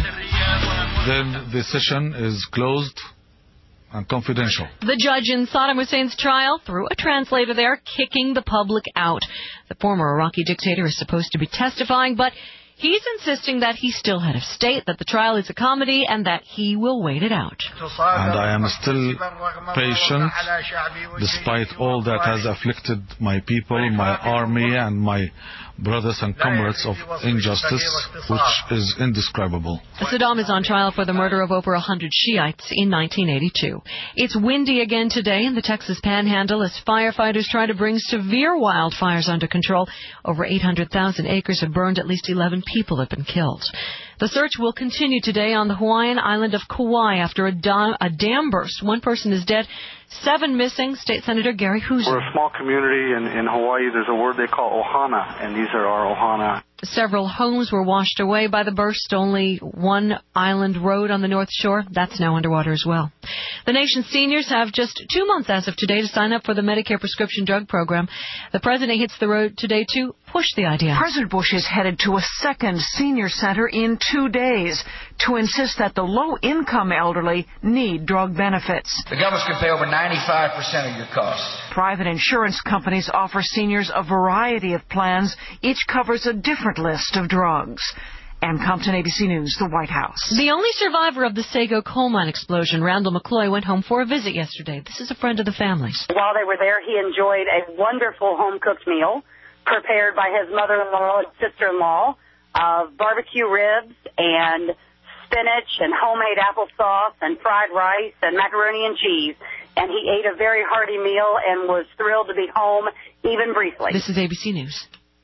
Then the session is closed and confidential. The judge in Saddam Hussein's trial threw a translator there, kicking the public out. The former Iraqi dictator is supposed to be testifying, but he's insisting that he's still head of state, that the trial is a comedy, and that he will wait it out. And I am still patient, despite all that has afflicted my people, my army, and my brothers and comrades of injustice, which is indescribable. Saddam is on trial for the murder of over one hundred Shiites in nineteen eighty-two. It's windy again today in the Texas Panhandle as firefighters try to bring severe wildfires under control. Over eight hundred thousand acres have burned. At least eleven people have been killed. The search will continue today on the Hawaiian island of Kauai after a, da- a dam burst. One person is dead, seven missing. State Senator Gary Houser. We're a small community in, in Hawaii. There's a word they call ohana, and these are our ohana. Several homes were washed away by the burst. Only one island road on the North Shore. That's now underwater as well. The nation's seniors have just two months as of today to sign up for the Medicare prescription drug program. The president hits the road today to push the idea. President Bush is headed to a second senior center in two days to insist that the low-income elderly need drug benefits. The government can pay over ninety-five percent of your costs. Private insurance companies offer seniors a variety of plans. Each covers a different list of drugs. Ann Compton, A B C News, the White House. The only survivor of the Sago coal mine explosion, Randall McCloy, went home for a visit yesterday. This is a friend of the family's. While they were there, he enjoyed a wonderful home-cooked meal prepared by his mother-in-law and sister-in-law of barbecue ribs and spinach and homemade applesauce and fried rice and macaroni and cheese. And he ate a very hearty meal and was thrilled to be home, even briefly. This is A B C News.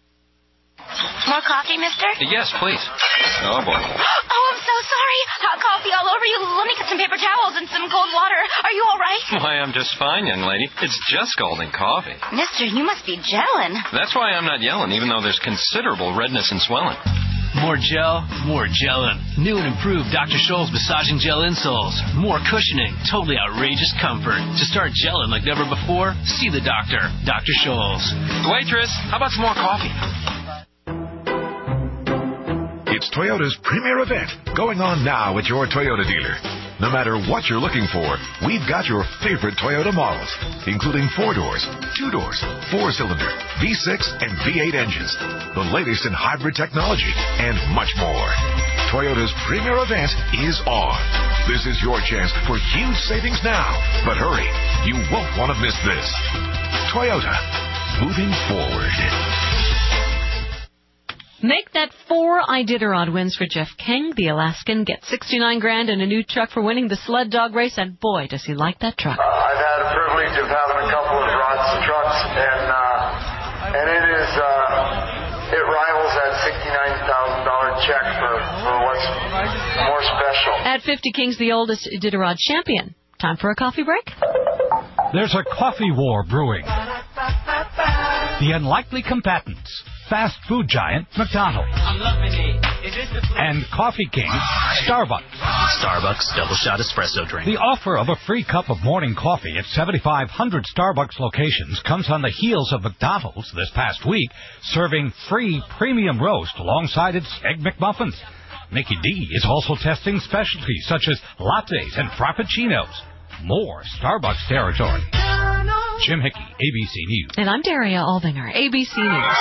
More coffee, mister? Yes, please. Oh, boy. Oh, I'm so sorry. Hot coffee all over you. Let me get some paper towels and some cold water. Are you all right? Why, I'm just fine, young lady. It's just scalding coffee. Mister, you must be gelling. That's why I'm not yelling, even though there's considerable redness and swelling. More gel, more gelling. New and improved Doctor Scholl's massaging gel insoles. More cushioning, totally outrageous comfort. To start gelling like never before, see the doctor, Doctor Scholl's. Waitress, how about some more coffee? It's Toyota's premier event going on now at your Toyota dealer. No matter what you're looking for, we've got your favorite Toyota models, including four doors, two doors, four-cylinder, V six, and V eight engines, the latest in hybrid technology, and much more. Toyota's premier event is on. This is your chance for huge savings now. But hurry, you won't want to miss this. Toyota, moving forward. Make that four Iditarod wins for Jeff King. The Alaskan gets sixty-nine grand and a new truck for winning the sled dog race, and boy, does he like that truck. Uh, I've had the privilege of having a couple of Rod's trucks, and uh, and it is uh, it rivals that sixty-nine thousand dollars check for, for what's more special. At fifty, King's the oldest Iditarod champion. Time for a coffee break? There's a coffee war brewing. The unlikely combatants, fast food giant McDonald's. I'm loving it. Is this the and Coffee King, Starbucks. Starbucks Double Shot Espresso Drink. The offer of a free cup of morning coffee at seventy-five hundred Starbucks locations comes on the heels of McDonald's this past week serving free premium roast alongside its Egg McMuffins. Mickey D is also testing specialties such as lattes and frappuccinos. More Starbucks territory. Jim Hickey, A B C News. And I'm Daria Aldinger, A B C News.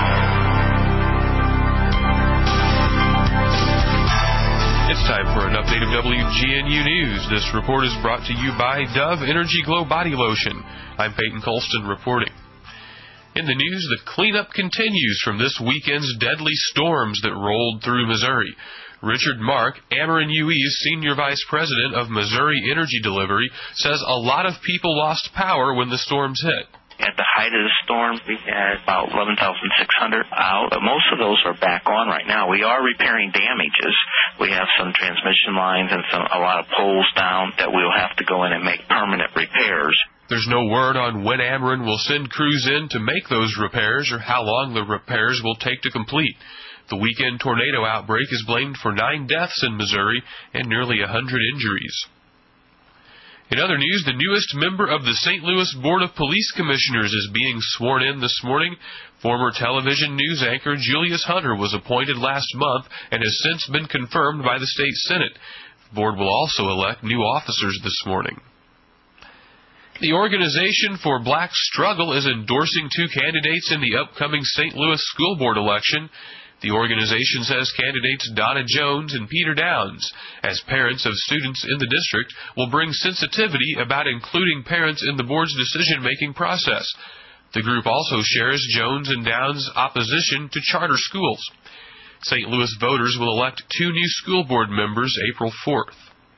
It's time for an update of W G N U News. This report is brought to you by Dove Energy Glow Body Lotion. I'm Peyton Colston reporting. In the news, the cleanup continues from this weekend's deadly storms that rolled through Missouri. Richard Mark, Ameren U E's Senior Vice President of Missouri Energy Delivery, says a lot of people lost power when the storms hit. At the height of the storm, we had about eleven thousand six hundred out. Most of those are back on right now. We are repairing damages. We have some transmission lines and some a lot of poles down that we'll have to go in and make permanent repairs. There's no word on when Ameren will send crews in to make those repairs or how long the repairs will take to complete. The weekend tornado outbreak is blamed for nine deaths in Missouri and nearly one hundred injuries. In other news, the newest member of the Saint Louis Board of Police Commissioners is being sworn in this morning. Former television news anchor Julius Hunter was appointed last month and has since been confirmed by the state Senate. The board will also elect new officers this morning. The Organization for Black Struggle is endorsing two candidates in the upcoming Saint Louis School Board election. The organization says candidates Donna Jones and Peter Downs, as parents of students in the district, will bring sensitivity about including parents in the board's decision-making process. The group also shares Jones and Downs' opposition to charter schools. Saint Louis voters will elect two new school board members April fourth.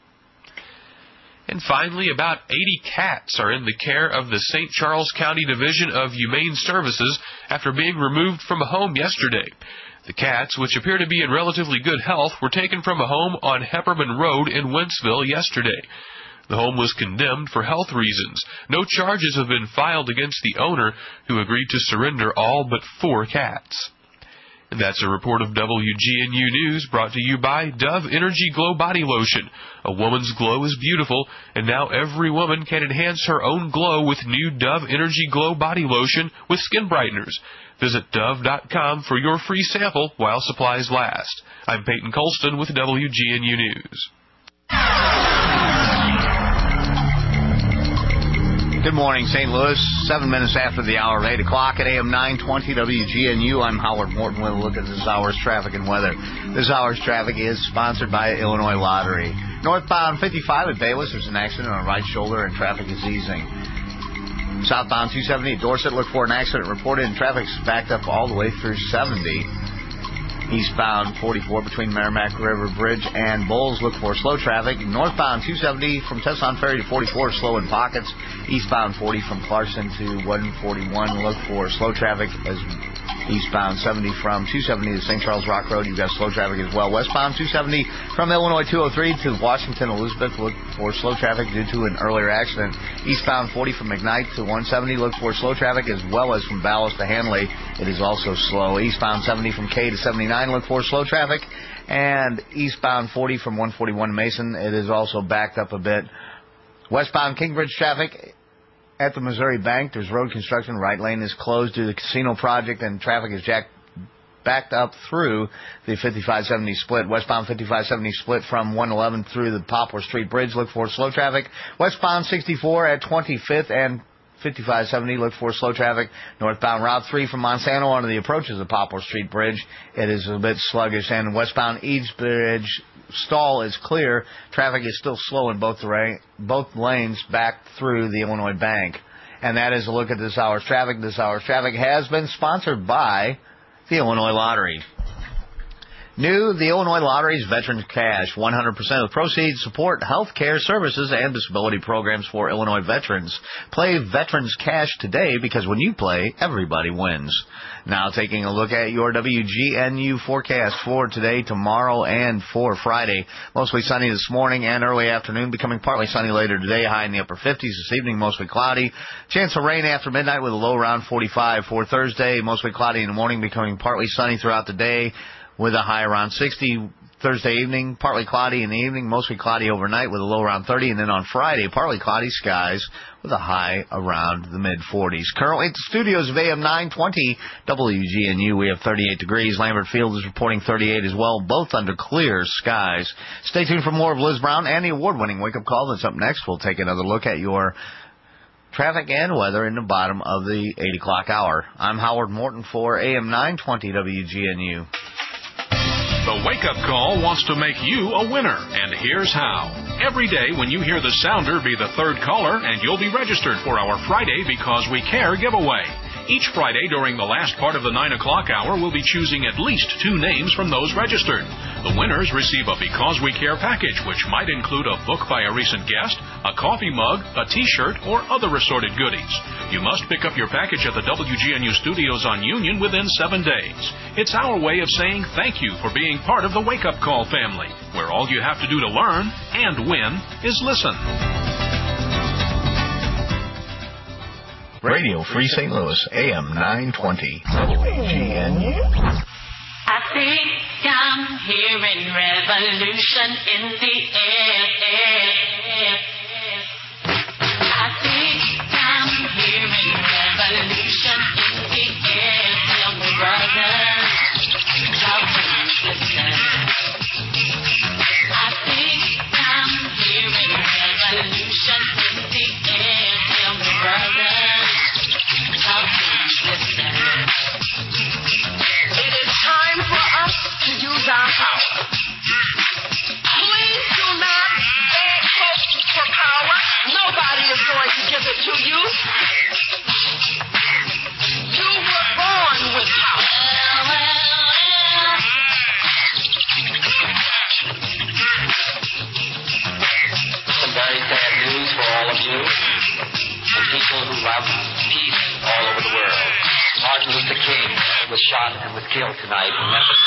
And finally, about eighty cats are in the care of the Saint Charles County Division of Humane Services after being removed from a home yesterday. The cats, which appear to be in relatively good health, were taken from a home on Hepperman Road in Wentzville yesterday. The home was condemned for health reasons. No charges have been filed against the owner, who agreed to surrender all but four cats. And that's a report of W G N U News brought to you by Dove Energy Glow Body Lotion. A woman's glow is beautiful, and now every woman can enhance her own glow with new Dove Energy Glow Body Lotion with skin brighteners. Visit Dove dot com for your free sample while supplies last. I'm Peyton Colston with W G N U News. Good morning, Saint Louis. Seven minutes after the hour of eight o'clock at A M nine twenty W G N U. I'm Howard Morton with a look at this hour's traffic and weather. This hour's traffic is sponsored by Illinois Lottery. Northbound fifty-five at Bayless, there's an accident on the right shoulder and traffic is easing. Southbound two seventy at Dorset, look for an accident reported and traffic's backed up all the way through seventy. Eastbound forty-four between Merrimack River Bridge and Bowles, look for slow traffic. Northbound two seventy from Tesson Ferry to forty-four, slow in pockets. Eastbound forty from Clarkson to one forty-one, look for slow traffic. As eastbound seventy from two seventy to Saint Charles Rock Road, you've got slow traffic as well. Westbound two seventy from Illinois two oh three to Washington Elizabeth, look for slow traffic due to an earlier accident. Eastbound forty from McKnight to one seventy, look for slow traffic, as well as from Ballas to Hanley. It is also slow. Eastbound seventy from K to seventy-nine, look for slow traffic. And eastbound forty from one forty-one to Mason, it is also backed up a bit. Westbound Kingbridge traffic at the Missouri Bank, there's road construction. Right lane is closed due to the casino project, and traffic is jacked, backed up through the fifty-five seventy split. Westbound fifty-five seventy split from one eleven through the Poplar Street Bridge, look for slow traffic. Westbound sixty-four at twenty-fifth and fifty-five seventy, look for slow traffic. Northbound Route three from Monsanto onto the approaches of Poplar Street Bridge, it is a bit sluggish. And westbound Eads Bridge stall is clear. Traffic is still slow in both the ra- both lanes back through the Illinois Bank. And that is a look at this hour's traffic. This hour's traffic has been sponsored by the Illinois Lottery. New, the Illinois Lottery's Veterans Cash. one hundred percent of the proceeds support health care services and disability programs for Illinois veterans. Play Veterans Cash today because when you play, everybody wins. Now taking a look at your W G N U forecast for today, tomorrow, and for Friday. Mostly sunny this morning and early afternoon, becoming partly sunny later today, high in the upper fifties. This evening, mostly cloudy. Chance of rain after midnight with a low around forty-five. For Thursday, mostly cloudy in the morning, becoming partly sunny throughout the day with a high around sixty. Thursday evening, partly cloudy in the evening, mostly cloudy overnight with a low around thirty. And then on Friday, partly cloudy skies with a high around the mid-forties. Currently at the studios of A M nine twenty W G N U, we have thirty-eight degrees. Lambert Field is reporting thirty-eight as well, both under clear skies. Stay tuned for more of Liz Brown and the award-winning Wake Up Call. That's up next. We'll take another look at your traffic and weather in the bottom of the eight o'clock hour. I'm Howard Morton for A M nine twenty W G N U. The Wake Up Call wants to make you a winner, and here's how. Every day when you hear the sounder, be the third caller, and you'll be registered for our Friday Because We Care giveaway. Each Friday during the last part of the nine o'clock hour, we'll be choosing at least two names from those registered. The winners receive a Because We Care package, which might include a book by a recent guest, a coffee mug, a T-shirt, or other assorted goodies. You must pick up your package at the W G N U studios on Union within seven days. It's our way of saying thank you for being part of the Wake Up Call family, where all you have to do to learn and win is listen. Radio Free Saint Louis, A M nine twenty W G N U. I think I'm hearing revolution in the air. I think I'm hearing revolution in the air. Tell me, brother, how can you listen? I think I'm hearing revolution in the air. Tell me, brother, how can you listen? It is time for us to use our power. Please do not beg folks for power. Nobody is going to give it to you. You were born with power. Some very sad news for all of you. The people who love peace all over the world. Martin Luther King was shot and was killed tonight in Memphis.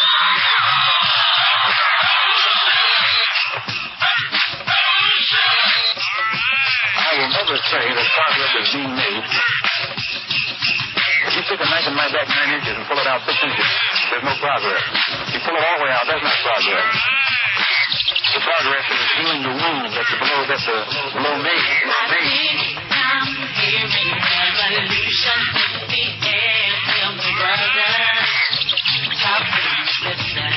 I will never say that progress is being made. If you take a knife and my back nine inches and pull it out six inches, there's no progress. If you pull it all the way out, that's not progress. The progress is healing the wound that the blow that the blow made. made. I'm hearing revolution in the air. Tell me, brother, how can you listen?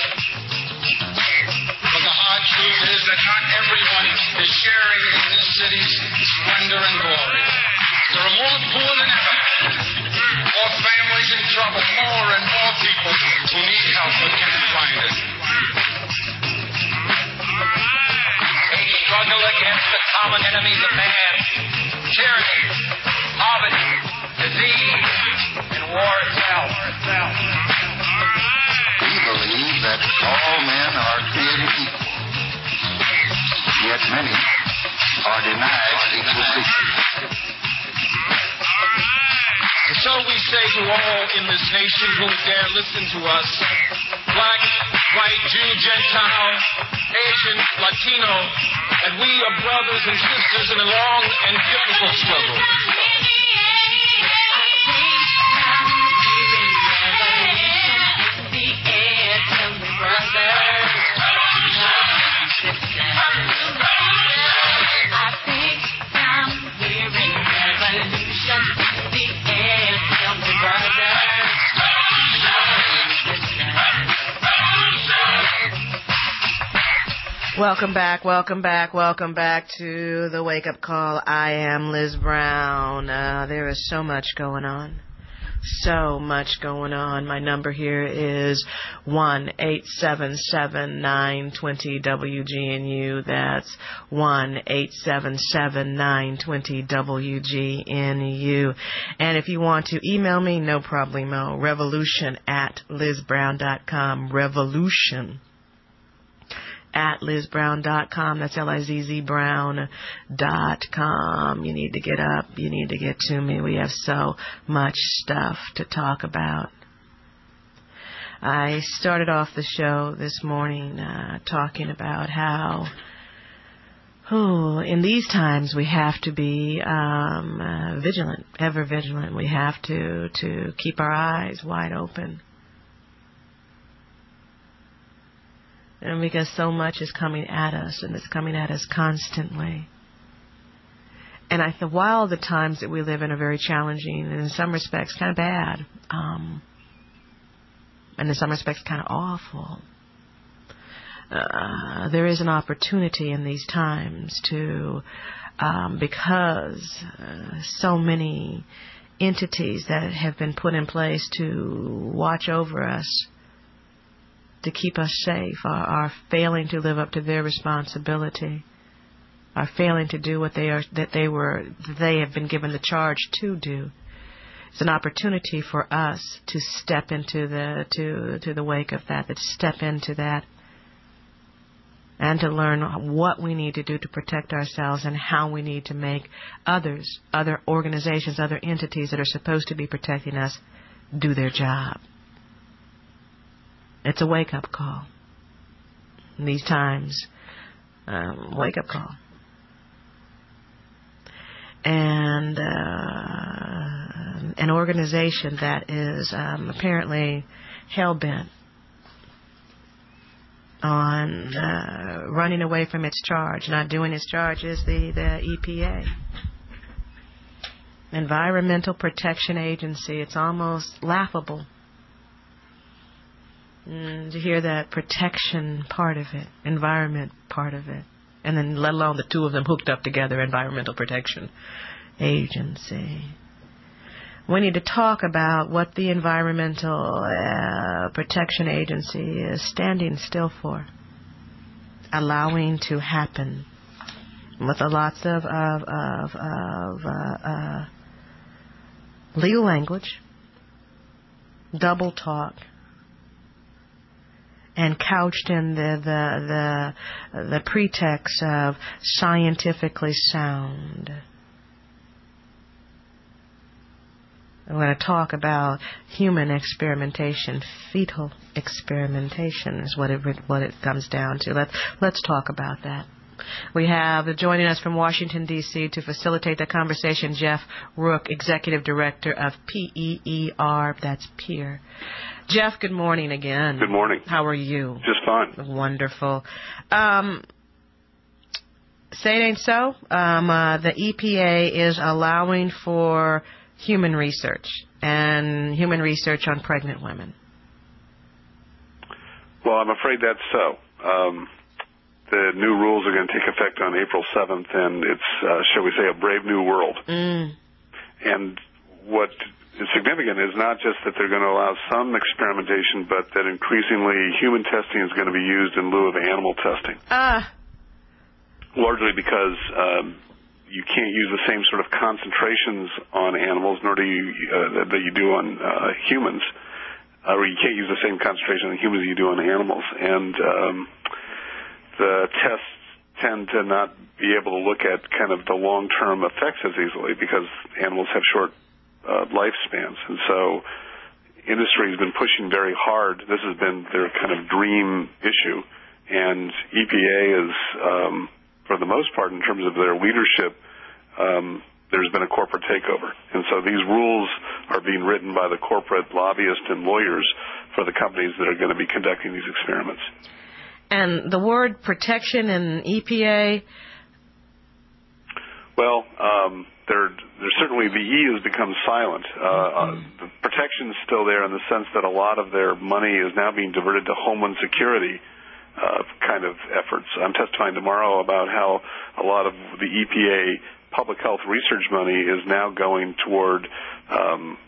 But the hard truth is that not everyone is sharing in this city's splendor and glory. There are more poor than ever, more families in trouble, more and more people who need help but can't find it. We struggle against the common enemies of man: tyranny, poverty, disease, and war itself. We believe that all men are created equal, yet many are denied equal treatment. And so we say to all in this nation who dare listen to us, black, white, Jew, Gentile, Asian, Latino, and we are brothers and sisters in a long and difficult struggle. Welcome back, welcome back, welcome back to the Wake Up Call. I am Liz Brown. Uh, there is so much going on. So much going on. My number here is one eight seven seven nine two zero W G N U. That's one eight seven seven nine two zero W G N U. And if you want to email me, no problemo. Revolution at liz brown dot com. Revolution at liz brown dot com. That's L I Z Z Brown dot com. You need to get up. You need to get to me. We have so much stuff to talk about. I started off the show this morning uh, talking about how oh, in these times we have to be um, uh, vigilant, ever vigilant. We have to, to keep our eyes wide open. And because so much is coming at us, and it's coming at us constantly. And I think while the times that we live in are very challenging, and in some respects kind of bad, um, and in some respects kind of awful, uh, there is an opportunity in these times to, um, because uh, so many entities that have been put in place to watch over us, to keep us safe, are, are failing to live up to their responsibility, are failing to do what they are that they were that they have been given the charge to do. It's an opportunity for us to step into the to to the wake of that, to step into that, and to learn what we need to do to protect ourselves and how we need to make others, other organizations, other entities that are supposed to be protecting us, do their job. It's a wake-up call. In these times, um, wake-up call. And uh, an organization that is um, apparently hell-bent on uh, running away from its charge, not doing its charge, is the, the E P A. Environmental Protection Agency. It's almost laughable Mm, to hear that protection part of it, environment part of it, and then let alone the two of them hooked up together, Environmental Protection Agency. We need to talk about what the Environmental uh, Protection Agency is standing still for, allowing to happen, with a lots of of of, of uh, uh, legal language, double talk, and couched in the, the the the pretext of scientifically sound. We're going to talk about human experimentation, fetal experimentation is what it what it comes down to. Let's let's talk about that. We have joining us from Washington, D C to facilitate the conversation, Jeff Rook, Executive Director of P E E R, that's PEER. Jeff, good morning again. Good morning. How are you? Just fine. Wonderful. Um, say it ain't so. Um, uh, the E P A is allowing for human research, and human research on pregnant women. Well, I'm afraid that's so. Um, the new rules are going to take effect on April seventh, and it's, uh, shall we say, a brave new world. Mm. And what is significant is not just that they're going to allow some experimentation, but that increasingly human testing is going to be used in lieu of animal testing. Ah. Largely because um, you can't use the same sort of concentrations on animals, nor do you uh, that you do on uh, humans, uh, or you can't use the same concentration on humans as you do on animals. And um, the tests tend to not be able to look at kind of the long-term effects as easily because animals have short uh, lifespans. And so industry has been pushing very hard. This has been their kind of dream issue. And E P A is, um, for the most part, in terms of their leadership, um, there's been a corporate takeover. And so these rules are being written by the corporate lobbyists and lawyers for the companies that are going to be conducting these experiments. And the word protection in E P A? Well, um, there, there's certainly the E has become silent. Uh, uh, the protection is still there in the sense that a lot of their money is now being diverted to Homeland Security uh, kind of efforts. I'm testifying tomorrow about how a lot of the E P A public health research money is now going toward um,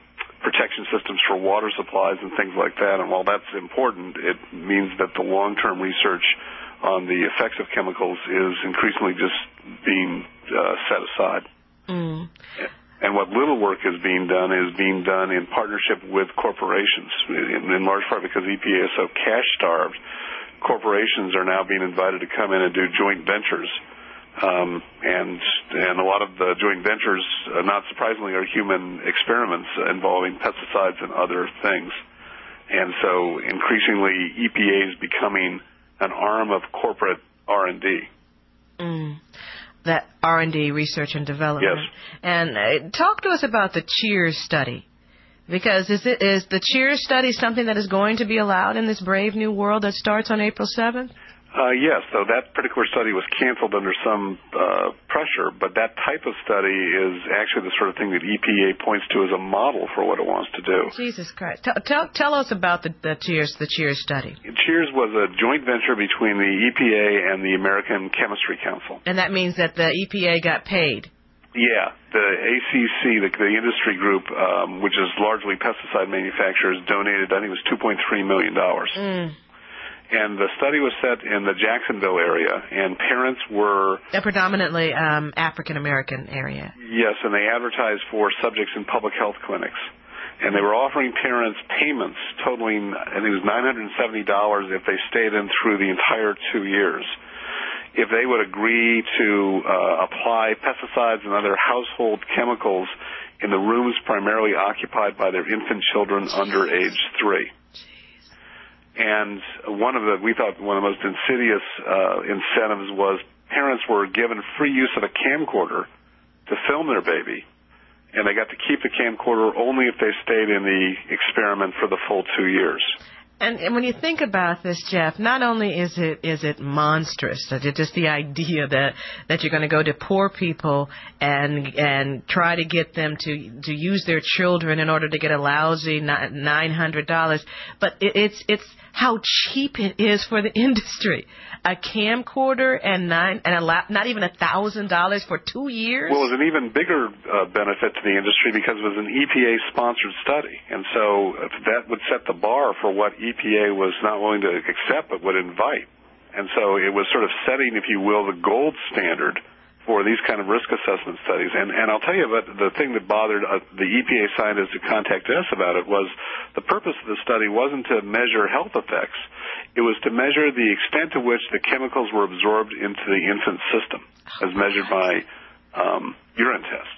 protection systems for water supplies and things like that. And while that's important, it means that the long-term research on the effects of chemicals is increasingly just being uh, set aside. Mm. And what little work is being done is being done in partnership with corporations, in, in large part because E P A is so cash-starved. Corporations are now being invited to come in and do joint ventures. Um, and and a lot of the joint ventures, uh, not surprisingly, are human experiments involving pesticides and other things. And so increasingly, E P A is becoming an arm of corporate R and D. Mm. That R and D, research and development. Yes. And uh, talk to us about the CHEERS study. Because is it is the CHEERS study something that is going to be allowed in this brave new world that starts on April seventh? Uh, yes, so that particular study was canceled under some uh, pressure, but that type of study is actually the sort of thing that E P A points to as a model for what it wants to do. Jesus Christ. Tell, tell, tell us about the, the CHEERS the CHEERS study. CHEERS was a joint venture between the E P A and the American Chemistry Council. And that means that the E P A got paid. Yeah, the A C C, the, the industry group, um, which is largely pesticide manufacturers, donated, I think it was two point three million dollars. Mm. And the study was set in the Jacksonville area, and parents were... A predominantly um, African-American area. Yes, and they advertised for subjects in public health clinics. And they were offering parents payments totaling, I think it was nine hundred seventy dollars if they stayed in through the entire two years. If they would agree to uh, apply pesticides and other household chemicals in the rooms primarily occupied by their infant children under age three. And one of the, we thought one of the most insidious uh, incentives was parents were given free use of a camcorder to film their baby, and they got to keep the camcorder only if they stayed in the experiment for the full two years. And, and when you think about this, Jeff, not only is it is it monstrous, that it just the idea that that you're going to go to poor people and and try to get them to to use their children in order to get a lousy nine hundred dollars, but it, it's it's how cheap it is for the industry. A camcorder and nine and a lap, not even a thousand dollars for two years. Well, it was an even bigger uh, benefit to the industry because it was an E P A sponsored study, and so that would set the bar for what E P A was not willing to accept but would invite. And so it was sort of setting, if you will, the gold standard for these kind of risk assessment studies. And, and I'll tell you about the thing that bothered uh, the E P A scientists who contacted us about it was the purpose of the study wasn't to measure health effects. It was to measure the extent to which the chemicals were absorbed into the infant system as measured by um, urine tests.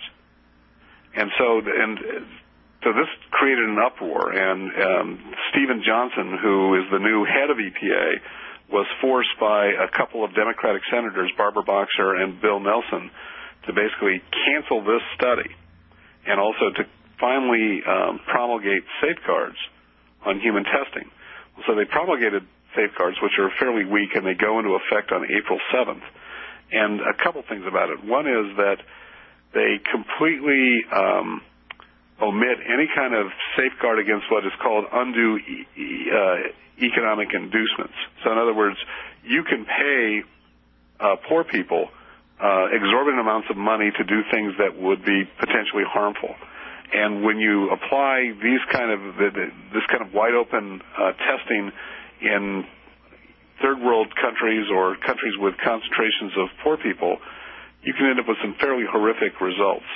And so, and so this created an uproar, and um, Stephen Johnson, who is the new head of E P A, was forced by a couple of Democratic senators, Barbara Boxer and Bill Nelson, to basically cancel this study and also to finally um, promulgate safeguards on human testing. So they promulgated safeguards, which are fairly weak, and they go into effect on April seventh. And a couple things about it. One is that they completely um, omit any kind of safeguard against what is called undue e- e- uh, economic inducements. So in other words, you can pay uh, poor people uh, exorbitant amounts of money to do things that would be potentially harmful. And when you apply these kind of this kind of wide open uh, testing in third world countries or countries with concentrations of poor people, you can end up with some fairly horrific results.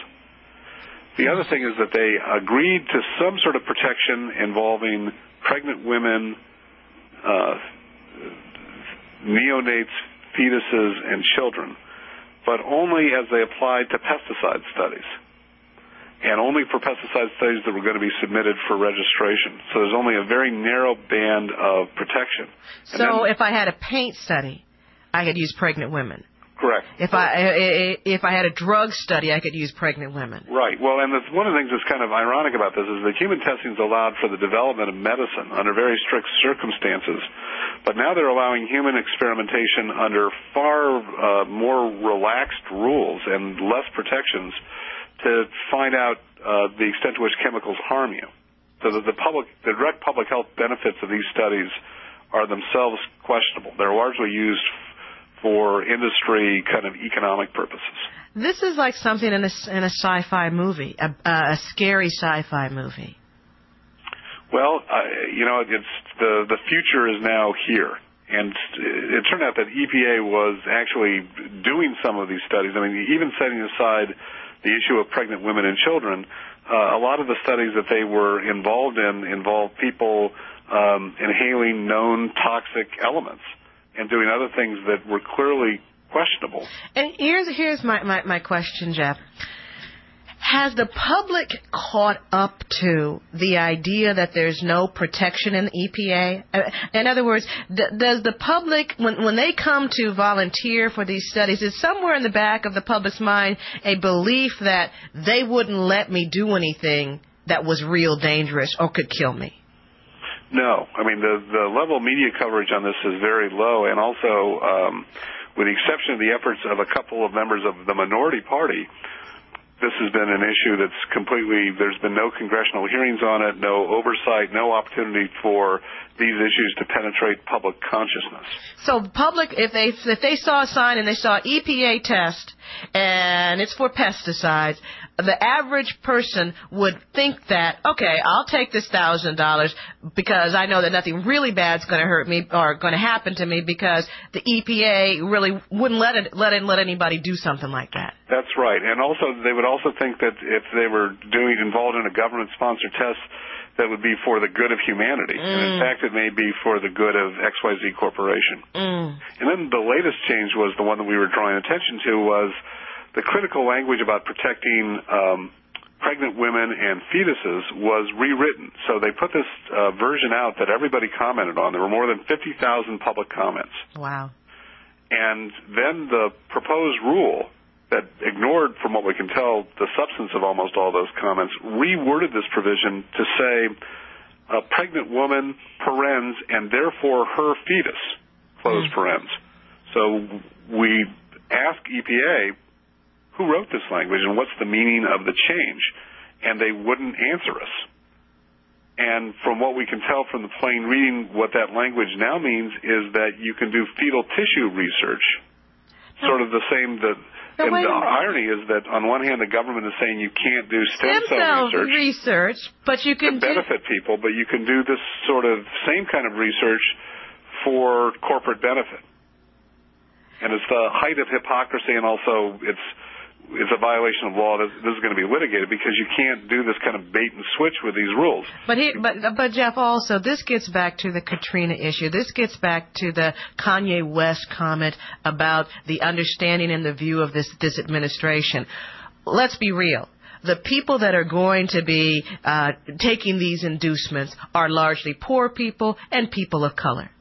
The other thing is that they agreed to some sort of protection involving pregnant women, uh, neonates, fetuses, and children, but only as they applied to pesticide studies, and only for pesticide studies that were going to be submitted for registration. So there's only a very narrow band of protection. And so then, if I had a paint study, I could use pregnant women. Correct. If I if I had a drug study, I could use pregnant women. Right. Well, and that's one of the things that's kind of ironic about this is that human testing is allowed for the development of medicine under very strict circumstances, but now they're allowing human experimentation under far uh, more relaxed rules and less protections to find out uh, the extent to which chemicals harm you. So that the public, the direct public health benefits of these studies are themselves questionable. They're largely used for industry kind of economic purposes. This is like something in a, in a sci-fi movie, a, a scary sci-fi movie. Well, uh, you know, it's the the future is now here. And it turned out that E P A was actually doing some of these studies. I mean, even setting aside the issue of pregnant women and children, uh, a lot of the studies that they were involved in involved people um, inhaling known toxic elements and doing other things that were clearly questionable. And here's here's my, my, my question, Jeff. Has the public caught up to the idea that there's no protection in the E P A? In other words, d- does the public, when, when they come to volunteer for these studies, is somewhere in the back of the public's mind a belief that they wouldn't let me do anything that was real dangerous or could kill me? No. I mean, the, the level of media coverage on this is very low, and also, um, with the exception of the efforts of a couple of members of the minority party, this has been an issue that's completely, there's been no congressional hearings on it, no oversight, no opportunity for these issues to penetrate public consciousness. So the public, if they if they saw a sign and they saw E P A test and it's for pesticides, the average person would think that, okay, I'll take this thousand dollars because I know that nothing really bad's going to hurt me or going to happen to me because the E P A really wouldn't let it let it let anybody do something like that. That's right, and also they would also think that if they were doing involved in a government-sponsored test, that would be for the good of humanity, mm. and in fact, it may be for the good of X Y Z Corporation. Mm. And then the latest change was the one that we were drawing attention to was the critical language about protecting um, pregnant women and fetuses was rewritten. So they put this uh, version out that everybody commented on. There were more than fifty thousand public comments. Wow. And then the proposed rule that ignored, from what we can tell, the substance of almost all those comments, reworded this provision to say a pregnant woman, parens, and therefore her fetus, close mm. parens. So we ask E P A, who wrote this language and what's the meaning of the change? And they wouldn't answer us. And from what we can tell from the plain reading, what that language now means is that you can do fetal tissue research, no. sort of the same that... No, and the irony is that on one hand, the government is saying you can't do stem, stem cell, cell research, research, but you can to benefit do... people, but you can do this sort of same kind of research for corporate benefit. And it's the height of hypocrisy, and also it's it's a violation of law. This, this is going to be litigated because you can't do this kind of bait and switch with these rules. But he, but but Jeff, also this gets back to the Katrina issue. This gets back to the Kanye West comment about the understanding and the view of this this administration. Let's be real. The people that are going to be uh, taking these inducements are largely poor people and people of color.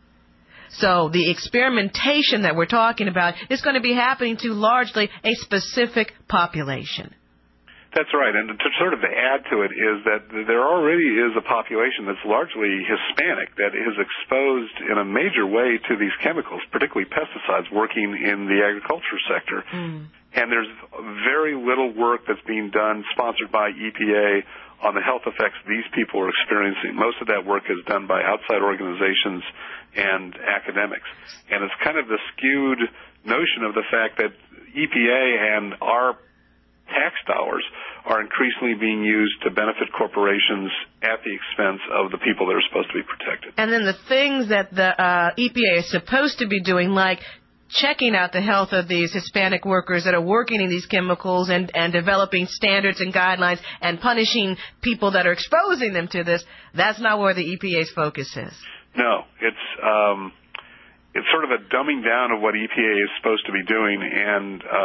So the experimentation that we're talking about is going to be happening to largely a specific population. That's right. And to sort of add to it is that there already is a population that's largely Hispanic that is exposed in a major way to these chemicals, particularly pesticides, working in the agriculture sector. Mm. And there's very little work that's being done, sponsored by E P A, on the health effects these people are experiencing. Most of that work is done by outside organizations and academics. And it's kind of the skewed notion of the fact that E P A and our tax dollars are increasingly being used to benefit corporations at the expense of the people that are supposed to be protected. And then the things that the uh, E P A is supposed to be doing, like checking out the health of these Hispanic workers that are working in these chemicals and, and developing standards and guidelines and punishing people that are exposing them to this, that's not where the E P A's focus is. No, it's um, it's sort of a dumbing down of what E P A is supposed to be doing, and uh,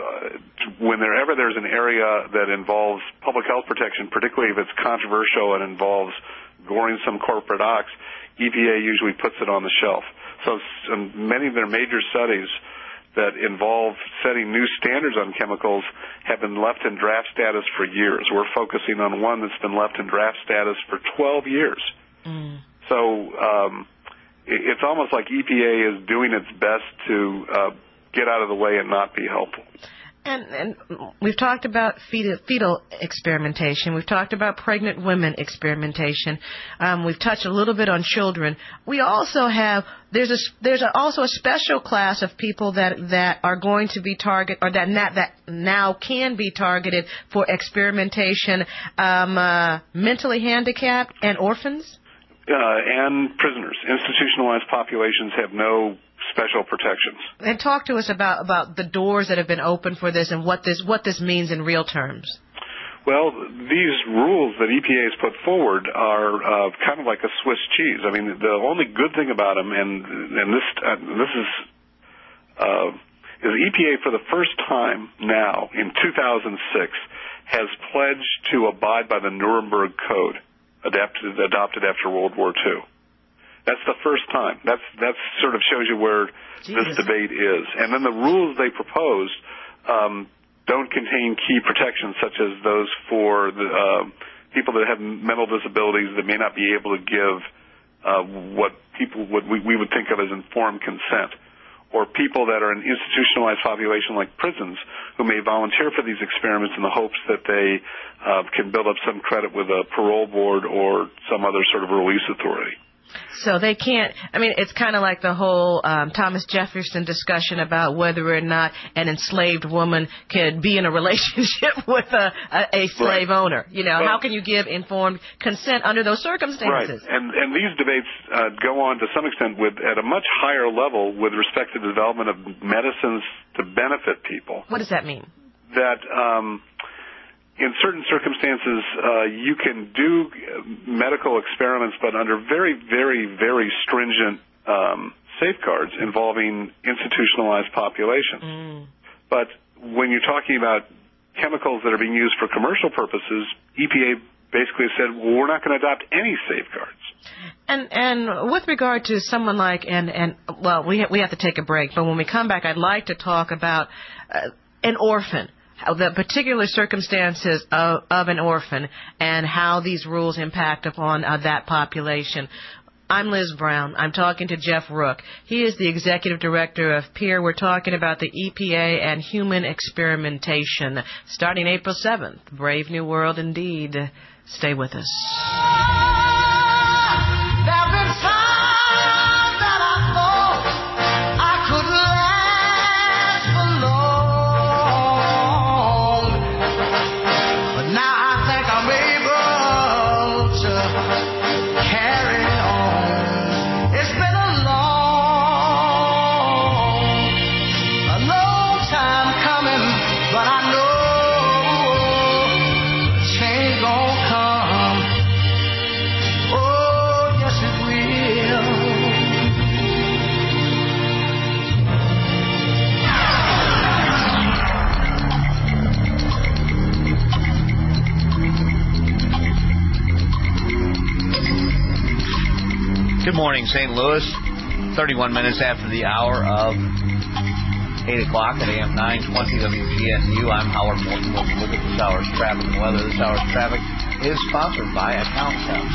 uh, whenever there's an area that involves public health protection, particularly if it's controversial and involves goring some corporate ox, E P A usually puts it on the shelf. So um, many of their major studies that involve setting new standards on chemicals have been left in draft status for years. We're focusing on one that's been left in draft status for twelve years. Mm. So um, it's almost like E P A is doing its best to uh, get out of the way and not be helpful. And, and we've talked about fetal, fetal experimentation. We've talked about pregnant women experimentation. Um, we've touched a little bit on children. We also have there's a there's a, also a special class of people that that are going to be target or that not, that now can be targeted for experimentation. Um, uh, mentally handicapped and orphans. Uh, and prisoners. Institutionalized populations have no special protections. And talk to us about, about the doors that have been opened for this and what this what this means in real terms. Well, these rules that E P A has put forward are uh, kind of like a Swiss cheese. I mean, the only good thing about them, and and this uh, this is uh, is E P A for the first time now in two thousand six has pledged to abide by the Nuremberg Code adapted adopted after World War Two. That's the first time. That's that sort of shows you where Jesus. This debate is. And then the rules they proposed um, don't contain key protections, such as those for the uh, people that have mental disabilities that may not be able to give uh, what people would we, we would think of as informed consent, or people that are in institutionalized population like prisons who may volunteer for these experiments in the hopes that they uh, can build up some credit with a parole board or some other sort of release authority. So they can't, I mean, it's kind of like the whole um, Thomas Jefferson discussion about whether or not an enslaved woman could be in a relationship with a, a, a slave right. owner. You know, well, how can you give informed consent under those circumstances? Right. And, and these debates uh, go on to some extent with at a much higher level with respect to the development of medicines to benefit people. What does that mean? That... Um, in certain circumstances, uh, you can do medical experiments, but under very, very, very stringent um, safeguards involving institutionalized populations. Mm. But when you're talking about chemicals that are being used for commercial purposes, E P A basically said, well, we're not going to adopt any safeguards. And and with regard to someone like, and, and well, we, ha- we have to take a break, but when we come back, I'd like to talk about uh, an orphan. The particular circumstances of, of an orphan and how these rules impact upon uh, that population. I'm Liz Brown. I'm talking to Jeff Rook. He is the executive director of PEER. We're talking about the E P A and human experimentation starting April seventh. Brave new world indeed. Stay with us. Good morning, Saint Louis. thirty-one minutes after the hour of eight o'clock at A M nine twenty W G N U. I'm Howard Morton. We'll look at this hour's traffic and weather. This hour's traffic is sponsored by Account Temps.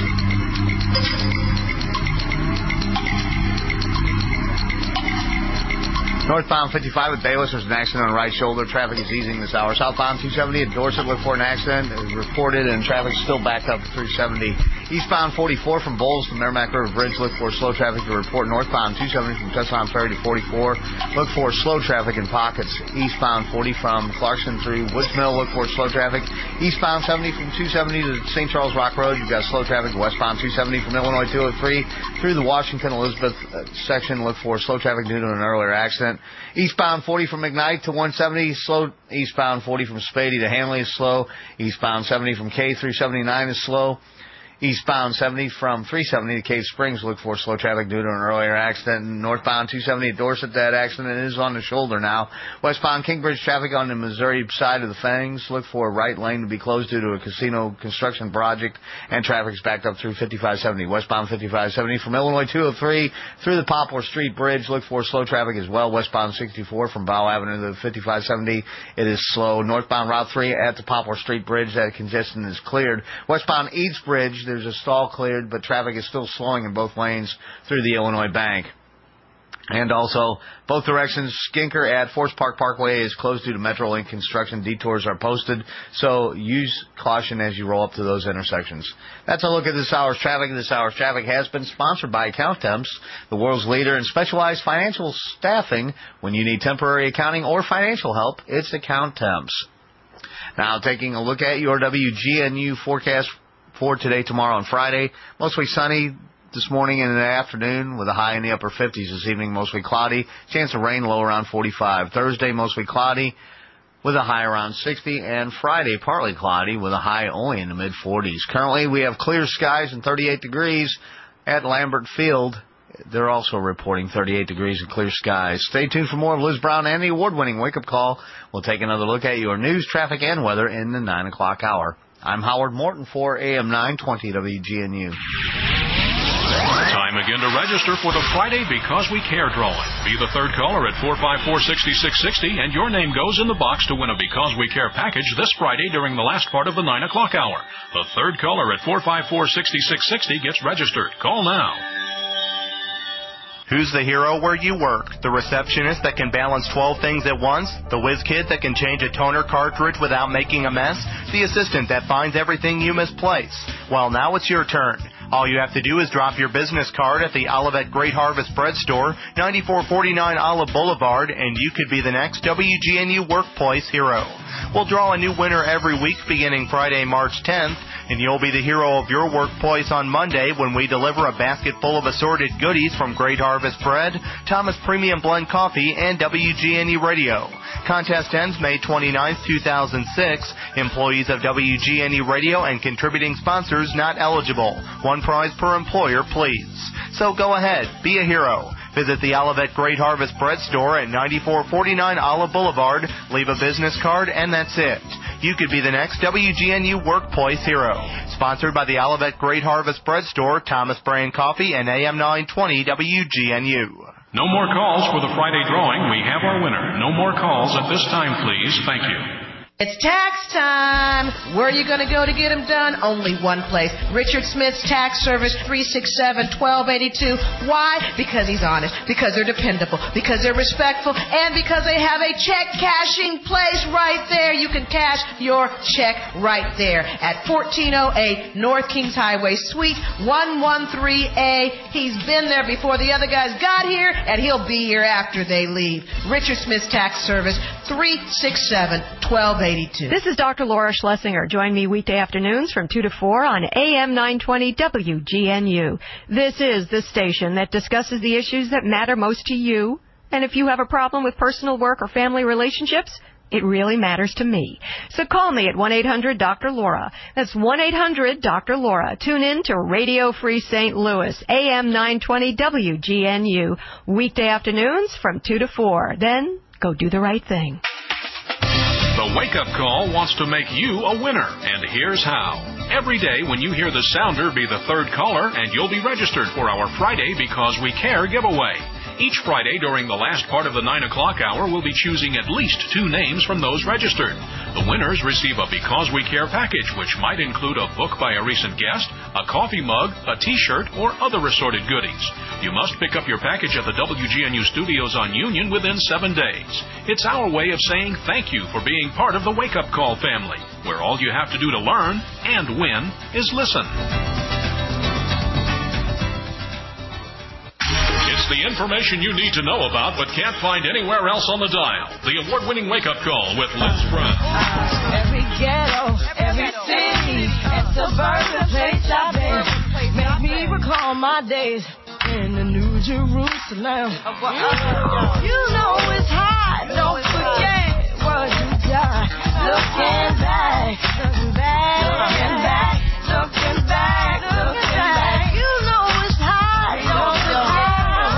Northbound fifty-five at Bayless, there's an accident on the right shoulder. Traffic is easing this hour. Southbound two seventy at Dorset, look for an accident. It was reported, and traffic is still backed up to three seventy. Eastbound forty-four from Bowles to Merrimack River Bridge, look for slow traffic to report. Northbound two seventy from Tucson Ferry to forty-four, look for slow traffic in pockets. Eastbound forty from Clarkson through Woods Mill, look for slow traffic. Eastbound seventy from two seventy to Saint Charles Rock Road, you've got slow traffic. Westbound two seventy from Illinois two oh three through the Washington Elizabeth section, look for slow traffic due to an earlier accident. Eastbound forty from McKnight to one seventy, slow. Eastbound forty from Spady to Hanley is slow. Eastbound seventy from K through seventy-nine is slow. Eastbound seventy from three seventy to Cave Springs, look for slow traffic due to an earlier accident. Northbound two seventy at Dorset, that accident is on the shoulder now. Westbound Kingbridge traffic on the Missouri side of the Fangs, look for a right lane to be closed due to a casino construction project, and traffic is backed up through fifty-five seventy. Westbound fifty-five seventy from Illinois two oh three through the Poplar Street Bridge, look for slow traffic as well. Westbound sixty-four from Bow Avenue to fifty-five seventy, it is slow. Northbound Route three at the Poplar Street Bridge, that congestion is cleared. Westbound Eads Bridge, there's a stall cleared, but traffic is still slowing in both lanes through the Illinois Bank. And also, both directions, Skinker at Forest Park Parkway is closed due to Metrolink construction. Detours are posted, so use caution as you roll up to those intersections. That's a look at this hour's traffic. This hour's traffic has been sponsored by Accountemps, the world's leader in specialized financial staffing. When you need temporary accounting or financial help, it's Accountemps. Now, taking a look at your W G N U forecast for today, tomorrow, and Friday. Mostly sunny this morning and in the afternoon with a high in the upper fifties. This evening, mostly cloudy. Chance of rain, low around forty-five. Thursday, mostly cloudy with a high around sixty. And Friday, partly cloudy with a high only in the mid-forties. Currently, we have clear skies and thirty-eight degrees at Lambert Field. They're also reporting thirty-eight degrees and clear skies. Stay tuned for more of Liz Brown and the award-winning Wake Up Call. We'll take another look at your news, traffic, and weather in the nine o'clock hour. I'm Howard Morton for A M nine twenty W G N U. Time again to register for the Friday Because We Care drawing. Be the third caller at four five four, six six six zero, and your name goes in the box to win a Because We Care package this Friday during the last part of the nine o'clock hour. The third caller at four five four, six six six zero gets registered. Call now. Who's the hero where you work? The receptionist that can balance twelve things at once? The whiz kid that can change a toner cartridge without making a mess? The assistant that finds everything you misplace? Well, now it's your turn. All you have to do is drop your business card at the Olivet Great Harvest Bread Store, ninety-four forty-nine Olive Boulevard, and you could be the next W G N U Workplace hero. We'll draw a new winner every week beginning Friday, March tenth, and you'll be the hero of your workplace on Monday when we deliver a basket full of assorted goodies from Great Harvest Bread, Thomas Premium Blend Coffee, and W G N U Radio. Contest ends May twenty-ninth, two thousand six. Employees of W G N U Radio and contributing sponsors not eligible. One prize per employer, please. So go ahead, be a hero. Visit the Olivet Great Harvest Bread Store at ninety-four forty-nine Olive Boulevard, leave a business card, and that's it. You could be the next W G N U Workplace hero. Sponsored by the Olivet Great Harvest Bread Store, Thomas Brand Coffee, and A M nine twenty W G N U. No more calls for the Friday drawing. We have our winner. No more calls at this time, please. Thank you. It's tax time. Where are you going to go to get them done? Only one place. Richard Smith's Tax Service, three six seven, one two eight two. Why? Because he's honest. Because they're dependable. Because they're respectful. And because they have a check cashing place right there. You can cash your check right there at fourteen oh eight North Kings Highway, Suite one thirteen A. He's been there before the other guys got here, and he'll be here after they leave. Richard Smith's Tax Service, three six seven, one two eight two. This is Doctor Laura Schlesinger. Join me weekday afternoons from two to four on A M nine twenty W G N U. This is the station that discusses the issues that matter most to you. And if you have a problem with personal work or family relationships, it really matters to me. So call me at one eight hundred Doctor Laura. That's one eight hundred Doctor Laura. Tune in to Radio Free Saint Louis, A M nine twenty W G N U, weekday afternoons from two to four. Then go do the right thing. The Wake Up Call wants to make you a winner, and here's how. Every day when you hear the sounder, be the third caller, and you'll be registered for our Friday Because We Care giveaway. Each Friday during the last part of the nine o'clock hour, we'll be choosing at least two names from those registered. The winners receive a Because We Care package, which might include a book by a recent guest, a coffee mug, a T-shirt, or other assorted goodies. You must pick up your package at the W G N U studios on Union within seven days. It's our way of saying thank you for being part of the Wake Up Call family, where all you have to do to learn and win is listen. It's the information you need to know about but can't find anywhere else on the dial. The award-winning Wake Up Call with Liz Brown. Every ghetto, every city, and suburban place I've been make me recall my days in the New Jerusalem. You know it's hot, don't forget what you got. Looking back, looking back, looking back, looking back, looking back. You know it's hot, don't forget.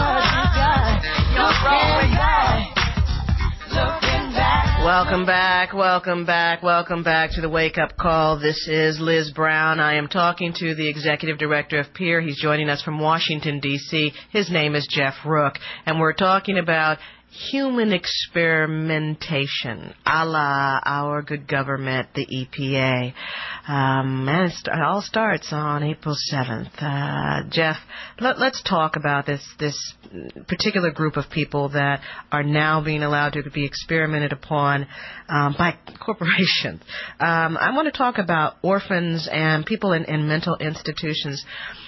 Welcome back, welcome back, welcome back to the Wake Up Call. This is Liz Brown. I am talking to the Executive Director of P E E R. He's joining us from Washington, D C. His name is Jeff Rook, and we're talking about human experimentation, a la our good government, the E P A. Um, and it all starts on April seventh. Uh, Jeff, let, let's talk about this this particular group of people that are now being allowed to be experimented upon um, by corporations. Um, I want to talk about orphans and people in, in mental institutions.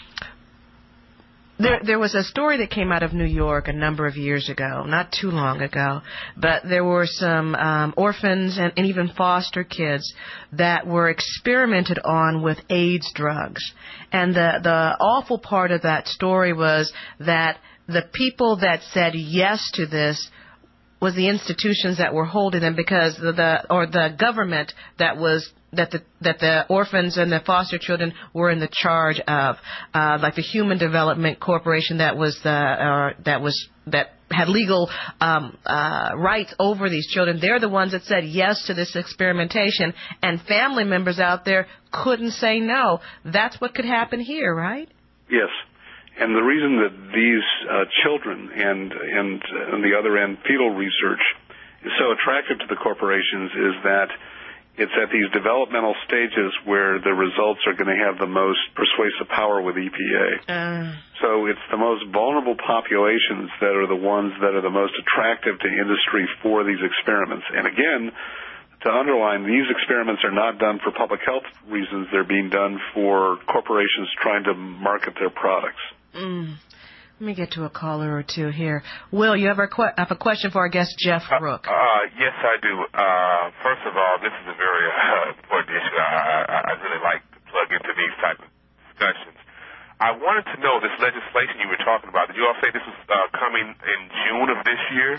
There, there was a story that came out of New York a number of years ago, not too long ago, but there were some um, orphans and, and even foster kids that were experimented on with AIDS drugs. And the, the awful part of that story was that the people that said yes to this was the institutions that were holding them, because the, the or the government that was that the that the orphans and the foster children were in the charge of, uh, like the Human Development Corporation that was the uh, that was that had legal um, uh, rights over these children. They're the ones that said yes to this experimentation, and family members out there couldn't say no. That's what could happen here, right? Yes. And the reason that these uh, children and, and uh, on the other end, fetal research is so attractive to the corporations is that it's at these developmental stages where the results are going to have the most persuasive power with E P A. Uh. So it's the most vulnerable populations that are the ones that are the most attractive to industry for these experiments. And again, to underline, these experiments are not done for public health reasons. They're being done for corporations trying to market their products. Mm. Let me get to a caller or two here. Will, you have a, que- have a question for our guest, Jeff Rook? Uh, uh, yes, I do. Uh, first of all, this is a very uh, important issue. I, I, I really like to plug into these type of discussions. I wanted to know this legislation you were talking about. Did you all say this was uh, coming in June of this year?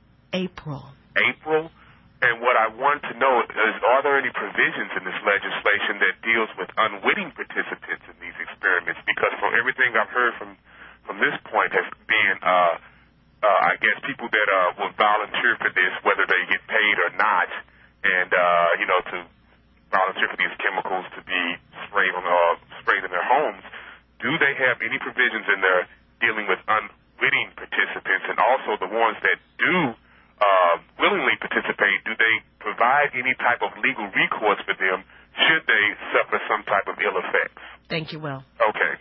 April. April? And what I want to know is, are there any provisions in this legislation that deals with unwitting participants in these experiments? Because from everything I've heard from, from this point has been, uh, uh, I guess, people that uh, will volunteer for this, whether they get paid or not, and, uh, you know, to volunteer for these chemicals to be sprayed, on, uh, sprayed in their homes. Do they have any provisions in there dealing with unwitting participants? And also the ones that do Uh, willingly participate, do they provide any type of legal recourse for them should they suffer some type of ill effects? Thank you, Will. Okay.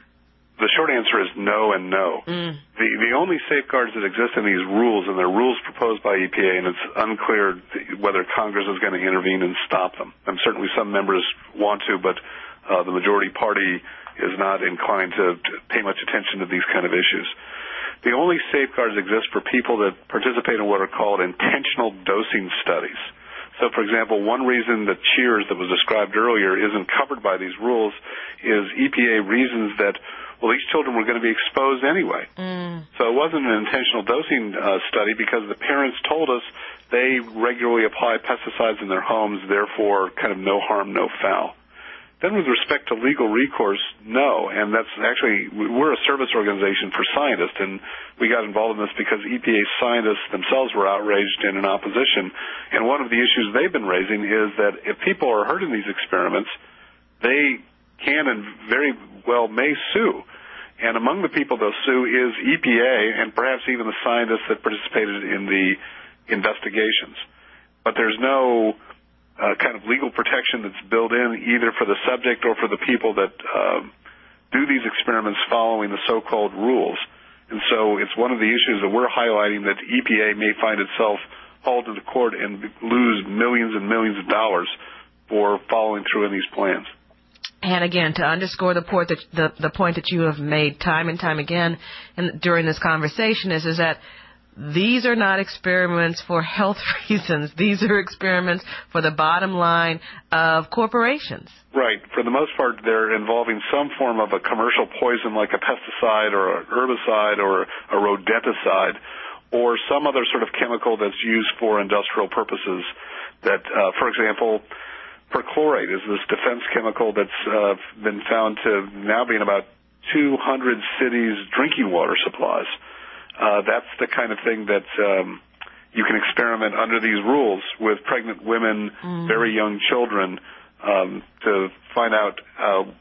The short answer is no and no. Mm. The, the only safeguards that exist in these rules, and they're rules proposed by E P A, and it's unclear whether Congress is going to intervene and stop them. And certainly some members want to, but uh, the majority party is not inclined to, to pay much attention to these kind of issues. The only safeguards exist for people that participate in what are called intentional dosing studies. So, for example, one reason that Cheers that was described earlier isn't covered by these rules is E P A reasons that, well, these children were going to be exposed anyway. Mm. So it wasn't an intentional dosing uh, study because the parents told us they regularly apply pesticides in their homes, therefore kind of no harm, no foul. Then with respect to legal recourse, no, and that's actually, we're a service organization for scientists, and we got involved in this because E P A scientists themselves were outraged and in opposition, and one of the issues they've been raising is that if people are hurt in these experiments, they can and very well may sue. And among the people they'll sue is E P A and perhaps even the scientists that participated in the investigations. But there's no Uh, kind of legal protection that's built in either for the subject or for the people that um, do these experiments following the so-called rules. And so it's one of the issues that we're highlighting, that E P A may find itself hauled into court and lose millions and millions of dollars for following through in these plans. And again, to underscore the point that the, the point that you have made time and time again in, during this conversation is is that these are not experiments for health reasons. These are experiments for the bottom line of corporations. Right. For the most part, they're involving some form of a commercial poison like a pesticide or an herbicide or a rodenticide or some other sort of chemical that's used for industrial purposes that, uh, for example, perchlorate is this defense chemical that's uh, been found to now be in about two hundred cities' drinking water supplies. Uh, that's the kind of thing that um, you can experiment under these rules with pregnant women, mm. very young children, um, to find out uh,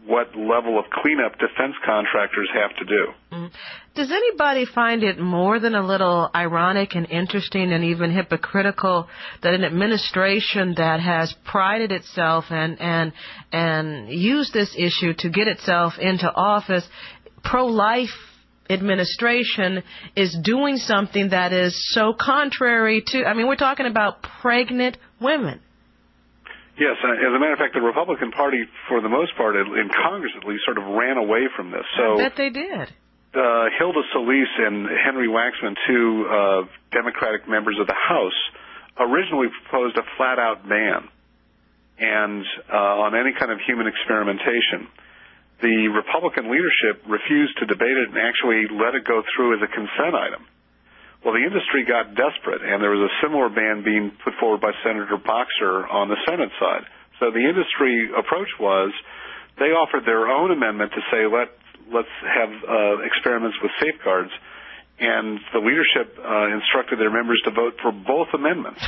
what level of cleanup defense contractors have to do. Mm. Does anybody find it more than a little ironic and interesting and even hypocritical that an administration that has prided itself and and and used this issue to get itself into office, pro-life administration, is doing something that is so contrary to, I mean, we're talking about pregnant women. Yes, uh, as a matter of fact, the Republican Party, for the most part, in Congress at least, sort of ran away from this. So, I bet they did. Uh, Hilda Solis and Henry Waxman, two uh, Democratic members of the House, originally proposed a flat-out ban and uh, on any kind of human experimentation. The Republican leadership refused to debate it and actually let it go through as a consent item. Well, the industry got desperate, and there was a similar ban being put forward by Senator Boxer on the Senate side. So the industry approach was they offered their own amendment to say, let, let's have uh, experiments with safeguards, and the leadership uh, instructed their members to vote for both amendments.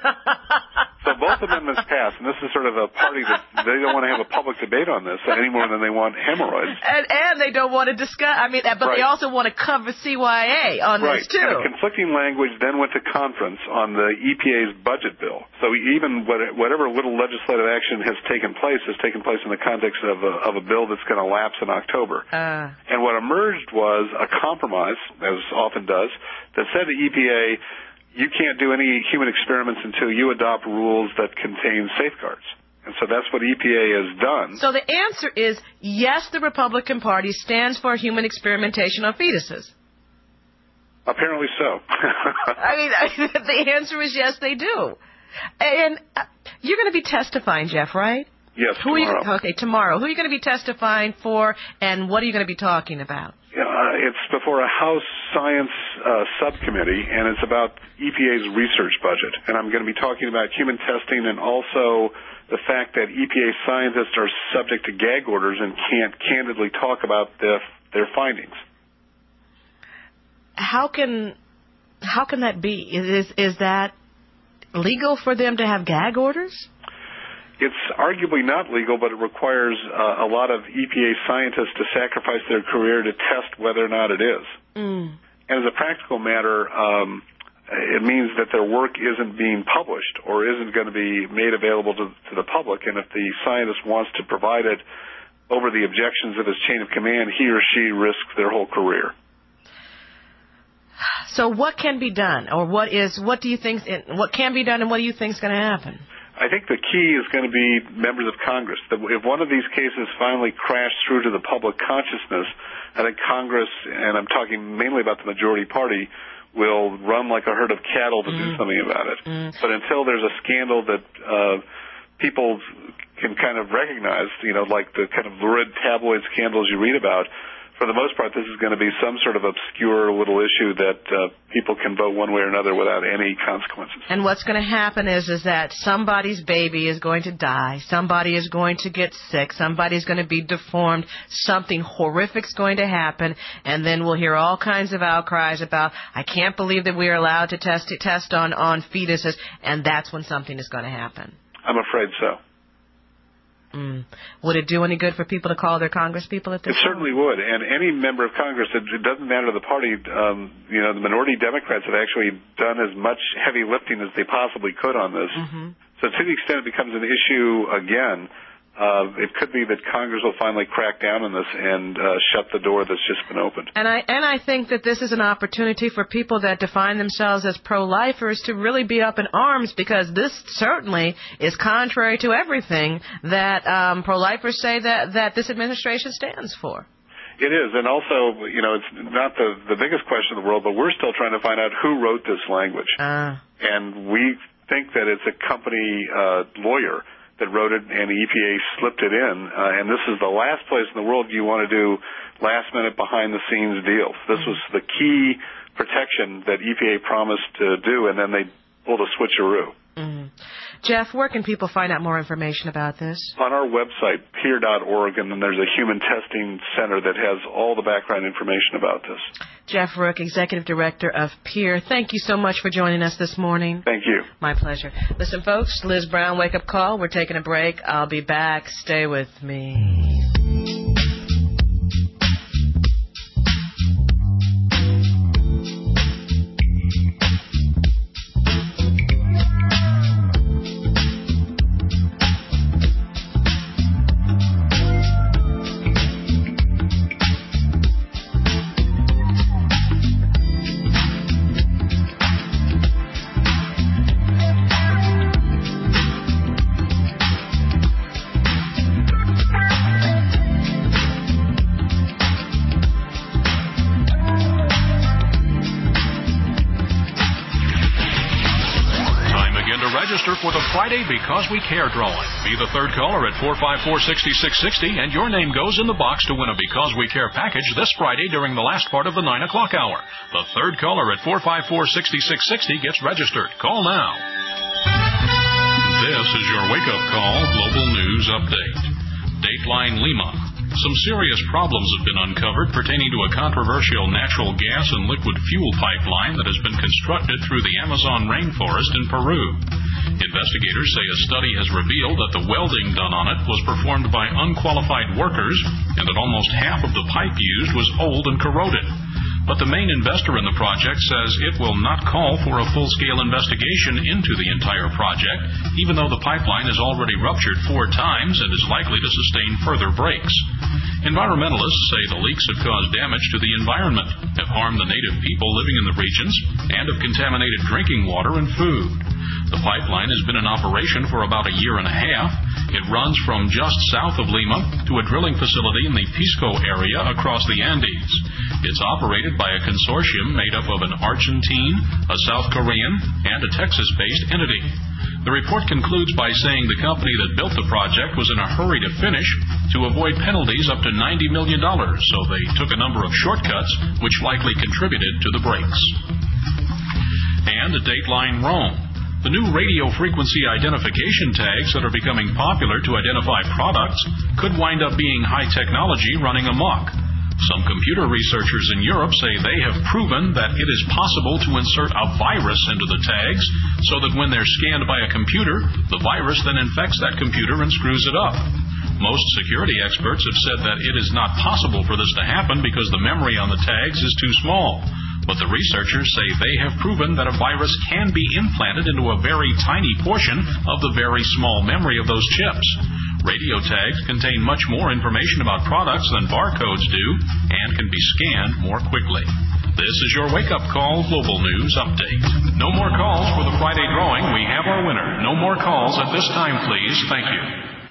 So both amendments passed, and this is sort of a party that they don't want to have a public debate on this any more than they want hemorrhoids. And, and they don't want to discuss, I mean, but right. They also want to cover C Y A on right. this, too. And the conflicting language then went to conference on the E P A's budget bill. So even whatever little legislative action has taken place has taken place in the context of a, of a bill that's going to lapse in October. Uh. And what emerged was a compromise, as often does, that said to E P A, you can't do any human experiments until you adopt rules that contain safeguards. And so that's what E P A has done. So the answer is yes, the Republican Party stands for human experimentation on fetuses. Apparently so. I mean, the answer is yes, they do. And uh, you're going to be testifying, Jeff, right? Yes, Who tomorrow. Are you, okay, tomorrow. Who are you going to be testifying for, and what are you going to be talking about? Uh, it's before a House Science uh, Subcommittee, and it's about E P A's research budget. And I'm going to be talking about human testing and also the fact that E P A scientists are subject to gag orders and can't candidly talk about the, their findings. How can how can that be? Is is that legal for them to have gag orders? It's arguably not legal, but it requires uh, a lot of E P A scientists to sacrifice their career to test whether or not it is. Mm. And as a practical matter, um, it means that their work isn't being published or isn't going to be made available to, to the public. And if the scientist wants to provide it over the objections of his chain of command, he or she risks their whole career. So what can be done, or what is what do you think? What can be done, and what do you think is going to happen? I think the key is going to be members of Congress. If one of these cases finally crash through to the public consciousness, I think Congress, and I'm talking mainly about the majority party, will run like a herd of cattle to mm. do something about it. Mm. But until there's a scandal that uh, people can kind of recognize, you know, like the kind of lurid tabloid scandals you read about, for the most part, this is going to be some sort of obscure little issue that uh, people can vote one way or another without any consequences. And what's going to happen is is that somebody's baby is going to die, somebody is going to get sick, somebody's going to be deformed, something horrific's going to happen, and then we'll hear all kinds of outcries about, I can't believe that we're allowed to test test on, on fetuses, and that's when something is going to happen. I'm afraid so. Mm. Would it do any good for people to call their congresspeople at this It point? Certainly would. And any member of Congress, it, it doesn't matter the party, um, you know, the minority Democrats have actually done as much heavy lifting as they possibly could on this. Mm-hmm. So to the extent it becomes an issue again, uh, it could be that Congress will finally crack down on this and uh, shut the door that's just been opened. And I and I think that this is an opportunity for people that define themselves as pro-lifers to really be up in arms, because this certainly is contrary to everything that um, pro-lifers say that, that this administration stands for. It is, and also, you know, it's not the, the biggest question in the world, but we're still trying to find out who wrote this language. Uh. And we think that it's a company uh, lawyer that wrote it, and the E P A slipped it in. Uh, and this is the last place in the world you want to do last-minute, behind-the-scenes deals. This was the key protection that E P A promised to do, and then they pulled a switcheroo. Mm-hmm. Jeff, where can people find out more information about this? On our website, peer dot org, and then there's a human testing center that has all the background information about this. Jeff Rook, Executive Director of PEER, thank you so much for joining us this morning. Thank you. My pleasure. Listen, folks, Liz Brown, Wake Up Call. We're taking a break. I'll be back. Stay with me. to register for the Friday Because We Care drawing. Be the third caller at four five four, six six six zero, and your name goes in the box to win a Because We Care package this Friday during the last part of the nine o'clock hour. The third caller at four five four, six six six zero gets registered. Call now. This is your wake-up call global news update. Dateline Lima. Some serious problems have been uncovered pertaining to a controversial natural gas and liquid fuel pipeline that has been constructed through the Amazon rainforest in Peru. Investigators say a study has revealed that the welding done on it was performed by unqualified workers and that almost half of the pipe used was old and corroded. But the main investor in the project says it will not call for a full-scale investigation into the entire project, even though the pipeline is already ruptured four times and is likely to sustain further breaks. Environmentalists say the leaks have caused damage to the environment, have harmed the native people living in the regions, and have contaminated drinking water and food. The pipeline has been in operation for about a year and a half. It runs from just south of Lima to a drilling facility in the Pisco area across the Andes. It's operated by a consortium made up of an Argentine, a South Korean, and a Texas-based entity. The report concludes by saying the company that built the project was in a hurry to finish to avoid penalties up to ninety million dollars, so they took a number of shortcuts which likely contributed to the breaks. And a Dateline Rome. The new radio frequency identification tags that are becoming popular to identify products could wind up being high technology running amok. Some computer researchers in Europe say they have proven that it is possible to insert a virus into the tags so that when they're scanned by a computer, the virus then infects that computer and screws it up. Most security experts have said that it is not possible for this to happen because the memory on the tags is too small. But the researchers say they have proven that a virus can be implanted into a very tiny portion of the very small memory of those chips. Radio tags contain much more information about products than barcodes do and can be scanned more quickly. This is your wake-up call global news update. No more calls for the Friday drawing. We have our winner. No more calls at this time, please. Thank you.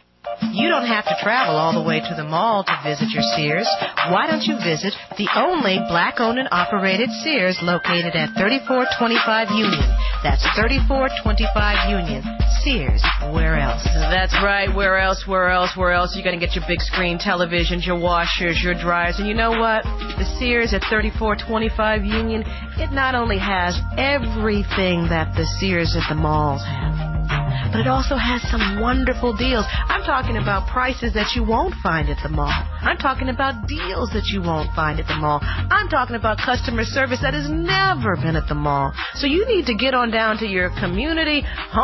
You don't have to travel all the way to the mall to visit your Sears. Why don't you visit the only black-owned and operated Sears located at thirty-four twenty-five Union? That's thirty-four twenty-five Union. Sears, where else? That's right, where else, where else, where else? You're going to get your big screen televisions, your washers, your dryers. And you know what? The Sears at thirty-four twenty-five Union, it not only has everything that the Sears at the malls have, but it also has some wonderful deals. I'm talking about prices that you won't find at the mall. I'm talking about deals that you won't find at the mall. I'm talking about customer service that has never been at the mall. So you need to get on down to your community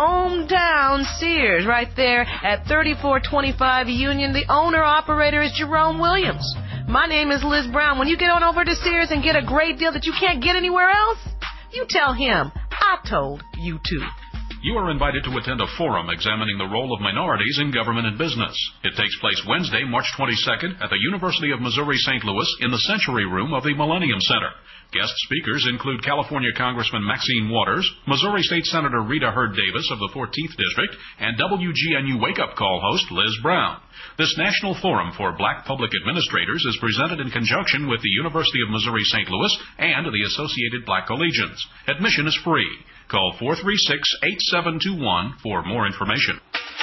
hometown Sears right there at thirty-four twenty-five Union. The owner-operator is Jerome Williams. My name is Liz Brown. When you get on over to Sears and get a great deal that you can't get anywhere else, you tell him I told you to. You are invited to attend a forum examining the role of minorities in government and business. It takes place Wednesday, March twenty-second at the University of Missouri Saint Louis in the Century Room of the Millennium Center. Guest speakers include California Congressman Maxine Waters, Missouri State Senator Rita Hurd Davis of the fourteenth District, and W G N U wake-up call host Liz Brown. This National Forum for Black Public Administrators is presented in conjunction with the University of Missouri Saint Louis and the Associated Black Collegians. Admission is free. Call four three six, eight seven two one for more information.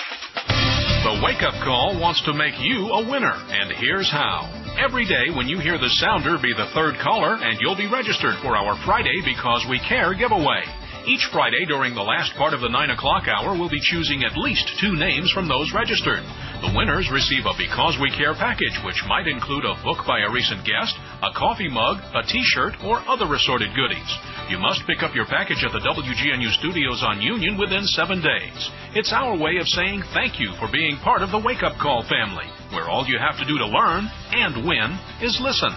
The Wake Up Call wants to make you a winner, and here's how. Every day when you hear the sounder, be the third caller, and you'll be registered for our Friday Because We Care giveaway. Each Friday during the last part of the nine o'clock hour, we'll be choosing at least two names from those registered. The winners receive a Because We Care package, which might include a book by a recent guest, a coffee mug, a T-shirt, or other assorted goodies. You must pick up your package at the W G N U studios on Union within seven days. It's our way of saying thank you for being part of the Wake Up Call family, where all you have to do to learn and win is listen.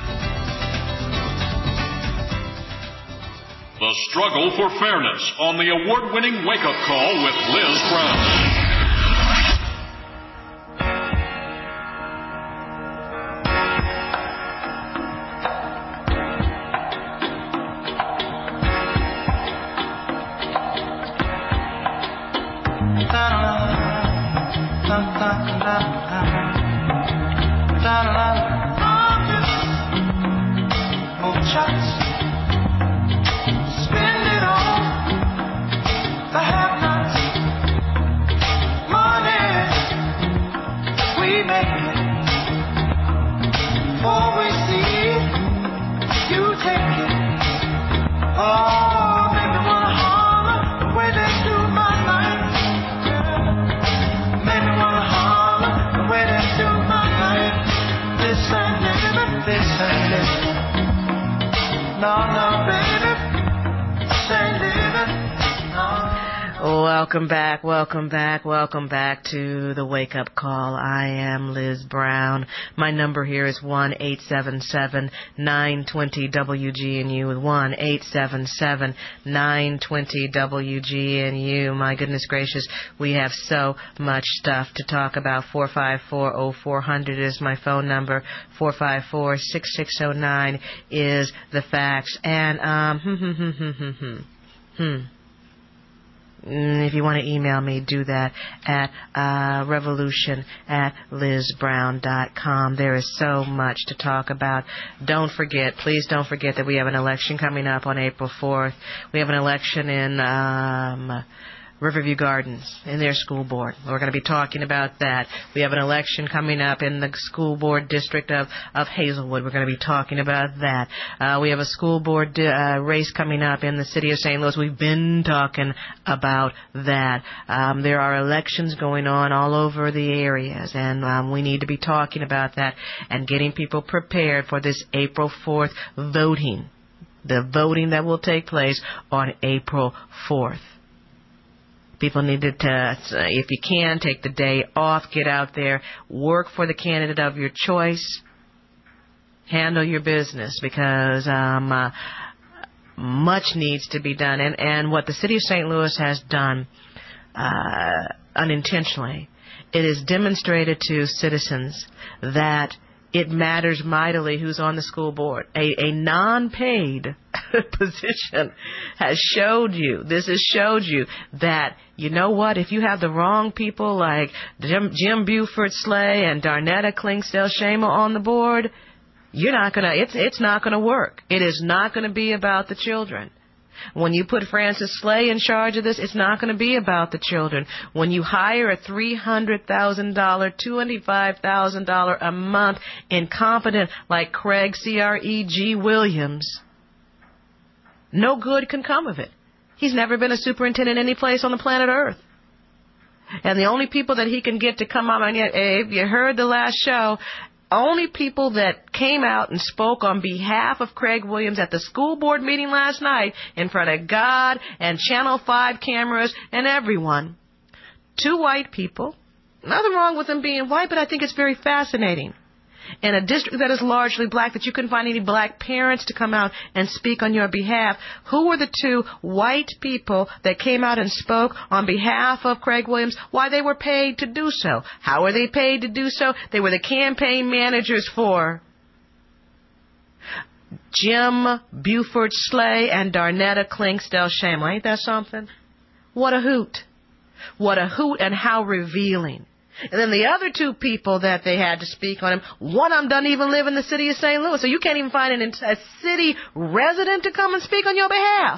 The Struggle for Fairness on the award-winning Wake Up Call with Liz Brown. Spend it all, the have-nots. Welcome back, welcome back, welcome back to the Wake Up Call. I am Liz Brown. My number here is one eight seven seven nine two zero W G N U, one eight seven seven nine two zero W G N U. My goodness gracious, we have so much stuff to talk about. four five four, oh four hundred is my phone number. four five four, six six oh nine is the fax. And, um, hmm, hmm, hmm, hmm, hmm, hmm. Hmm. If you want to email me, do that at uh, revolution at lizbrown dot com. There is so much to talk about. Don't forget, please don't forget that we have an election coming up on April fourth. We have an election in um, Riverview Gardens in their school board. We're going to be talking about that. We have an election coming up in the school board district of, of Hazelwood. We're going to be talking about that. Uh, we have a school board di- uh, race coming up in the city of Saint Louis. We've been talking about that. Um, there are elections going on all over the areas, and um, we need to be talking about that and getting people prepared for this April fourth voting, the voting that will take place on April fourth. People need to, uh, if you can, take the day off, get out there, work for the candidate of your choice, handle your business, because um, uh, much needs to be done. And, and what the city of Saint Louis has done uh, unintentionally, it has demonstrated to citizens that it matters mightily who's on the school board. A, a non-paid position has showed you, this has showed you that, you know what, if you have the wrong people like Jim, Jim Buford Slay and Darnetta Klingsdale-Shama on the board, you're not gonna, it's, it's not gonna work. It is not gonna be about the children. When you put Francis Slay in charge of this, it's not going to be about the children. When you hire a three hundred thousand dollars, twenty-five thousand dollars a month incompetent like Craig C R E G Williams, no good can come of it. He's never been a superintendent any place on the planet Earth. And the only people that he can get to come out, and yet, if you heard the last show, only people that came out and spoke on behalf of Craig Williams at the school board meeting last night in front of God and Channel five cameras and everyone, two white people. Nothing wrong with them being white, but I think it's very fascinating. In a district that is largely black, that you couldn't find any black parents to come out and speak on your behalf. Who were the two white people that came out and spoke on behalf of Craig Williams? Why they were paid to do so. How were they paid to do so? They were the campaign managers for Jim Buford Slay and Darnetta Klingsdale-Shama. Ain't that something? What a hoot. What a hoot, and how revealing. And then the other two people that they had to speak on him, one of them doesn't even live in the city of Saint Louis, so you can't even find an, a city resident to come and speak on your behalf.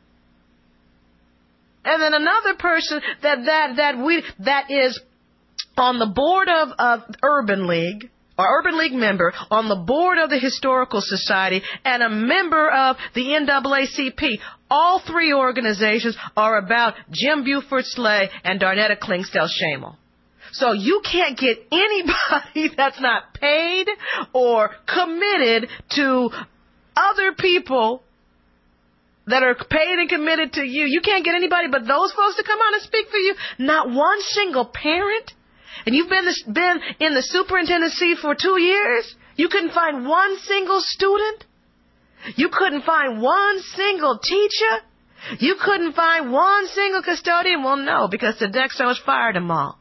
And then another person that that that we that is on the board of, of Urban League, or Urban League member, on the board of the Historical Society, and a member of the N double A C P. All three organizations are about Jim Buford Slay and Darnetta Klingsdale-Shama. So you can't get anybody that's not paid or committed to other people that are paid and committed to you. You can't get anybody but those folks to come out and speak for you. Not one single parent. And you've been, this, been in the superintendency for two years. You couldn't find one single student. You couldn't find one single teacher. You couldn't find one single custodian. Well, no, because Sodexo's fired them all.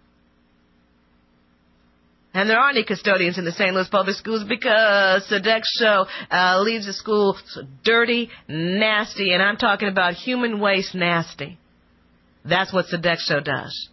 And there aren't any custodians in the Saint Louis Public Schools because Sodexo uh, leaves the school dirty, nasty, and I'm talking about human waste nasty. That's what Sodexo does.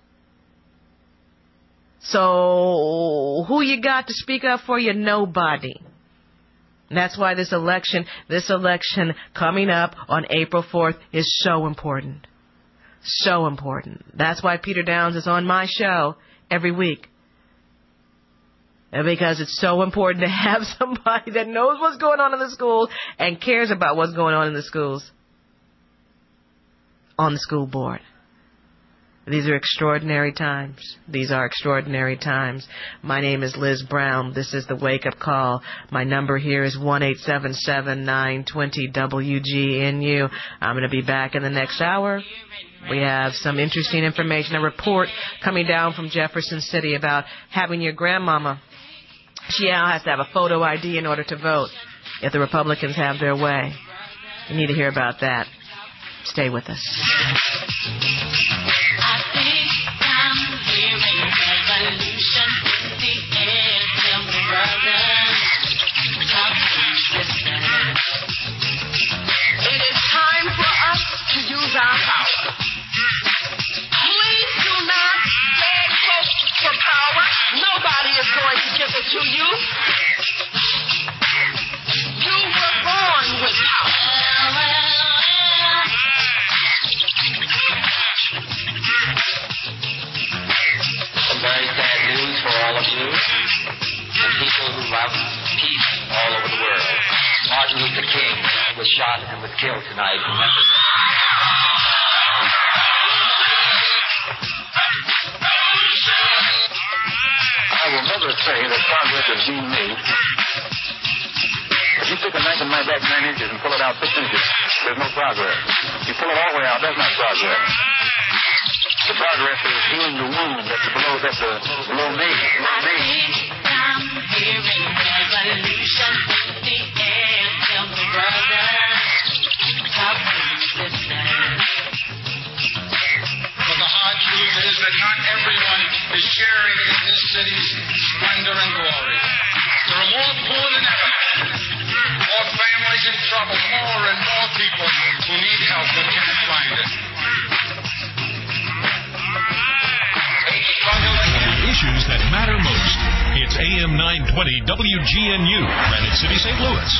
So who you got to speak up for you? Nobody. And that's why this election, this election coming up on April fourth is so important. So important. That's why Peter Downs is on my show every week. Because it's so important to have somebody that knows what's going on in the schools and cares about what's going on in the schools on the school board. These are extraordinary times. These are extraordinary times. My name is Liz Brown. This is the Wake Up Call. My number here is one eight seven seven, nine two zero, W G N U. I'm going to be back in the next hour. We have some interesting information, a report coming down from Jefferson City about having your grandmama. She now has to have a photo I D in order to vote if the Republicans have their way. You need to hear about that. Stay with us. It is time for us to use our power. Please do not beg folks for power. Nobody is going to give it to you. You were born with power. Some very sad news for all of you and people who love peace all over the world. Martin Luther King was shot and was killed tonight. Remember that. I will never say that progress is being made. If you take a knife and my back nine inches and pull it out six inches, there's no progress. You pull it all the way out, that's not progress. The progress is healing the wound that's below, that's the below me. me. I'm hearing revolution in the air. Tell me, brother, how can you listen? But the hard truth is that not everyone is sharing in this city's splendor and glory. There are more poor than ever, more families in trouble, more and more people who need help but can't find it. Issues that matter most. It's A M nine twenty W G N U, Granite City, Saint Louis.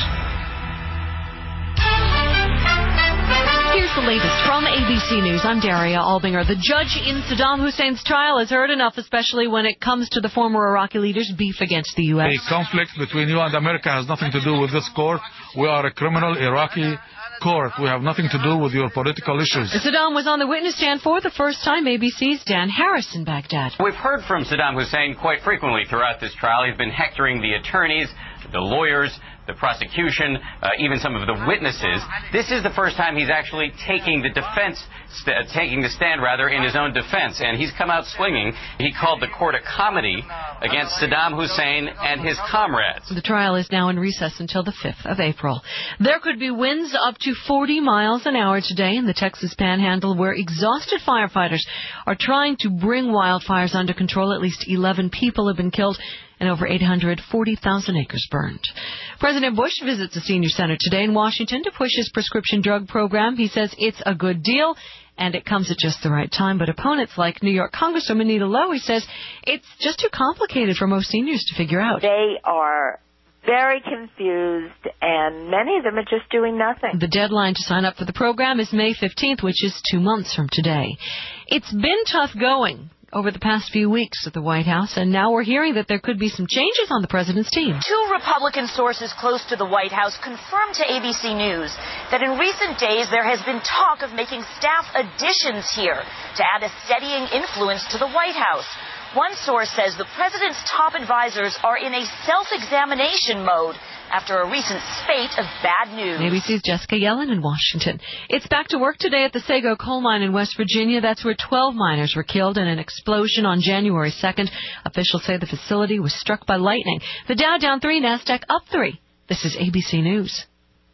Here's the latest from A B C News. I'm Daria Albinger. The judge in Saddam Hussein's trial has heard enough, especially when it comes to the former Iraqi leader's beef against the U S. A conflict between you and America has nothing to do with this court. We are a criminal Iraqi court. We have nothing to do with your political issues. Saddam was on the witness stand for the first time. A B C's Dan Harris in Baghdad. We've heard from Saddam Hussein quite frequently throughout this trial. He's been hectoring the attorneys, the lawyers, the prosecution, uh, even some of the witnesses. This is the first time he's actually taking the defense, st- taking the stand rather in his own defense, and he's come out swinging. He called the court a comedy against Saddam Hussein and his comrades. The trial is now in recess until the fifth of April. There could be winds up to forty miles an hour today in the Texas Panhandle, where exhausted firefighters are trying to bring wildfires under control. At least eleven people have been killed and over eight hundred forty thousand acres burned. President Bush visits a senior center today in Washington to push his prescription drug program. He says it's a good deal and it comes at just the right time. But opponents like New York Congresswoman Nita Lowey says it's just too complicated for most seniors to figure out. They are very confused, and many of them are just doing nothing. The deadline to sign up for the program is May fifteenth, which is two months from today. It's been tough going over the past few weeks at the White House, and now we're hearing that there could be some changes on the president's team. Two Republican sources close to the White House confirmed to A B C News that in recent days there has been talk of making staff additions here to add a steadying influence to the White House. One source says the president's top advisors are in a self-examination mode after a recent spate of bad news. A B C's Jessica Yellen in Washington. It's back to work today at the Sago coal mine in West Virginia. That's where twelve miners were killed in an explosion on January second. Officials say the facility was struck by lightning. The Dow down three, NASDAQ up three. This is A B C News.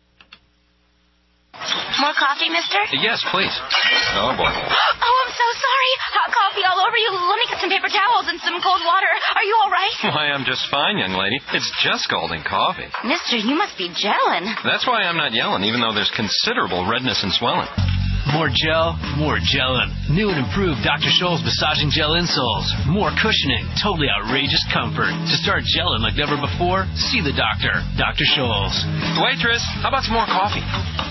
More coffee, mister? Yes, please. Oh, boy. Oh, I'm so sorry. Hot coffee all over you. Let me get some paper towels and some cold water. Are you all right? Why, I'm just fine, young lady. It's just scalding coffee. Mister, you must be gelling. That's why I'm not yelling, even though there's considerable redness and swelling. More gel, more gelling. New and improved Doctor Scholl's massaging gel insoles. More cushioning, totally outrageous comfort. To start gelling like never before, see the doctor. Doctor Scholl's. Waitress, how about some more coffee?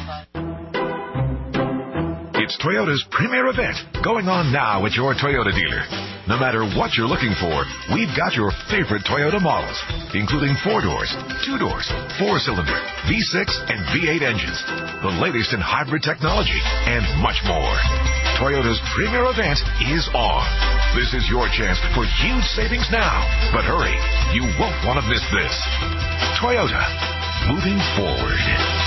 It's Toyota's premier event going on now at your Toyota dealer. No matter what you're looking for, we've got your favorite Toyota models, including four doors, two doors, four cylinder, V six, and V eight engines, the latest in hybrid technology, and much more. Toyota's premier event is on. This is your chance for huge savings now. But hurry, you won't want to miss this. Toyota, moving forward.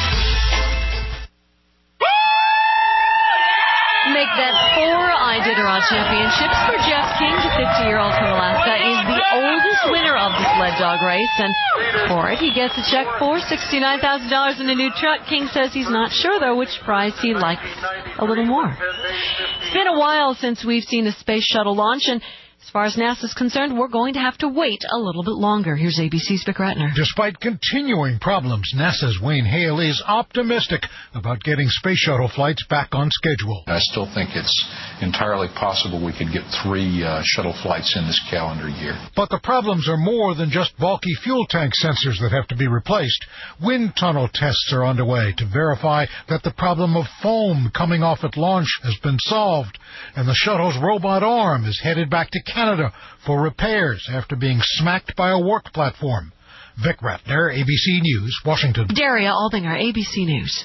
Make that four Iditarod championships for Jeff King, the fifty-year-old from Alaska, is the oldest winner of the sled dog race. And for it, he gets a check for sixty-nine thousand dollars in a new truck. King says he's not sure, though, which prize he likes a little more. It's been a while since we've seen a space shuttle launch, and as far as NASA's concerned, we're going to have to wait a little bit longer. Here's A B C's Vic Ratner. Despite continuing problems, NASA's Wayne Hale is optimistic about getting space shuttle flights back on schedule. I still think it's entirely possible we could get three uh, shuttle flights in this calendar year. But the problems are more than just bulky fuel tank sensors that have to be replaced. Wind tunnel tests are underway to verify that the problem of foam coming off at launch has been solved, and the shuttle's robot arm is headed back to Canada for repairs after being smacked by a work platform. Vic Ratner, A B C News, Washington. Daria Aldinger, A B C News.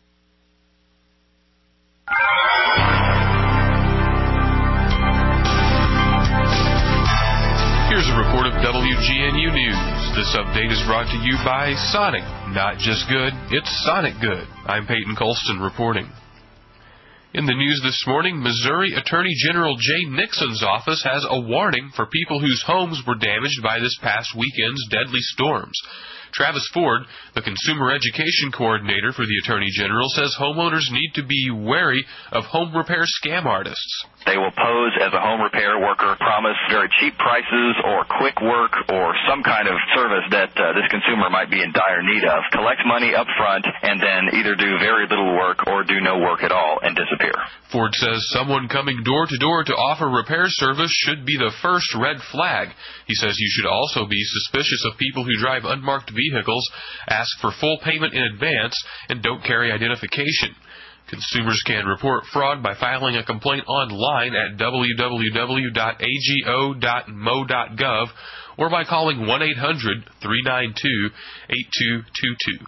Here's a report of W G N U News. This update is brought to you by Sonic. Not just good, it's Sonic good. I'm Peyton Colston reporting. In the news this morning, Missouri Attorney General Jay Nixon's office has a warning for people whose homes were damaged by this past weekend's deadly storms. Travis Ford, the Consumer Education Coordinator for the Attorney General, says homeowners need to be wary of home repair scam artists. They will pose as a home repair worker, promise very cheap prices or quick work or some kind of service that uh, this consumer might be in dire need of, collect money up front, and then either do very little work or do no work at all and disappear. Ford says someone coming door to door to offer repair service should be the first red flag. He says you should also be suspicious of people who drive unmarked vehicles, ask for full payment in advance, and don't carry identification. Consumers can report fraud by filing a complaint online at w w w dot a g o dot m o dot gov or by calling one eight hundred, three nine two, eight two two two.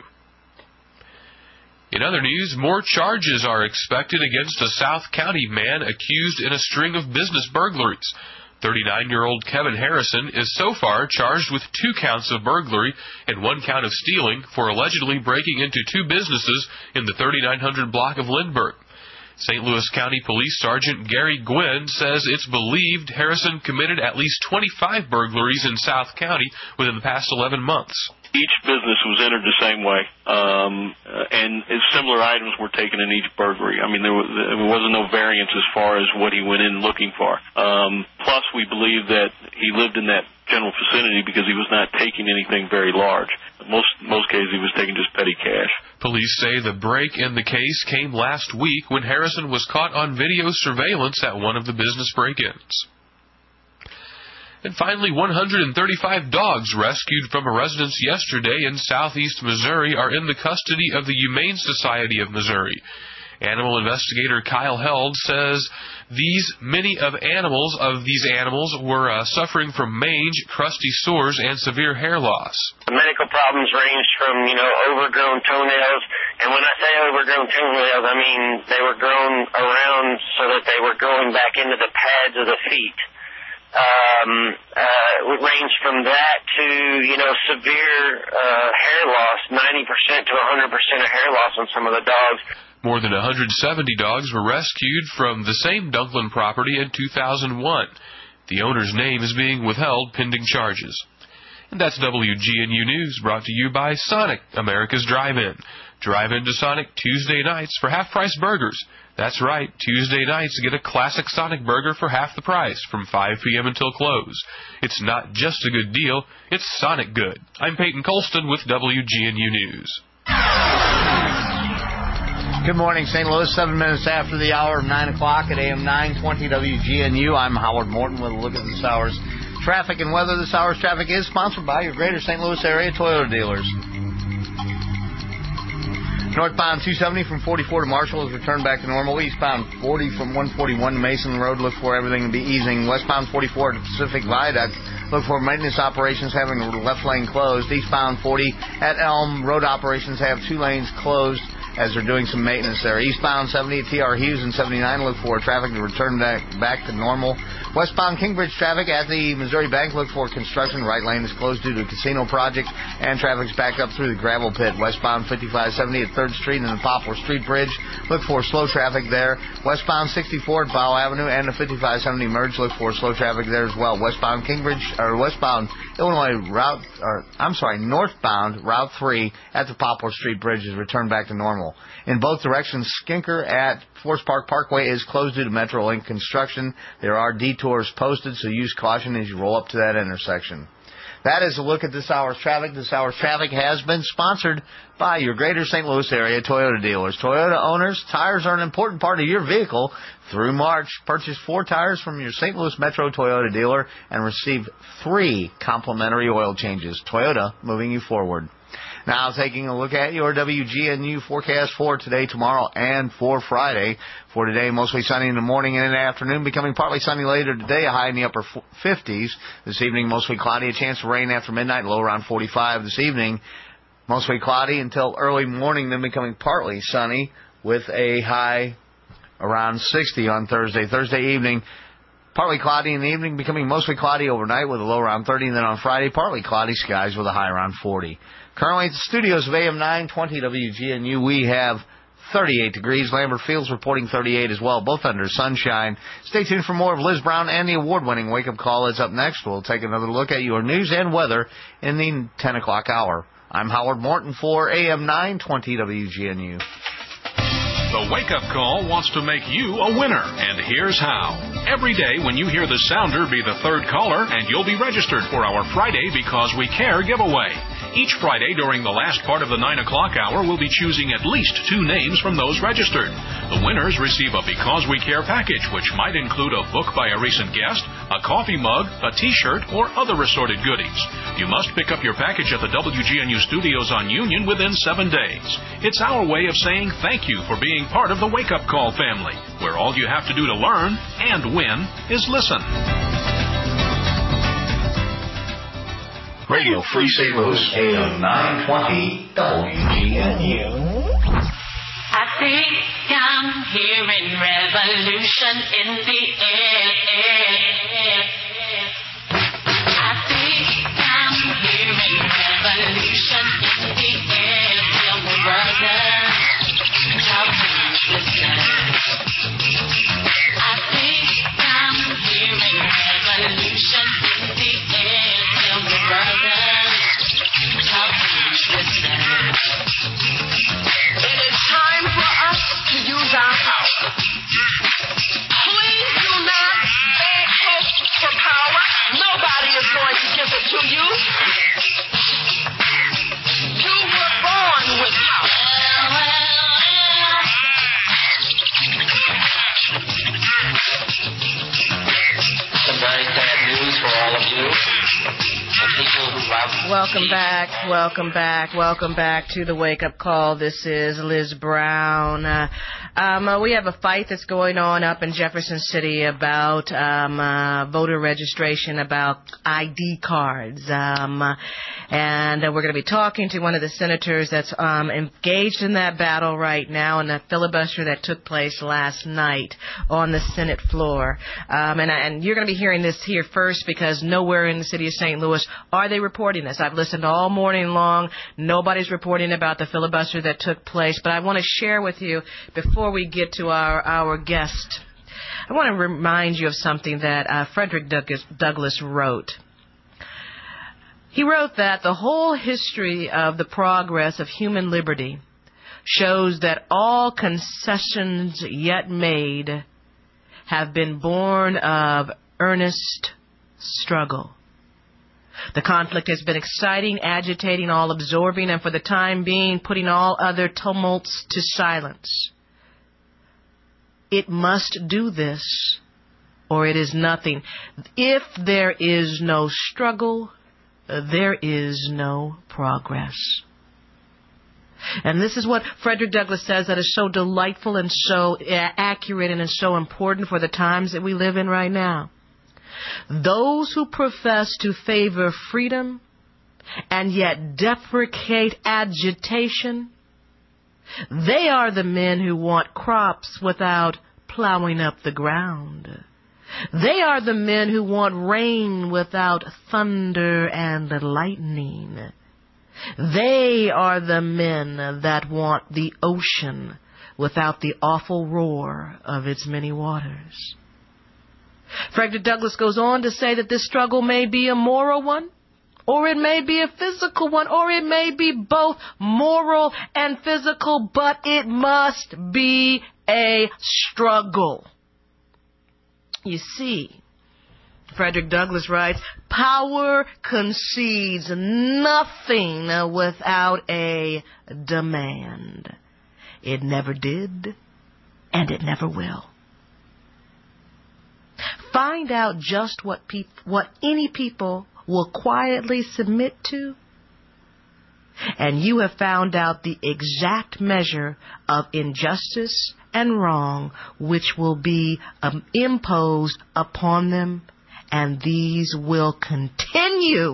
In other news, more charges are expected against a South County man accused in a string of business burglaries. thirty-nine-year-old Kevin Harrison is so far charged with two counts of burglary and one count of stealing for allegedly breaking into two businesses in the thirty-nine hundred block of Lindbergh. Saint Louis County Police Sergeant Gary Gwynn says it's believed Harrison committed at least twenty-five burglaries in South County within the past eleven months. Each business was entered the same way, um, and similar items were taken in each burglary. I mean, there, was, there wasn't no variance as far as what he went in looking for. Um, plus, we believe that he lived in that general vicinity because he was not taking anything very large. Most most cases, he was taking just petty cash. Police say the break in the case came last week when Harrison was caught on video surveillance at one of the business break-ins. And finally, one hundred thirty-five dogs rescued from a residence yesterday in southeast Missouri are in the custody of the Humane Society of Missouri. Animal investigator Kyle Held says these many of animals of these animals were uh, suffering from mange, crusty sores, and severe hair loss. The medical problems ranged from, you know, overgrown toenails, and when I say overgrown toenails, I mean they were grown around so that they were going back into the pads of the feet. Um, uh, it ranged from that to, you know, severe uh, hair loss, ninety percent to one hundred percent of hair loss on some of the dogs. More than one hundred seventy dogs were rescued from the same Dunklin property in two thousand one. The owner's name is being withheld pending charges. And that's W G N U News, brought to you by Sonic, America's Drive-In. Drive into Sonic Tuesday nights for half-price burgers. That's right, Tuesday nights get a classic Sonic burger for half the price from five p.m. until close. It's not just a good deal, it's Sonic good. I'm Peyton Colston with W G N U News. Good morning, Saint Louis. Seven minutes after the hour of nine o'clock at A M nine twenty W G N U. I'm Howard Morton with a look at this hour's traffic and weather. This hour's traffic is sponsored by your greater Saint Louis area Toyota dealers. Northbound two seventy from forty-four to Marshall is returned back to normal. Eastbound forty from one forty-one to Mason Road. Look for everything to be easing. Westbound forty-four to Pacific Viaduct. Look for maintenance operations having the left lane closed. Eastbound forty at Elm. Road operations have two lanes closed as they're doing some maintenance there. Eastbound seventy at T R Hughes and seventy-nine, look for traffic to return back, back to normal. Westbound Kingbridge traffic at the Missouri Bank, look for construction. Right lane is closed due to a casino project, and traffic's backed up through the gravel pit. Westbound fifty-five seventy at third Street and the Poplar Street Bridge, look for slow traffic there. Westbound sixty-four at Bow Avenue and the fifty-five seventy merge, look for slow traffic there as well. Westbound Kingbridge, or westbound Illinois route, or I'm sorry, northbound Route three at the Poplar Street Bridge is returned back to normal. In both directions, Skinker at Forest Park Parkway is closed due to Metrolink construction. There are detours posted, so use caution as you roll up to that intersection. That is a look at this hour's traffic. This hour's traffic has been sponsored by your greater Saint Louis area Toyota dealers. Toyota owners, tires are an important part of your vehicle. Through March, purchase four tires from your Saint Louis Metro Toyota dealer and receive three complimentary oil changes. Toyota, moving you forward. Now taking a look at your W G N U forecast for today, tomorrow, and for Friday. For today, mostly sunny in the morning and in the afternoon, becoming partly sunny later today, a high in the upper fifties. This evening, mostly cloudy, a chance of rain after midnight, low around forty-five. This evening, mostly cloudy until early morning, then becoming partly sunny with a high around sixty on Thursday. Thursday evening, partly cloudy in the evening, becoming mostly cloudy overnight with a low around thirty, and then on Friday, partly cloudy skies with a high around forty. Currently at the studios of A M nine twenty W G N U, we have thirty-eight degrees. Lambert Fields reporting thirty-eight as well, both under sunshine. Stay tuned for more of Liz Brown and the award-winning Wake Up Call. It's up next. We'll take another look at your news and weather in the ten o'clock hour. I'm Howard Morton for A M nine twenty W G N U. The Wake Up Call wants to make you a winner, and here's how. Every day when you hear the sounder, be the third caller, and you'll be registered for our Friday Because We Care giveaway. Each Friday during the last part of the nine o'clock hour, we'll be choosing at least two names from those registered. The winners receive a Because We Care package, which might include a book by a recent guest, a coffee mug, a T-shirt, or other assorted goodies. You must pick up your package at the W G N U studios on Union within seven days. It's our way of saying thank you for being part of the Wake Up Call family, where all you have to do to learn and win is listen. Radio Free Saint Louis, A M nine twenty W G N U. I think I'm hearing revolution in the air. I think I'm hearing revolution in the air. Tell me, brother, how can you listen? I think I'm hearing revolution in the air. Tell me, brother, how can you listen? It is time for us to use our power. Please do not beg folks for power. Nobody is going to give it to you. You were born with power. Some very sad news for all of you. Welcome back, welcome back, welcome back to the Wake Up Call. This is Liz Brown. Uh, um, uh, we have a fight that's going on up in Jefferson City about um, uh, voter registration, about I D cards. Um, uh, and uh, we're going to be talking to one of the senators that's um, engaged in that battle right now in that filibuster that took place last night on the Senate floor. Um, and, and you're going to be hearing this here first because nowhere in the city of Saint Louis are they reporting this. I've listened all morning long. Nobody's reporting about the filibuster that took place. But I want to share with you, before we get to our, our guest, I want to remind you of something that uh, Frederick Douglass, Douglass wrote. He wrote that the whole history of the progress of human liberty shows that all concessions yet made have been born of earnest struggle. The conflict has been exciting, agitating, all-absorbing, and for the time being, putting all other tumults to silence. It must do this, or it is nothing. If there is no struggle, there is no progress. And this is what Frederick Douglass says that is so delightful and so accurate and is so important for the times that we live in right now. Those who profess to favor freedom and yet deprecate agitation They are the men who want crops without plowing up the ground. They are the men who want rain without thunder and lightning. They are the men that want the ocean without the awful roar of its many waters. Frederick Douglass goes on to say that this struggle may be a moral one, or it may be a physical one, or it may be both moral and physical, but it must be a struggle. You see, Frederick Douglass writes, power concedes nothing without a demand. It never did, and it never will. Find out just what peop- what any people will quietly submit to, and you have found out the exact measure of injustice and wrong which will be um, imposed upon them, and these will continue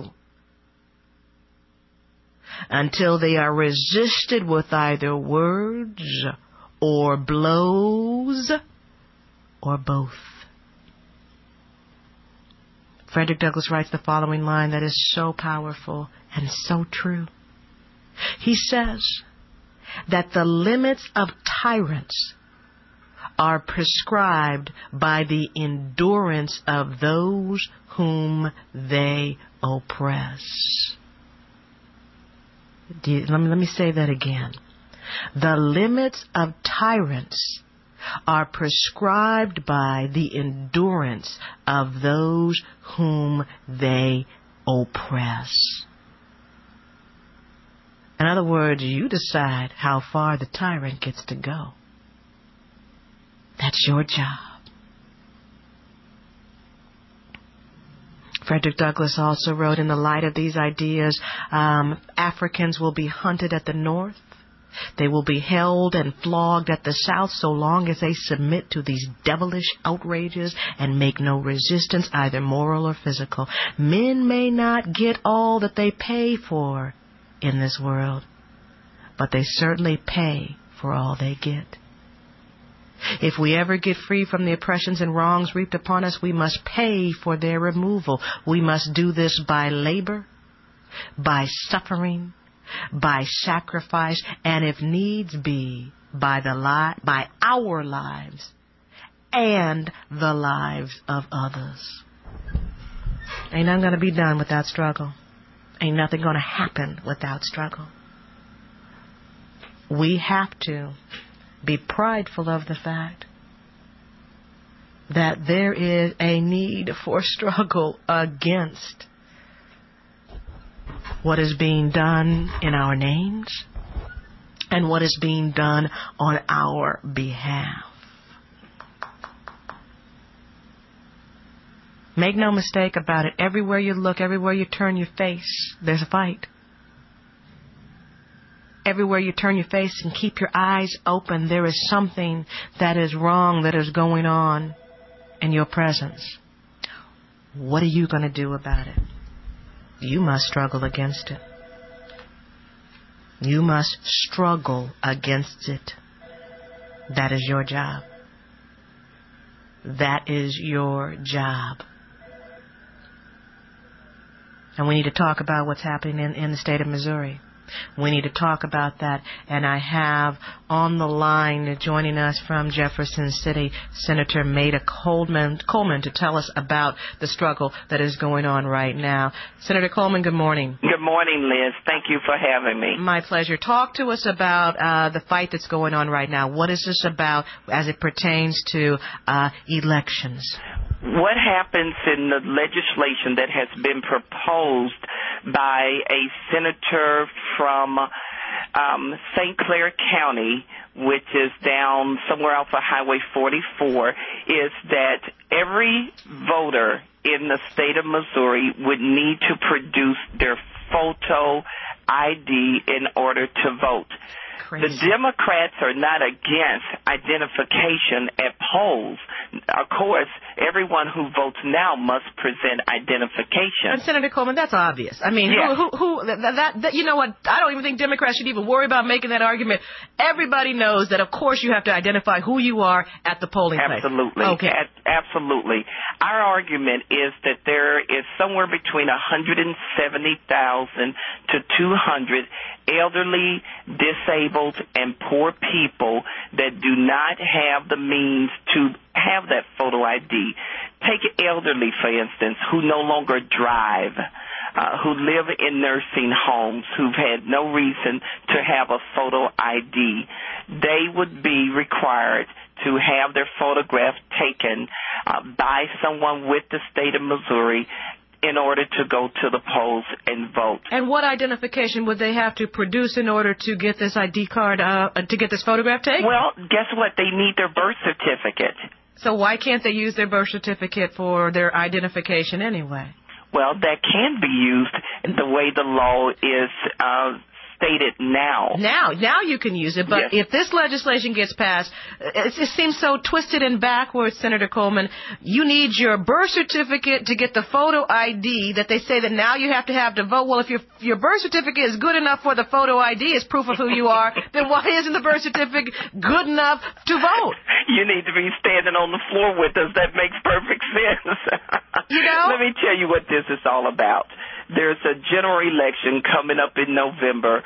until they are resisted with either words or blows or both. Frederick Douglass writes the following line that is so powerful and so true. He says that the limits of tyrants are prescribed by the endurance of those whom they oppress. Do you, let me, let me say that again. The limits of tyrants are prescribed by the endurance of those whom they oppress. In other words, you decide how far the tyrant gets to go. That's your job. Frederick Douglass also wrote, in the light of these ideas, um, Africans will be hunted at the north. They will be held and flogged at the south so long as they submit to these devilish outrages and make no resistance, either moral or physical. Men may not get all that they pay for in this world, but they certainly pay for all they get. If we ever get free from the oppressions and wrongs reaped upon us, we must pay for their removal. We must do this by labor, by suffering, by sacrifice, and if needs be, by the li- by our lives and the lives of others. Ain't nothing going to be done without struggle. Ain't nothing going to happen without struggle. We have to be prideful of the fact that there is a need for struggle against what is being done in our names and what is being done on our behalf. Make no mistake about it. Everywhere you look, everywhere you turn your face, there's a fight. Everywhere you turn your face and keep your eyes open, there is something that is wrong, that is going on in your presence. What are you going to do about it? You must struggle against it. You must struggle against it. That is your job. That is your job. And we need to talk about what's happening in, in the state of Missouri. We need to talk about that. And I have on the line joining us from Jefferson City, Senator Maida Coleman, Coleman to tell us about the struggle that is going on right now. Senator Coleman, good morning. Good morning, Liz. Thank you for having me. My pleasure. Talk to us about uh, the fight that's going on right now. What is this about as it pertains to uh, elections? What happens in the legislation that has been proposed by a senator from um, Saint Clair County, which is down somewhere off of Highway forty-four, is that every voter in the state of Missouri would need to produce their photo I D in order to vote. Crazy. The Democrats are not against identification at polls. Of course, everyone who votes now must present identification. And Senator Coleman, that's obvious. I mean, yes. who, who, who that, that, that, you know what? I don't even think Democrats should even worry about making that argument. Everybody knows that, of course, you have to identify who you are at the polling place. Absolutely. Okay. A- absolutely. Our argument is that there is somewhere between one hundred seventy thousand to two hundred elderly, disabled, and poor people that do not have the means to have that photo I D. Take elderly, for instance, who no longer drive, uh, who live in nursing homes, who've had no reason to have a photo I D. They would be required to have their photograph taken uh, by someone with the state of Missouri in order to go to the polls and vote. And what identification would they have to produce in order to get this I D card, uh, to get this photograph taken? Well, guess what? They need their birth certificate. So why can't they use their birth certificate for their identification anyway? Well, that can be used the way the law is uh, stated now. Now, now you can use it, but yes. if this legislation gets passed, it, it seems so twisted and backwards, Senator Coleman. You need your birth certificate to get the photo I D that they say that now you have to have to vote. Well, if your your birth certificate is good enough for the photo I D as proof of who you are, then why isn't the birth certificate good enough to vote? You need to be standing on the floor with us. That makes perfect sense. You know? Let me tell you what this is all about. There's a general election coming up in November.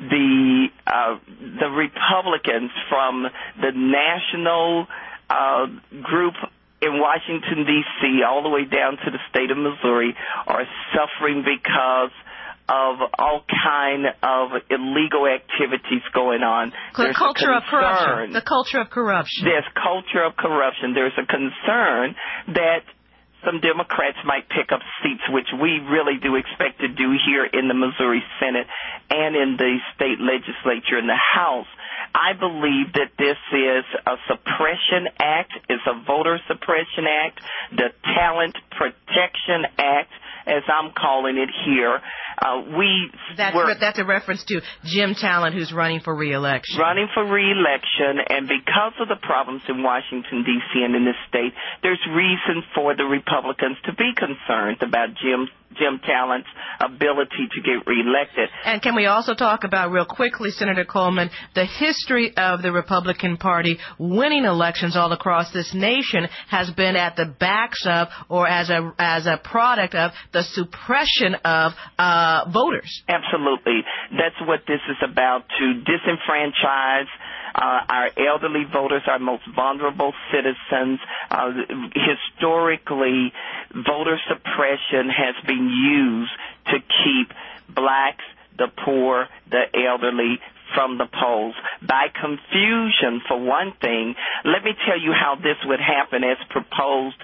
The uh, the Republicans from the national uh, group in Washington, D C, all the way down to the state of Missouri, are suffering because of all kind of illegal activities going on. The There's culture a of corruption. The culture of corruption. There's culture of corruption. There's a concern that some Democrats might pick up seats, which we really do expect to do here in the Missouri Senate and in the state legislature in the House. I believe that this is a suppression act, it's a voter suppression act, the Talent Protection Act, as I'm calling it here. Uh, we that's, were, re- that's a reference to Jim Talent, who's running for re-election. Running for re-election, and because of the problems in Washington, D C and in this state, there's reason for the Republicans to be concerned about Jim Jim Talent's ability to get reelected. And can we also talk about, real quickly, Senator Coleman, the history of the Republican Party winning elections all across this nation has been at the backs of, or as a as a product of, the suppression of uh, voters. Absolutely. That's what this is about, to disenfranchise Uh, our elderly voters, our most vulnerable citizens. Uh, historically, voter suppression has been used to keep blacks, the poor, the elderly from the polls. By confusion, for one thing, let me tell you how this would happen as proposed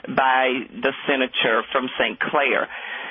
by the senator from Saint Clair.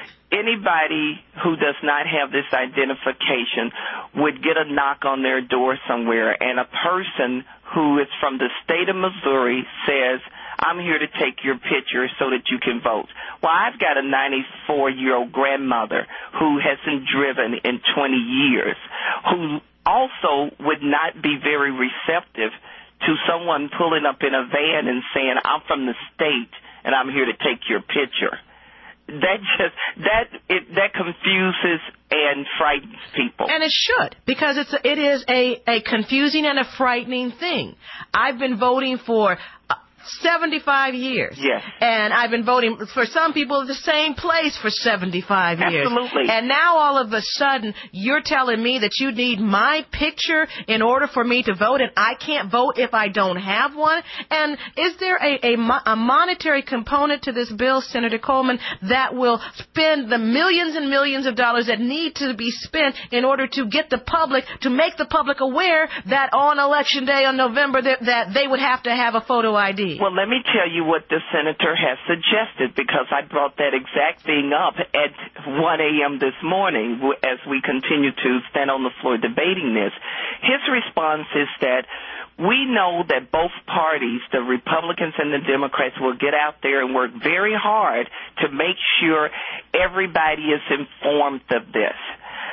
Anybody who does not have this identification would get a knock on their door somewhere, and a person who is from the state of Missouri says, I'm here to take your picture so that you can vote. Well, I've got a ninety-four-year-old grandmother who hasn't driven in twenty years, who also would not be very receptive to someone pulling up in a van and saying, I'm from the state and I'm here to take your picture. That just that it that confuses and frightens people. And it should, because it's a, it is a, a confusing and a frightening thing. I've been voting for seventy-five years. Yes. And I've been voting for some people at the same place for seventy-five years. Absolutely. And now all of a sudden you're telling me that you need my picture in order for me to vote, and I can't vote if I don't have one? And is there a, a, a monetary component to this bill, Senator Coleman, that will spend the millions and millions of dollars that need to be spent in order to get the public, to make the public aware that on Election Day on November that, that they would have to have a photo I D? Well, let me tell you what the senator has suggested, because I brought that exact thing up at one a.m. this morning as we continue to stand on the floor debating this. His response is that we know that both parties, the Republicans and the Democrats, will get out there and work very hard to make sure everybody is informed of this.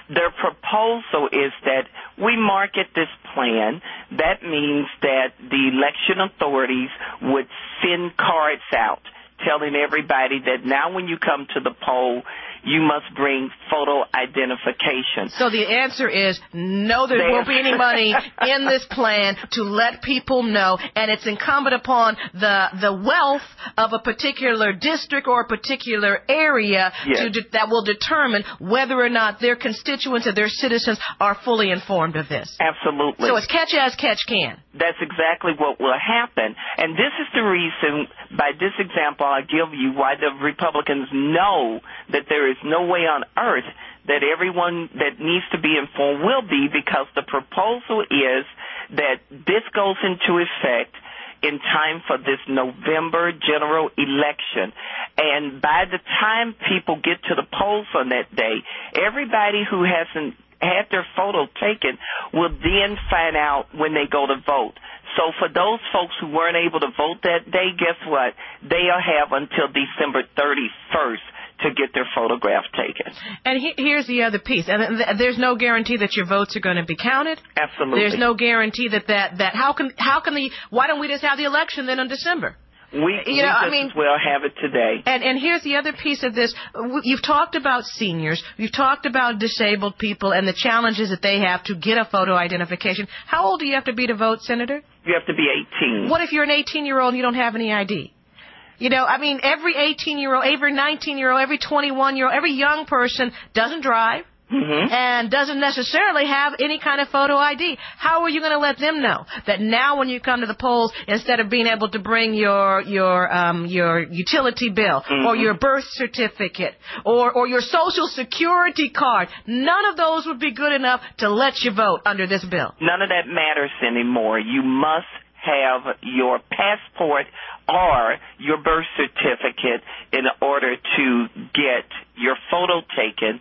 Their proposal is that we market this plan. That means that the election authorities would send cards out telling everybody that now when you come to the poll, you must bring photo identification. So the answer is no, there won't be any money in this plan to let people know, and it's incumbent upon the the wealth of a particular district or a particular area Yes. to de- that will determine whether or not their constituents or their citizens are fully informed of this. Absolutely. So it's catch as catch can. That's exactly what will happen. And this is the reason, by this example I give you, why the Republicans know that there is no way on earth that everyone that needs to be informed will be, because the proposal is that this goes into effect in time for this November general election. And by the time people get to the polls on that day, everybody who hasn't had their photo taken will then find out when they go to vote. So for those folks who weren't able to vote that day, guess what? They'll have until December thirty-first to get their photograph taken. And he- here's the other piece. And th- there's no guarantee that your votes are going to be counted. Absolutely. There's no guarantee that that, that how can how can the why don't we just have the election then in December? We, You we know, just I mean- as well have it today. And and here's the other piece of this. W- You've talked about seniors. You've talked about disabled people and the challenges that they have to get a photo identification. How old do you have to be to vote, Senator? You have to be eighteen. What if you're an eighteen-year-old and you don't have any I D? You know, I mean, every eighteen-year-old, every nineteen-year-old, every twenty-one-year-old, every young person doesn't drive. Mm-hmm. And doesn't necessarily have any kind of photo I D. How are you going to let them know that now when you come to the polls, instead of being able to bring your your um, your utility bill Mm-hmm. or your birth certificate or or your social security card, none of those would be good enough to let you vote under this bill? None of that matters anymore. You must have your passport or your birth certificate in order to get your photo taken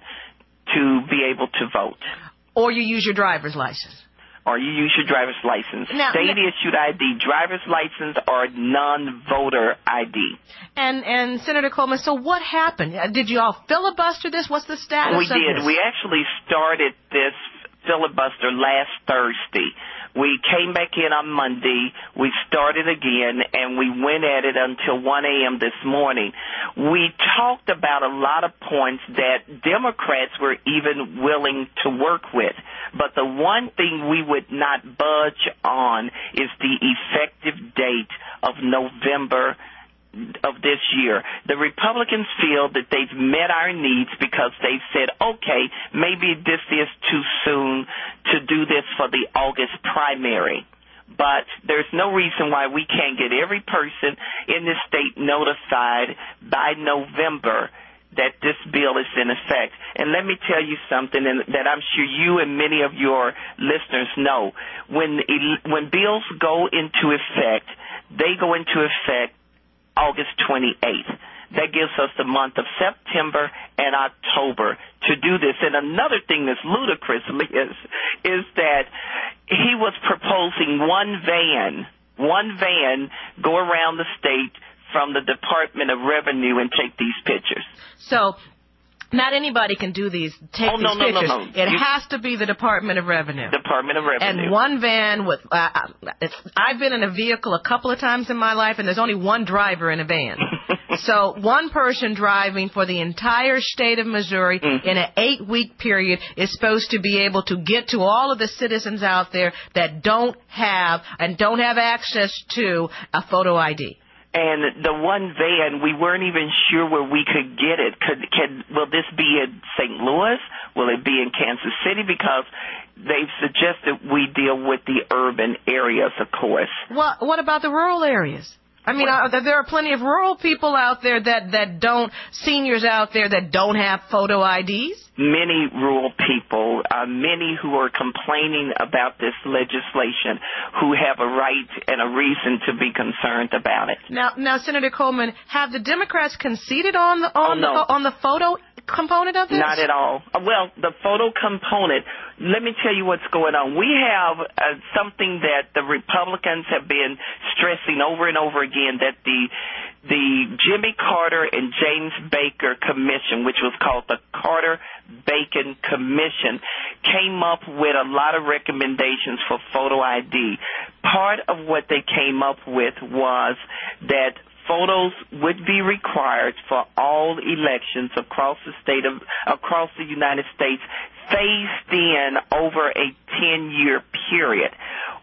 to be able to vote. Or you use your driver's license. Or you use your driver's license. Now- State-issued I D, driver's license, or non-voter I D. And and Senator Coleman, so what happened? Uh, Did you all filibuster this? What's the status We of did. this? We actually started this filibuster last Thursday. We came back in on Monday, we started again, and we went at it until one a.m. this morning. We talked about a lot of points that Democrats were even willing to work with. But the one thing we would not budge on is the effective date of November of this year. The Republicans feel that they've met our needs because they've said, okay, maybe this is too soon to do this for the August primary. But there's no reason why we can't get every person in this state notified by November that this bill is in effect. And let me tell you something and that I'm sure you and many of your listeners know. When when bills go into effect, they go into effect August twenty-eighth. That gives us the month of September and October to do this. And another thing that's ludicrous is, is that he was proposing one van, one van go around the state from the Department of Revenue and take these pictures. So not anybody can do these, take Oh, these no, no, no, pictures. no. It You- has to be the Department of Revenue. Department of Revenue. And one van with, uh, it's, I've been in a vehicle a couple of times in my life, and there's only one driver in a van. So one person driving for the entire state of Missouri Mm-hmm. in an eight-week period is supposed to be able to get to all of the citizens out there that don't have and don't have access to a photo I D. And the one van, we weren't even sure where we could get it. Could, can, will this be in Saint Louis? Will it be in Kansas City? Because they've suggested we deal with the urban areas, of course. What What about the rural areas? I mean, uh, there are plenty of rural people out there that, that don't, seniors out there that don't have photo I Ds. Many rural people, uh, many who are complaining about this legislation, who have a right and a reason to be concerned about it. Now, now, Senator Coleman, have the Democrats conceded on the on Oh, no. the on the photo component of this? Not at all. Uh, Well, the photo component, let me tell you what's going on. We have uh, something that the Republicans have been stressing over and over again, that the the Jimmy Carter and James Baker Commission, which was called the Carter-Bacon Commission, came up with a lot of recommendations for photo I D. Part of what they came up with was that photos would be required for all elections across the state of across the United States, phased in over a ten-year period.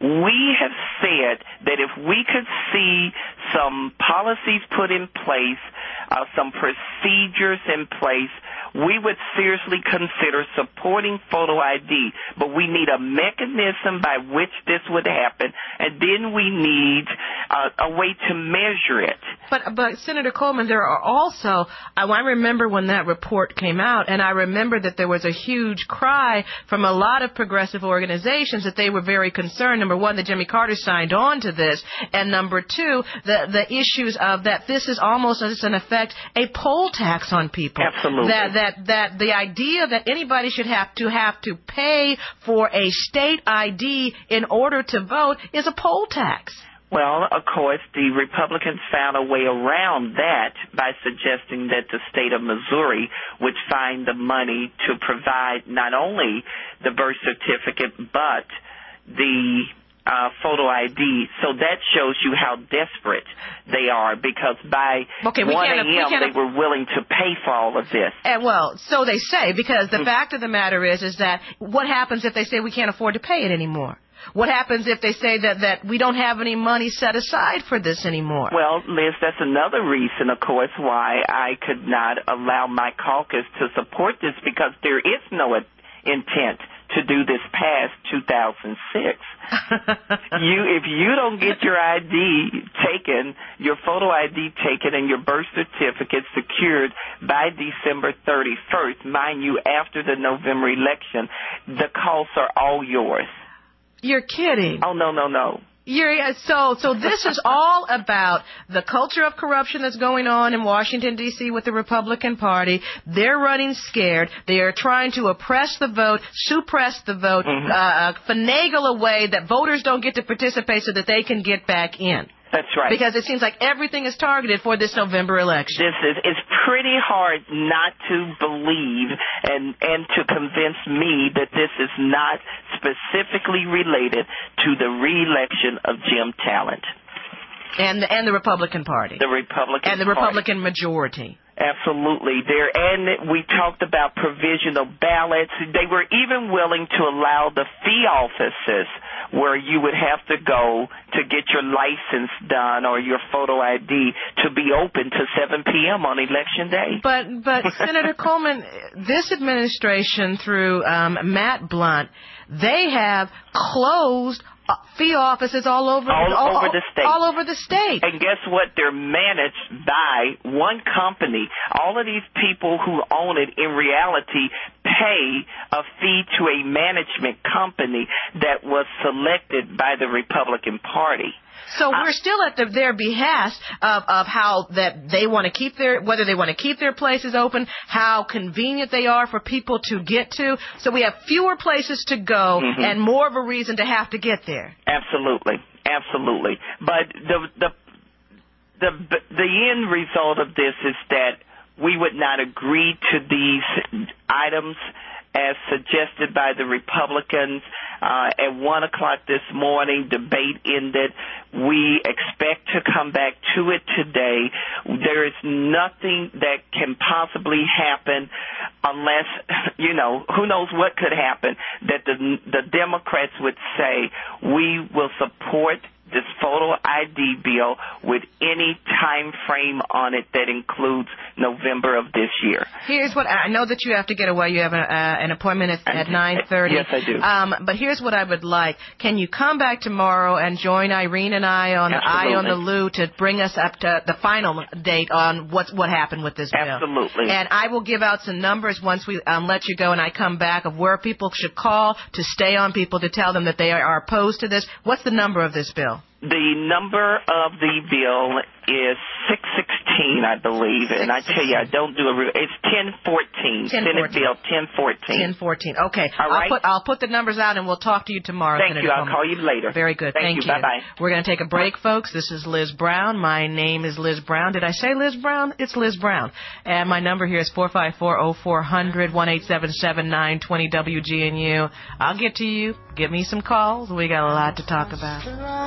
We have said that if we could see some policies put in place, uh, some procedures in place, we would seriously consider supporting photo I D. But we need a mechanism by which this would happen, and then we need uh, a way to measure it. But, but Senator Coleman, there are also, I remember when that report came out, and I remember that there was a huge cry from a lot of progressive organizations that they were very concerned. Number one, that Jimmy Carter signed on to this, and number two, the the issues of that this is almost, as in effect, a poll tax on people. Absolutely. That that that the idea that anybody should have to have to pay for a state I D in order to vote is a poll tax. Well, of course, the Republicans found a way around that by suggesting that the state of Missouri would find the money to provide not only the birth certificate, but the uh, photo I D. So that shows you how desperate they are, because by okay, we one can't, we a.m. can't, they were willing to pay for all of this. And well, so they say, because the fact of the matter is, is that what happens if they say we can't afford to pay it anymore? What happens if they say that, that we don't have any money set aside for this anymore? Well, Liz, that's another reason, of course, why I could not allow my caucus to support this, because there is no intent to do this past two thousand six. you, if you don't get your I D taken, your photo I D taken, and your birth certificate secured by December thirty-first, mind you, after the November election, the costs are all yours. You're kidding. Oh, no, no, no. You're, so, so this is all about the culture of corruption that's going on in Washington, D C with the Republican Party. They're running scared. They are trying to oppress the vote, suppress the vote, mm-hmm. uh, finagle a way that voters don't get to participate so that they can get back in. That's right. Because it seems like everything is targeted for this November election. This is, it's pretty hard not to believe and, and to convince me that this is not specifically related to the re-election of Jim Talent. And the, and the Republican Party. The Republican And the Party. Republican majority. Absolutely. There, and we talked about provisional ballots. They were even willing to allow the fee offices where you would have to go to get your license done or your photo I D to be open to seven p.m. on Election Day. But, but Senator Coleman, this administration through um, Matt Blunt, they have closed fee offices all over all, all, over the state. All over the state. And guess what? They're managed by one company. All of these people who own it, in reality, pay a fee to a management company that was selected by the Republican Party. So we're still at the, their behest of, of how that they want to keep their, whether they want to keep their places open, how convenient they are for people to get to. So we have fewer places to go mm-hmm. and more of a reason to have to get there. Absolutely, absolutely. But the the the the end result of this is that we would not agree to these items as suggested by the Republicans. Uh, at one o'clock this morning, debate ended. We expect to come back to it today. There is nothing that can possibly happen unless, you know, who knows what could happen, that the, the Democrats would say, we will support this photo I D bill with any time frame on it that includes November of this year. Here's what I know that you have to get away. You have a, uh, an appointment at, at nine thirty. Yes, I do. Um, but here's what I would like. Can you come back tomorrow and join Irene and I on the Eye on the Lou to bring us up to the final date on what's what happened with this bill? Absolutely. And I will give out some numbers once we um, let you go and I come back of where people should call to stay on people to tell them that they are opposed to this. What's the number of this bill? The number of the bill is six sixteen, I believe, and I tell you, I don't do a. Re- it's ten fourteen. Senate Bill ten fourteen. ten fourteen. Okay, all right. I'll put I'll put the numbers out, and we'll talk to you tomorrow. Thank Senator you. I'll Coleman. call you later. Very good. Thank, Thank you. Bye bye. We're going to take a break, folks. This is Liz Brown. My name is Liz Brown. Did I say Liz Brown? It's Liz Brown, and my number here is four five four oh four hundred one eight seven seven nine twenty W G N U. I'll get to you. Give me some calls. We got a lot to talk about.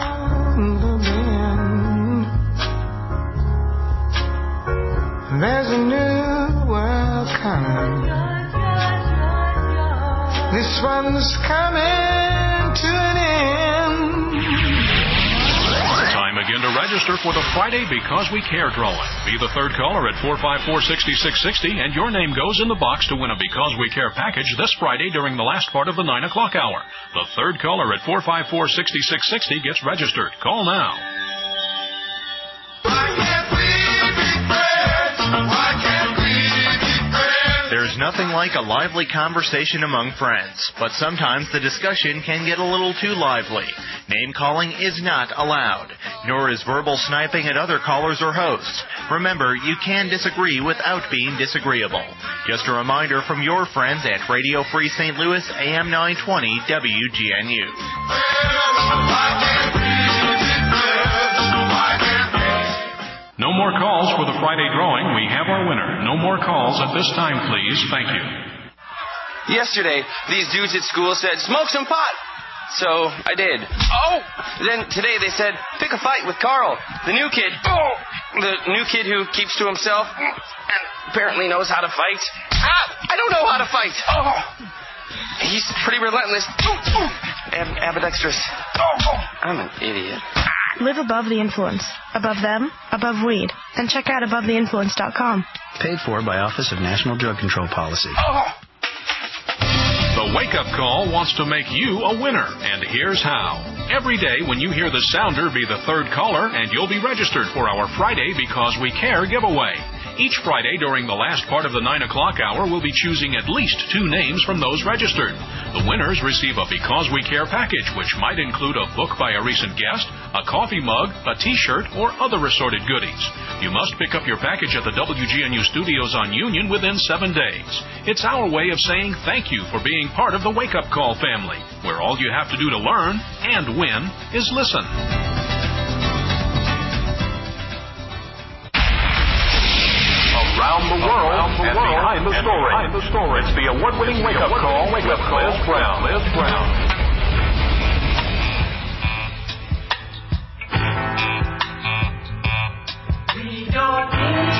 There's a new world coming. This one's coming to an end. Time again to register for the Friday Because We Care drawing. Be the third caller at four five four, six six six zero, and your name goes in the box to win a Because We Care package this Friday during the last part of the nine o'clock hour. The third caller at four five four, six six six zero gets registered. Call now. There's nothing like a lively conversation among friends, but sometimes the discussion can get a little too lively. Name calling is not allowed, nor is verbal sniping at other callers or hosts. Remember, you can disagree without being disagreeable. Just a reminder from your friends at Radio Free Saint Louis, A M nine twenty W G N U. No more calls for the Friday drawing. We have our winner. No more calls at this time, please. Thank you. Yesterday, these dudes at school said, smoke some pot. So I did. Oh! Then today they said, pick a fight with Carl, the new kid. Oh! The new kid who keeps to himself and apparently knows how to fight. Ah! I don't know how to fight. Oh! He's pretty relentless. Ab- ambidextrous. Oh! I'm an idiot. Live above the influence. Above them, above weed. And check out above the influence dot com. Paid for by Office of National Drug Control Policy. Oh. The Wake Up Call wants to make you a winner, and here's how. Every day when you hear the sounder, be the third caller, and you'll be registered for our Friday Because We Care giveaway. Each Friday during the last part of the nine o'clock hour, we'll be choosing at least two names from those registered. The winners receive a Because We Care package, which might include a book by a recent guest, a coffee mug, a T-shirt, or other assorted goodies. You must pick up your package at the W G N U studios on Union within seven days. It's our way of saying thank you for being part of the Wake Up Call family, where all you have to do to learn and win is listen. Around the world, Around the and, world behind the and story. behind the story. It's the award-winning Wake Up Call Wake Up Call. Liz Brown. Liz Brown. We don't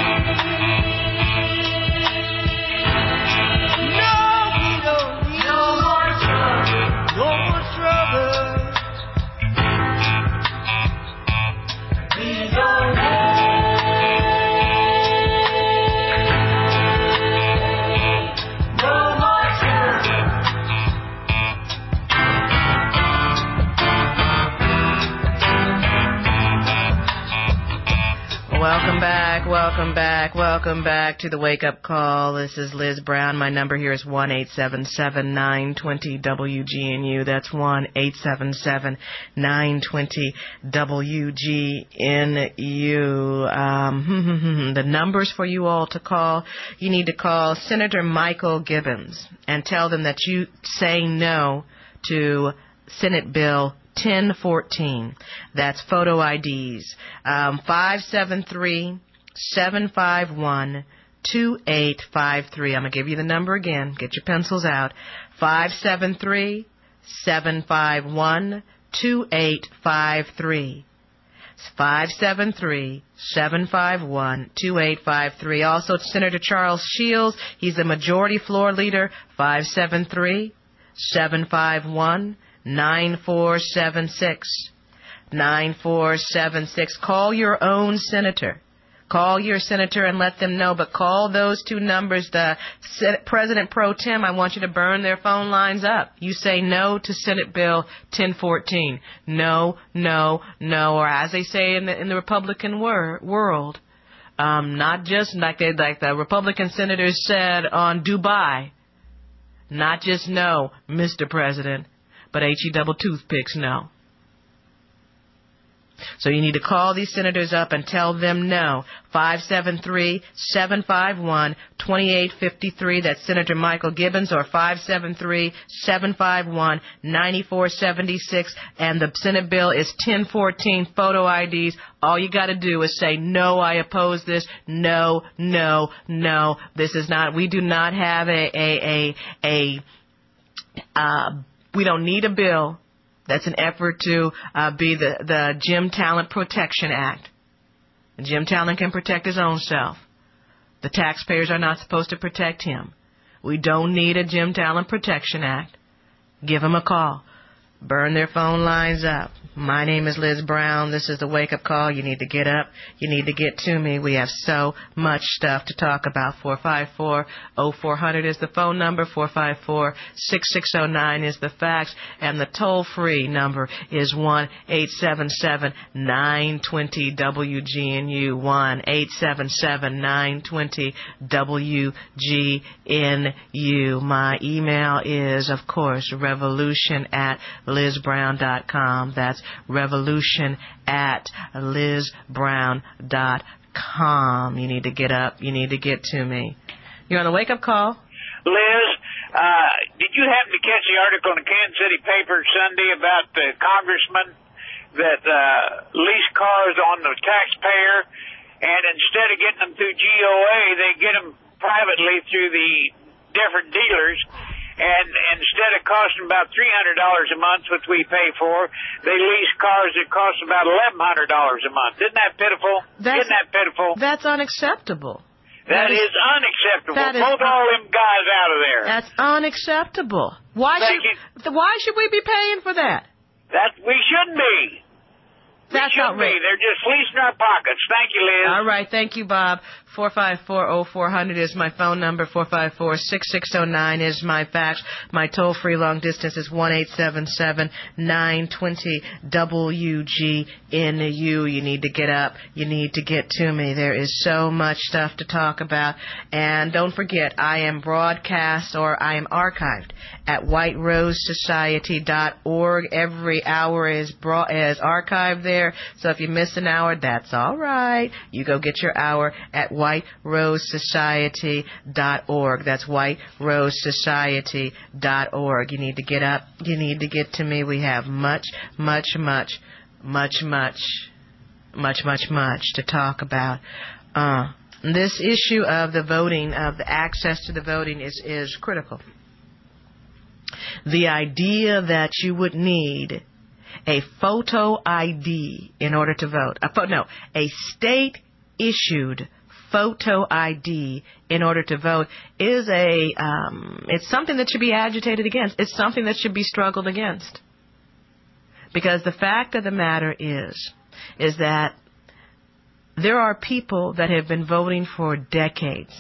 Welcome back, welcome back, welcome back to the Wake Up Call. This is Liz Brown. My number here is one eight seven seven nine two zero W G N U. That's one eight seven seven nine two zero W G N U. Um, the numbers for you all to call. You need to call Senator Michael Gibbons and tell them that you say no to Senate Bill ten fourteen. That's photo I Ds. Um, five seven three, seven five one, two eight five three. I'm going to give you the number again. Get your pencils out. five seven three, seven five one, two eight five three. five seven three, seven five one, two eight five three. Also, Senator Charles Shields. He's the majority floor leader. five seven three, seven five one, nine four seven six. nine four seven six. Call your own senator. Call your senator and let them know, but call those two numbers. The Senate President Pro Tem, I want you to burn their phone lines up. You say no to Senate Bill ten fourteen. No, no, no. Or as they say in the, in the Republican wor- world, um, not just like, they, like the Republican senators said on Dubai, not just no, Mister President, but H-E double toothpicks, no. So you need to call these senators up and tell them no. five seven three, seven five one, two eight five three. That's Senator Michael Gibbons, or five seven three, seven five one, nine four seven six. And the Senate bill is ten fourteen, photo I Ds. All you got to do is say, no, I oppose this. No, no, no. This is not, we do not have a, a, a, a, uh, we don't need a bill that's an effort to uh, be the, the Gym Talent Protection Act. Jim Talent can protect his own self. The taxpayers are not supposed to protect him. We don't need a Jim Talent Protection Act. Give them a call. Burn their phone lines up. My name is Liz Brown. This is the Wake Up Call. You need to get up. You need to get to me. We have so much stuff to talk about. four five four, oh four hundred is the phone number. four five four, six six oh nine is the fax. And the toll-free number is one eight seven seven, nine two zero, W G N U. one eight seven seven, nine two zero, W G N U. My email is, of course, revolution at liz brown dot com. That's revolution at liz brown dot com. You need to get up. You need to get to me. You're on the Wake Up Call. Liz, uh, did you happen to catch the article in the Kansas City paper Sunday about the congressman that uh, leased cars on the taxpayer, and instead of getting them through G O A, they get them privately through the different dealers? And instead of costing about three hundred dollars a month, which we pay for, they lease cars that cost about eleven hundred dollars a month. Isn't that pitiful? That's, Isn't that pitiful? That's unacceptable. That, that is, is unacceptable. That Both is, all them guys out of there. That's unacceptable. Why Thank should you. Why should we be paying for that? That we shouldn't be. That's we shouldn't be. They're just fleecing our pockets. Thank you, Liz. All right. Thank you, Bob. four five four, oh four hundred is my phone number. four five four, six six oh nine is my fax. My toll-free long distance is one eight seven seven, nine two zero, W G N U. You need to get up. You need to get to me. There is so much stuff to talk about. And don't forget, I am broadcast, or I am archived at white rose society dot org. Every hour is, bro- is archived there. So if you miss an hour, that's all right. You go get your hour at white rose society dot org. That's white rose society dot org. You need to get up. You need to get to me. We have much, much, much, much, much, much, much, much to talk about. Uh, this issue of the voting, of the access to the voting, is, is critical. The idea that you would need a photo I D in order to vote. A pho- no, a state-issued photo I D in order to vote is a, um, it's something that should be agitated against. It's something that should be struggled against. Because the fact of the matter is, is that there are people that have been voting for decades.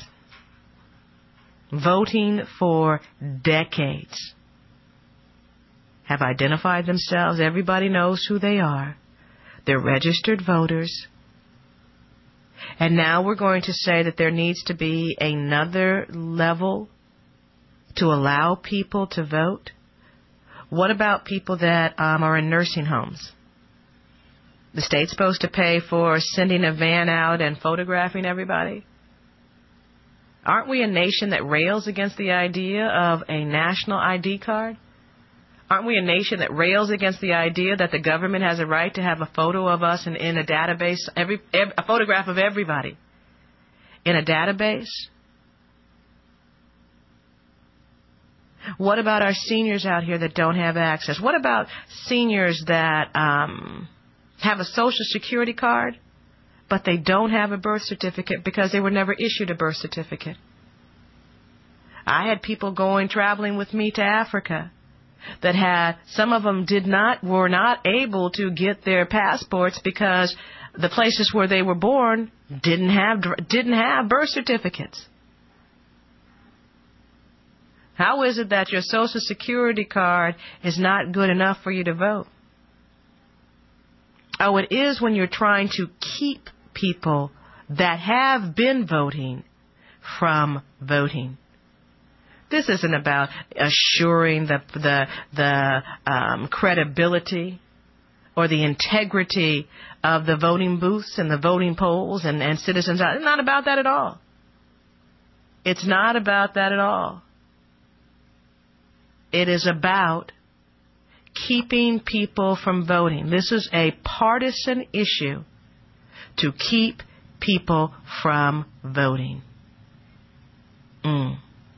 Voting for decades. Have identified themselves. Everybody knows who they are. They're registered voters. And now we're going to say that there needs to be another level to allow people to vote. What about people that um, are in nursing homes? The state's supposed to pay for sending a van out and photographing everybody? Aren't we a nation that rails against the idea of a national I D card? Aren't we a nation that rails against the idea that the government has a right to have a photo of us in, in a database, every, every, a photograph of everybody in a database? What about our seniors out here that don't have access? What about seniors that um, have a Social Security card, but they don't have a birth certificate because they were never issued a birth certificate? I had people going traveling with me to Africa that had, some of them did not, were not able to get their passports because the places where they were born didn't have, didn't have birth certificates. How is it that your Social Security card is not good enough for you to vote? Oh, it is when you're trying to keep people that have been voting from voting. This isn't about assuring the the the um, credibility or the integrity of the voting booths and the voting polls and, and citizens. It's not about that at all. It's not about that at all. It is about keeping people from voting. This is a partisan issue to keep people from voting. Mm.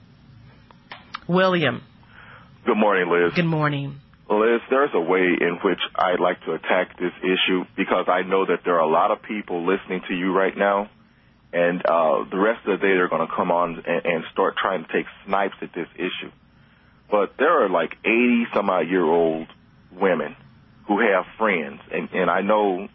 William. Good morning, Liz. Good morning. Liz, there's a way in which I'd like to attack this issue because I know that there are a lot of people listening to you right now, and uh, the rest of the day they're going to come on and, and start trying to take snipes at this issue. But there are like eighty-some-odd-year-old women who have friends, and, and I know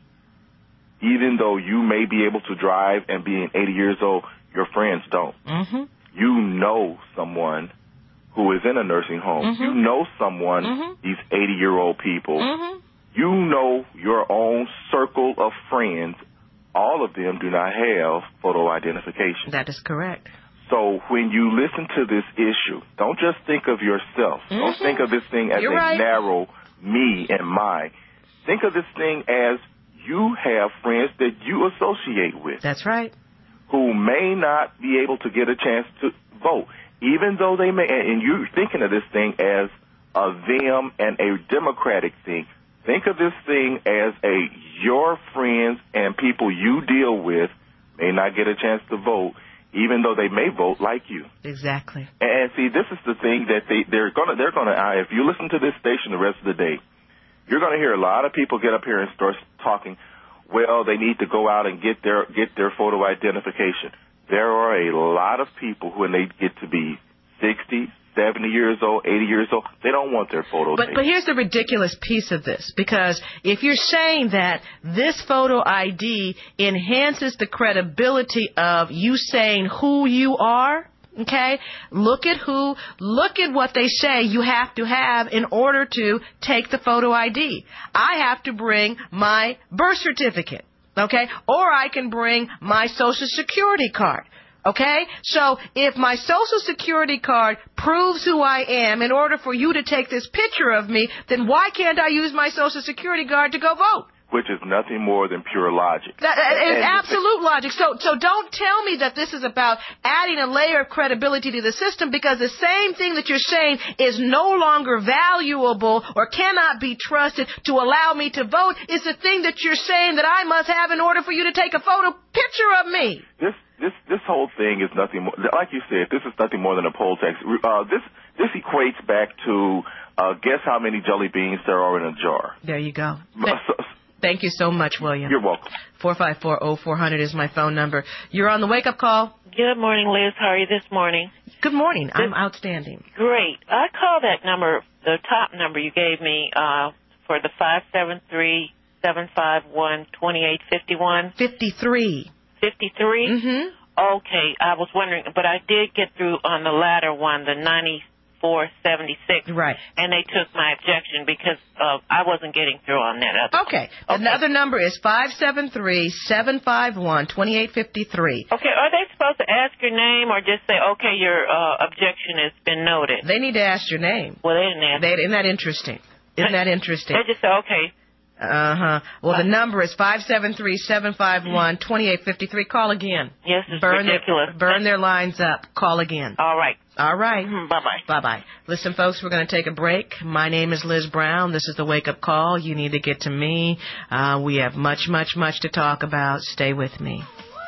even though you may be able to drive and being eighty years old, your friends don't. Mm-hmm. You know someone who is in a nursing home. Mm-hmm. You know someone, mm-hmm. these eighty-year-old people. Mm-hmm. You know your own circle of friends. All of them do not have photo identification. That is correct. So when you listen to this issue, don't just think of yourself. Mm-hmm. Don't think of this thing as You're a right. narrow me and my. Think of this thing as you have friends that you associate with. That's right. Who may not be able to get a chance to vote, even though they may, and you're thinking of this thing as a them and a democratic thing. Think of this thing as a your friends and people you deal with may not get a chance to vote, even though they may vote like you. Exactly. And see, this is the thing that they, they're gonna, they're gonna, uh, if you listen to this station the rest of the day, you're gonna hear a lot of people get up here and start talking, well, they need to go out and get their, get their photo identification. There are a lot of people who, when they get to be sixty, seventy years old, eighty years old, they don't want their photo But, taken. but here's the ridiculous piece of this, because if you're saying that this photo I D enhances the credibility of you saying who you are, okay, look at who, look at what they say you have to have in order to take the photo I D. I have to bring my birth certificate, okay, or I can bring my Social Security card. Okay? So if my Social Security card proves who I am in order for you to take this picture of me, then why can't I use my Social Security card to go vote? Which is nothing more than pure logic. That is And- absolute logic. So, so don't tell me that this is about adding a layer of credibility to the system, because the same thing that you're saying is no longer valuable or cannot be trusted to allow me to vote is the thing that you're saying that I must have in order for you to take a photo picture of me. This this this whole thing is nothing more, like you said, this is nothing more than a poll tax. Uh, this this equates back to uh, guess how many jelly beans there are in a jar. There you go. So, Thank you so much, William. You're welcome. four five four, oh four hundred is my phone number. You're on the wake-up call. Good morning, Liz. How are you this morning? Good morning. I'm outstanding. Great. I called that number, the top number you gave me, uh, for the five seven three, seven five one, two eight five one. fifty-three. fifty-three? Mm-hmm. Okay. I was wondering, but I did get through on the latter one, the ninety-four seventy-six. Right. And they took my objection because uh, I wasn't getting through on that other Okay. one. Another number is five seven three, seven five one, two eight five three. Okay. Are they supposed to ask your name or just say, okay, your uh, objection has been noted? They need to ask your name. Well, they didn't ask. They, isn't that interesting? Isn't that interesting? They just said, okay. Uh-huh. Well, the number is five seven three, seven five one, two eight five three. Call again. Yes, it's burn ridiculous. Their, burn their lines up. Call again. All right. All right. Mm-hmm. Bye-bye. Bye-bye. Listen, folks, we're going to take a break. My name is Liz Brown. This is the Wake Up Call. You need to get to me. Uh, we have much, much, much to talk about. Stay with me.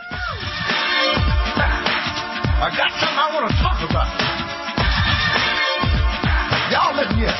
I got something I want to talk about. Y'all listen here.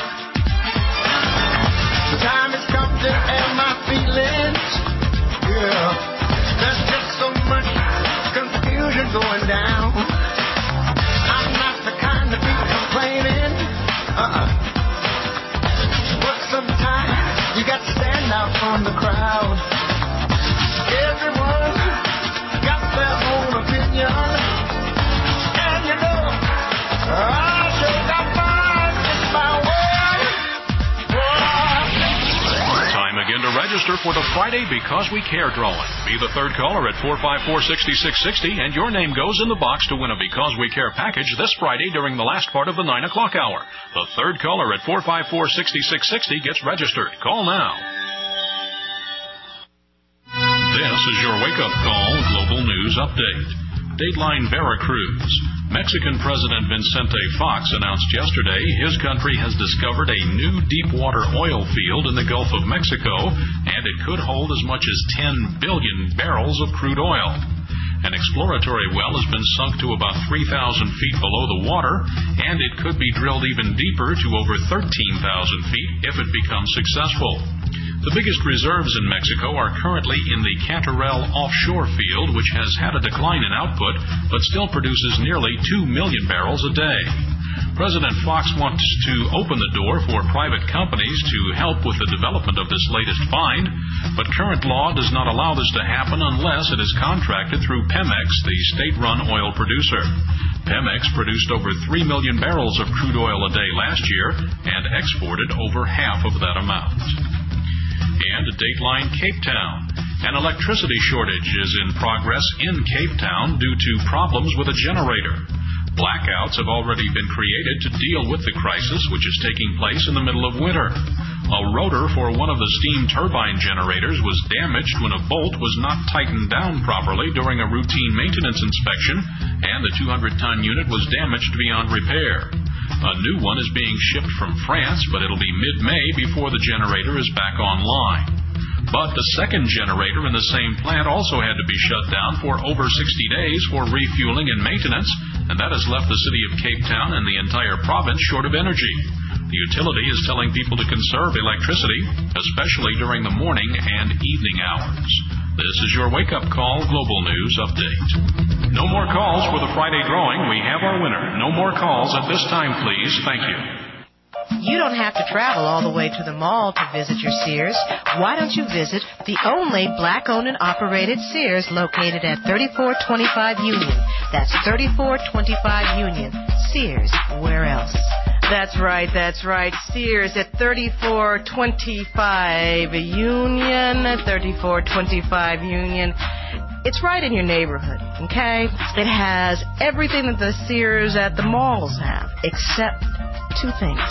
The time has come to air my feelings. Yeah. There's just so much confusion going down. I'm not the kind of people complaining. Uh-uh. But sometimes you got to stand out from the crowd. Everyone got their own opinion. And you know, I sure got mine. It's my word. Time again to register for the Friday Because We Care drawing. Be the third caller at four five four, six six six zero, and your name goes in the box to win a Because We Care package this Friday during the last part of the nine o'clock hour. The third caller at four five four, six six six zero gets registered. Call now. This is your wake-up call global news update. Dateline Veracruz. Mexican President Vicente Fox announced yesterday his country has discovered a new deep-water oil field in the Gulf of Mexico, and it could hold as much as ten billion barrels of crude oil. An exploratory well has been sunk to about three thousand feet below the water, and it could be drilled even deeper to over thirteen thousand feet if it becomes successful. The biggest reserves in Mexico are currently in the Cantarell offshore field, which has had a decline in output, but still produces nearly two million barrels a day. President Fox wants to open the door for private companies to help with the development of this latest find, but current law does not allow this to happen unless it is contracted through Pemex, the state-run oil producer. Pemex produced over three million barrels of crude oil a day last year and exported over half of that amount. And Dateline Cape Town. An electricity shortage is in progress in Cape Town due to problems with a generator. Blackouts have already been created to deal with the crisis, which is taking place in the middle of winter. A rotor for one of the steam turbine generators was damaged when a bolt was not tightened down properly during a routine maintenance inspection, and the two hundred ton unit was damaged beyond repair. A new one is being shipped from France, but it'll be mid-May before the generator is back online. But the second generator in the same plant also had to be shut down for over sixty days for refueling and maintenance, and that has left the city of Cape Town and the entire province short of energy. The utility is telling people to conserve electricity, especially during the morning and evening hours. This is your wake-up call global news update. No more calls for the Friday drawing. We have our winner. No more calls at this time, please. Thank you. You don't have to travel all the way to the mall to visit your Sears. Why don't you visit the only black-owned and operated Sears located at thirty-four twenty-five Union? That's thirty-four twenty-five Union. Sears, where else? That's right, that's right. Sears at thirty-four twenty-five Union, thirty-four twenty-five Union. It's right in your neighborhood, okay? It has everything that the Sears at the malls have, except two things.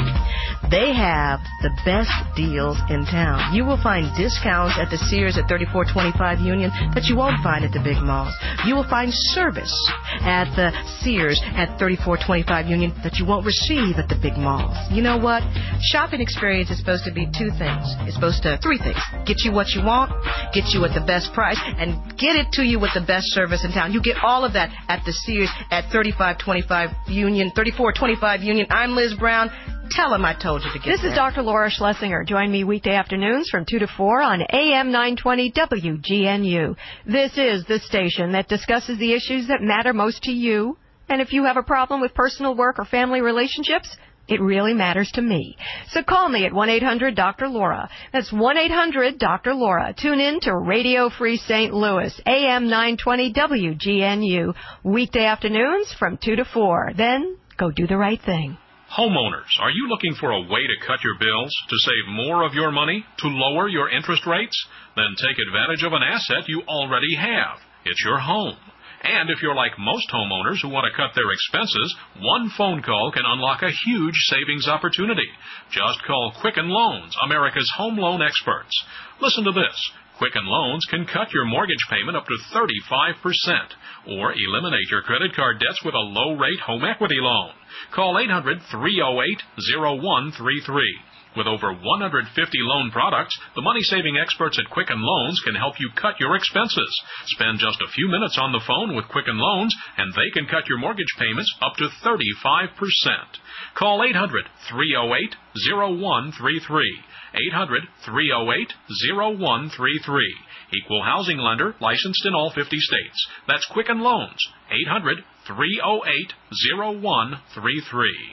They have the best deals in town. You will find discounts at the Sears at thirty-four twenty-five Union that you won't find at the big malls. You will find service at the Sears at thirty-four twenty-five Union that you won't receive at the big malls. You know what? Shopping experience is supposed to be two things. It's supposed to, three things. Get you what you want, get you at the best price, and get it to you with the best service in town. You get all of that at the Sears at thirty-five twenty-five Union, thirty-four twenty-five Union. I'm Liz Brown. Tell him I told you to get This there. is Doctor Laura Schlesinger. Join me weekday afternoons from two to four on A M nine twenty W G N U. This is the station that discusses the issues that matter most to you. And if you have a problem with personal work or family relationships, it really matters to me. So call me at one eight hundred Doctor Laura. That's one eight hundred Doctor Laura. Tune in to Radio Free Saint Louis, A M nine twenty W G N U, weekday afternoons from two to four. Then go do the right thing. Homeowners, are you looking for a way to cut your bills, to save more of your money, to lower your interest rates? Then take advantage of an asset you already have. It's your home. And if you're like most homeowners who want to cut their expenses, one phone call can unlock a huge savings opportunity. Just call Quicken Loans, America's home loan experts. Listen to this. Quicken Loans can cut your mortgage payment up to thirty-five percent or eliminate your credit card debts with a low-rate home equity loan. Call eight hundred, three oh eight, oh one three three. With over one hundred fifty loan products, the money-saving experts at Quicken Loans can help you cut your expenses. Spend just a few minutes on the phone with Quicken Loans, and they can cut your mortgage payments up to thirty-five percent. Call eight hundred, three oh eight, oh one three three. eight hundred, three oh eight, oh one three three. Equal housing lender, licensed in all fifty states. That's Quicken Loans. eight hundred, three oh eight, oh one three three.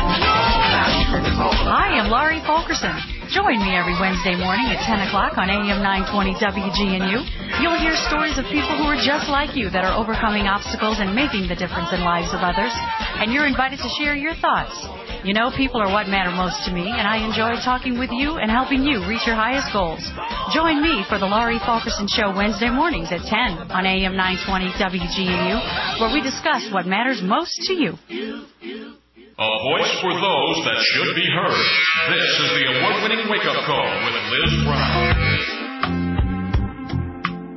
I am Laurie Fulkerson. Join me every Wednesday morning at ten o'clock on A M nine twenty W G N U. You'll hear stories of people who are just like you that are overcoming obstacles and making the difference in lives of others. And you're invited to share your thoughts. You know, people are what matter most to me, and I enjoy talking with you and helping you reach your highest goals. Join me for the Laurie Fulkerson Show Wednesday mornings at ten on A M nine twenty W G N U, where we discuss what matters most to you. A voice for those that should be heard. This is the award-winning wake-up call with Liz Brown.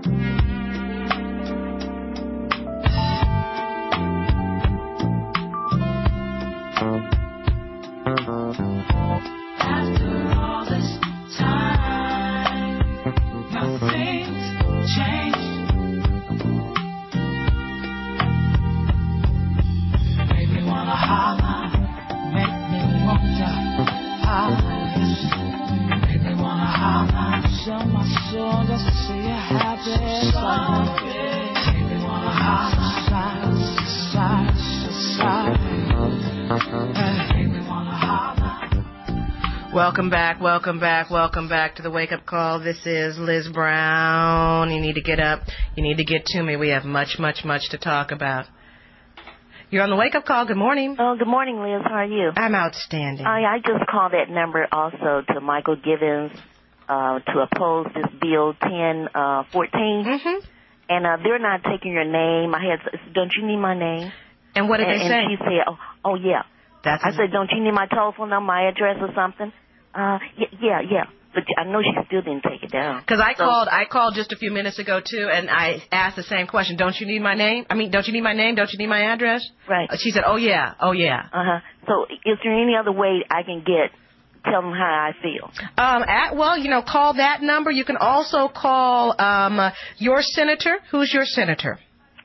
Welcome back, welcome back, welcome back to the Wake Up Call. This is Liz Brown. You need to get up. You need to get to me. We have much, much, much to talk about. You're on the Wake Up Call. Good morning. Oh, good morning, Liz. How are you? I'm outstanding. I, I just called that number also to Michael Gibbons uh, to oppose this Bill ten fourteen. Mm-hmm. And uh, they're not taking your name. I had, don't you need my name? And what did and, they say? And she said, oh, oh yeah. That's I said, don't you need my telephone number, my address or something? Uh, yeah, yeah, yeah. But I know she still didn't take it down. Because I So- called, I called just a few minutes ago too, and I asked the same question. Don't you need my name? I mean, don't you need my name? Don't you need my address? Right. She said, oh yeah, oh yeah. Uh huh. So, is there any other way I can get tell them how I feel? Um, at, well, you know, call that number. You can also call um uh, your senator. Who's your senator?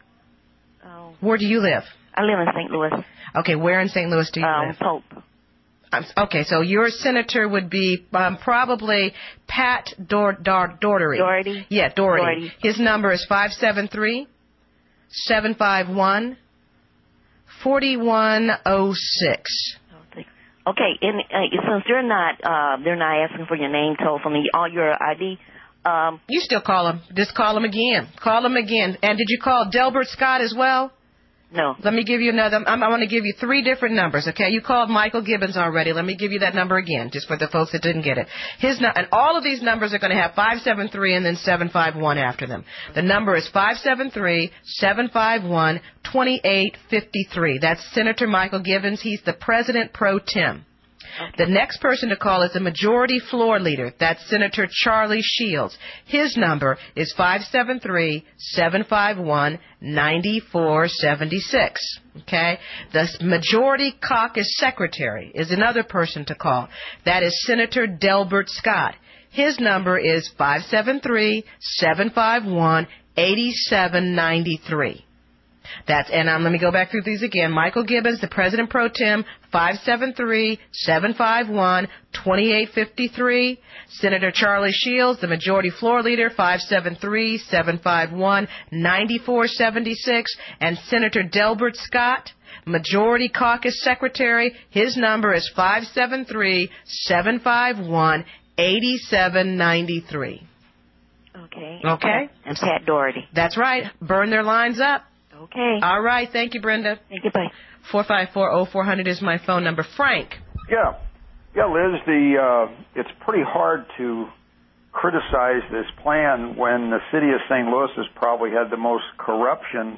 Oh. Where do you live? I live in Saint Louis. Okay, where in Saint Louis do you Um, live? Pope. Um, okay, so your senator would be um, probably Pat Dor- Dor- Doherty. Doherty? Yeah, Doherty. Doherty. His number is five seven three, seven five one, four one zero six. Okay, and uh, since they're not, uh, they're not asking for your name, telephone, all your I D. Um, you still call him. Just call him again. Call him again. And did you call Delbert Scott as well? No. Let me give you another. I'm, I want to give you three different numbers, okay? You called Michael Gibbons already. Let me give you that number again, just for the folks that didn't get it. His nu- And all of these numbers are going to have five seven three and then seven five one after them. The number is five seven three, seven five one, two eight five three. That's Senator Michael Gibbons. He's the President Pro Tem. The next person to call is the Majority Floor Leader. That's Senator Charlie Shields. His number is five seven three, seven five one, nine four seven six. Okay? The Majority Caucus Secretary is another person to call. That is Senator Delbert Scott. His number is five seven three, seven five one, eight seven nine three. That's, and um, let me go back through these again. Michael Gibbons, the President Pro Tem, five seven three, seven five one, two eight five three. Senator Charlie Shields, the Majority Floor Leader, five seven three, seven five one, nine four seven six. And Senator Delbert Scott, Majority Caucus Secretary, his number is five seven three, seven five one, eight seven nine three. okay. Okay? And Pat Doherty. That's right. Burn their lines up. Okay. All right. Thank you, Brenda. Thank you. Bye. four five four, oh four hundred is my phone number. Frank. Yeah. Yeah, Liz, the uh, it's pretty hard to criticize this plan when the city of Saint Louis has probably had the most corruption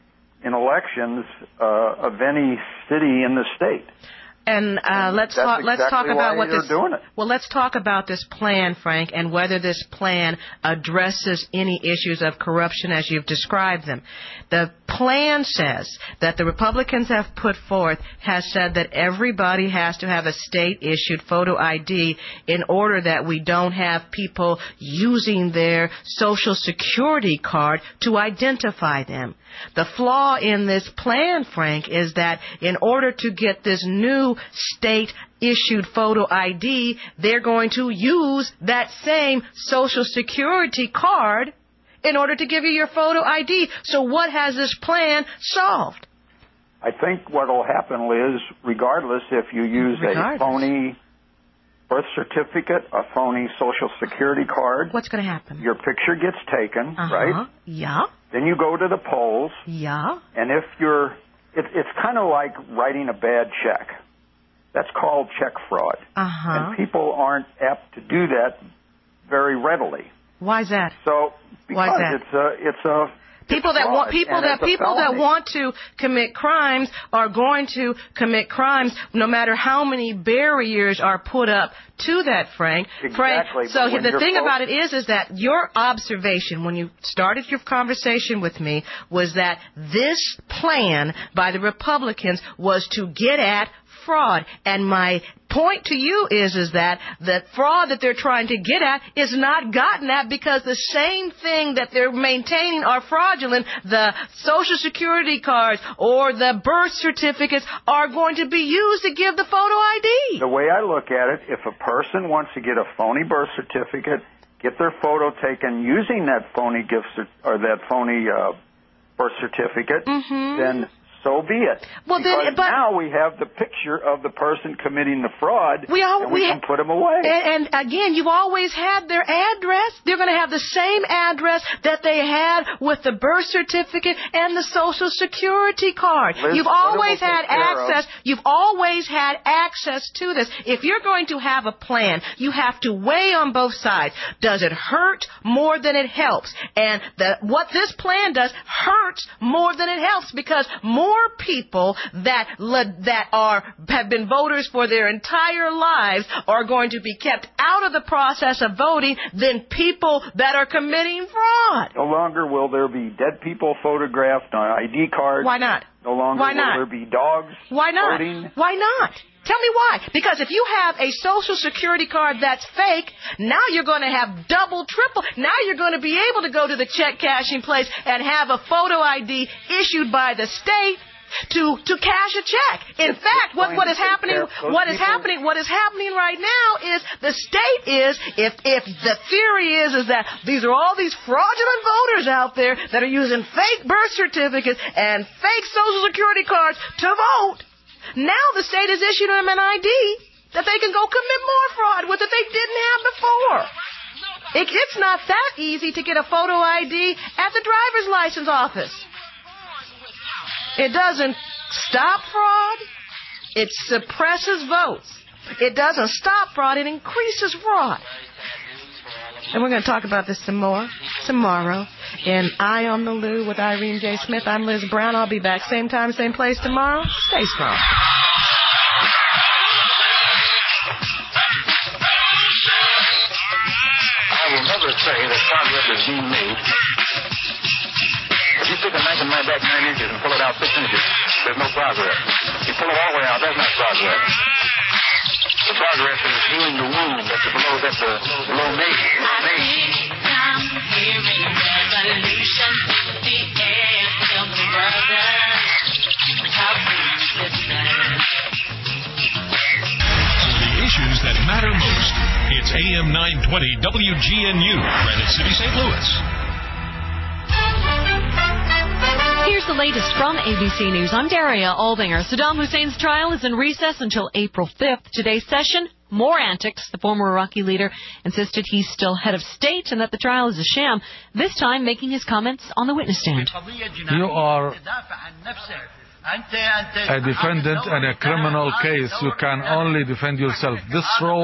in elections uh, of any city in the state. And uh, let's That's talk. Let's talk exactly about why what they're this. doing it. Well, let's talk about this plan, Frank, and whether this plan addresses any issues of corruption as you've described them. The plan says that the Republicans have put forth has said that everybody has to have a state-issued photo I D in order that we don't have people using their Social Security card to identify them. The flaw in this plan, Frank, is that in order to get this new state-issued photo I D, they're going to use that same Social Security card in order to give you your photo I D. So what has this plan solved? I think what will happen, Liz, regardless if you use Regardless. a phony birth certificate, a phony Social Security card, What's going to happen? your picture gets taken, Uh-huh. right? Yeah. Then you go to the polls, Yeah. and if you're, it, it's kind of like writing a bad check. That's called check fraud. Uh-huh. And people aren't apt to do that very readily. Why is that? So, Why because is that? it's a, it's a, People it's that want fraud, people and that it's a people that felony. want to commit crimes are going to commit crimes no matter how many barriers are put up to that, Frank. Exactly, Frank, but so when the you're thing fo- about it is is that your observation when you started your conversation with me was that this plan by the Republicans was to get at fraud. And my point to you is is that the fraud that they're trying to get at is not gotten at because the same thing that they're maintaining are fraudulent. The Social Security cards or the birth certificates are going to be used to give the photo I D. The way I look at it, if a person wants to get a phony birth certificate, get their photo taken using that phony gift cer- or that phony uh, birth certificate, Mm-hmm. then so be it. Well, because then, but now we have the picture of the person committing the fraud, we all, and we, we can put them away. And, and again, you've always had their address. They're going to have the same address that they had with the birth certificate and the Social Security card. Liz, you've always we'll had take care of. access. You've always had access to this. If you're going to have a plan, you have to weigh on both sides. Does it hurt more than it helps? And the, what this plan does hurts more than it helps, because more people that that are have been voters for their entire lives are going to be kept out of the process of voting than people that are committing fraud. No longer will there be dead people photographed on I D cards. Why not? No longer Why will not? there be dogs Why not? voting. Why not? Tell me why. Because if you have a Social Security card that's fake, now you're going to have double, triple. Now you're going to be able to go to the check cashing place and have a photo I D issued by the state to to cash a check. In It's fact, what what is happening Those what is people- happening what is happening right now is the state is if if the theory is is that these are all these fraudulent voters out there that are using fake birth certificates and fake Social Security cards to vote. Now the state has issued them an I D that they can go commit more fraud with that they didn't have before. It, it's not that easy to get a photo I D at the driver's license office. It doesn't stop fraud. It suppresses votes. It doesn't stop fraud. It increases fraud. And we're going to talk about this some more tomorrow in Eye on the Loo with Irene J. Smith. I'm Liz Brown. I'll be back same time, same place tomorrow. Stay strong. I will never say that progress is being made. If you stick a knife in my back nine inches and pull it out six inches, there's no progress. You pull it all the way out, that's not progress. The progress is healing the wound that's below, that's the below nation. I'm hearing revolution in the air. Tell me, brother, how can you listen? The issues that matter most. It's A M nine twenty W G N U, Granite City, Saint Louis. Here's the latest from A B C News. I'm Daria Aldinger. Saddam Hussein's trial is in recess until April fifth. Today's session, more antics. The former Iraqi leader insisted he's still head of state and that the trial is a sham, this time making his comments on the witness stand. You are a defendant in a criminal case. You can only defend yourself. This role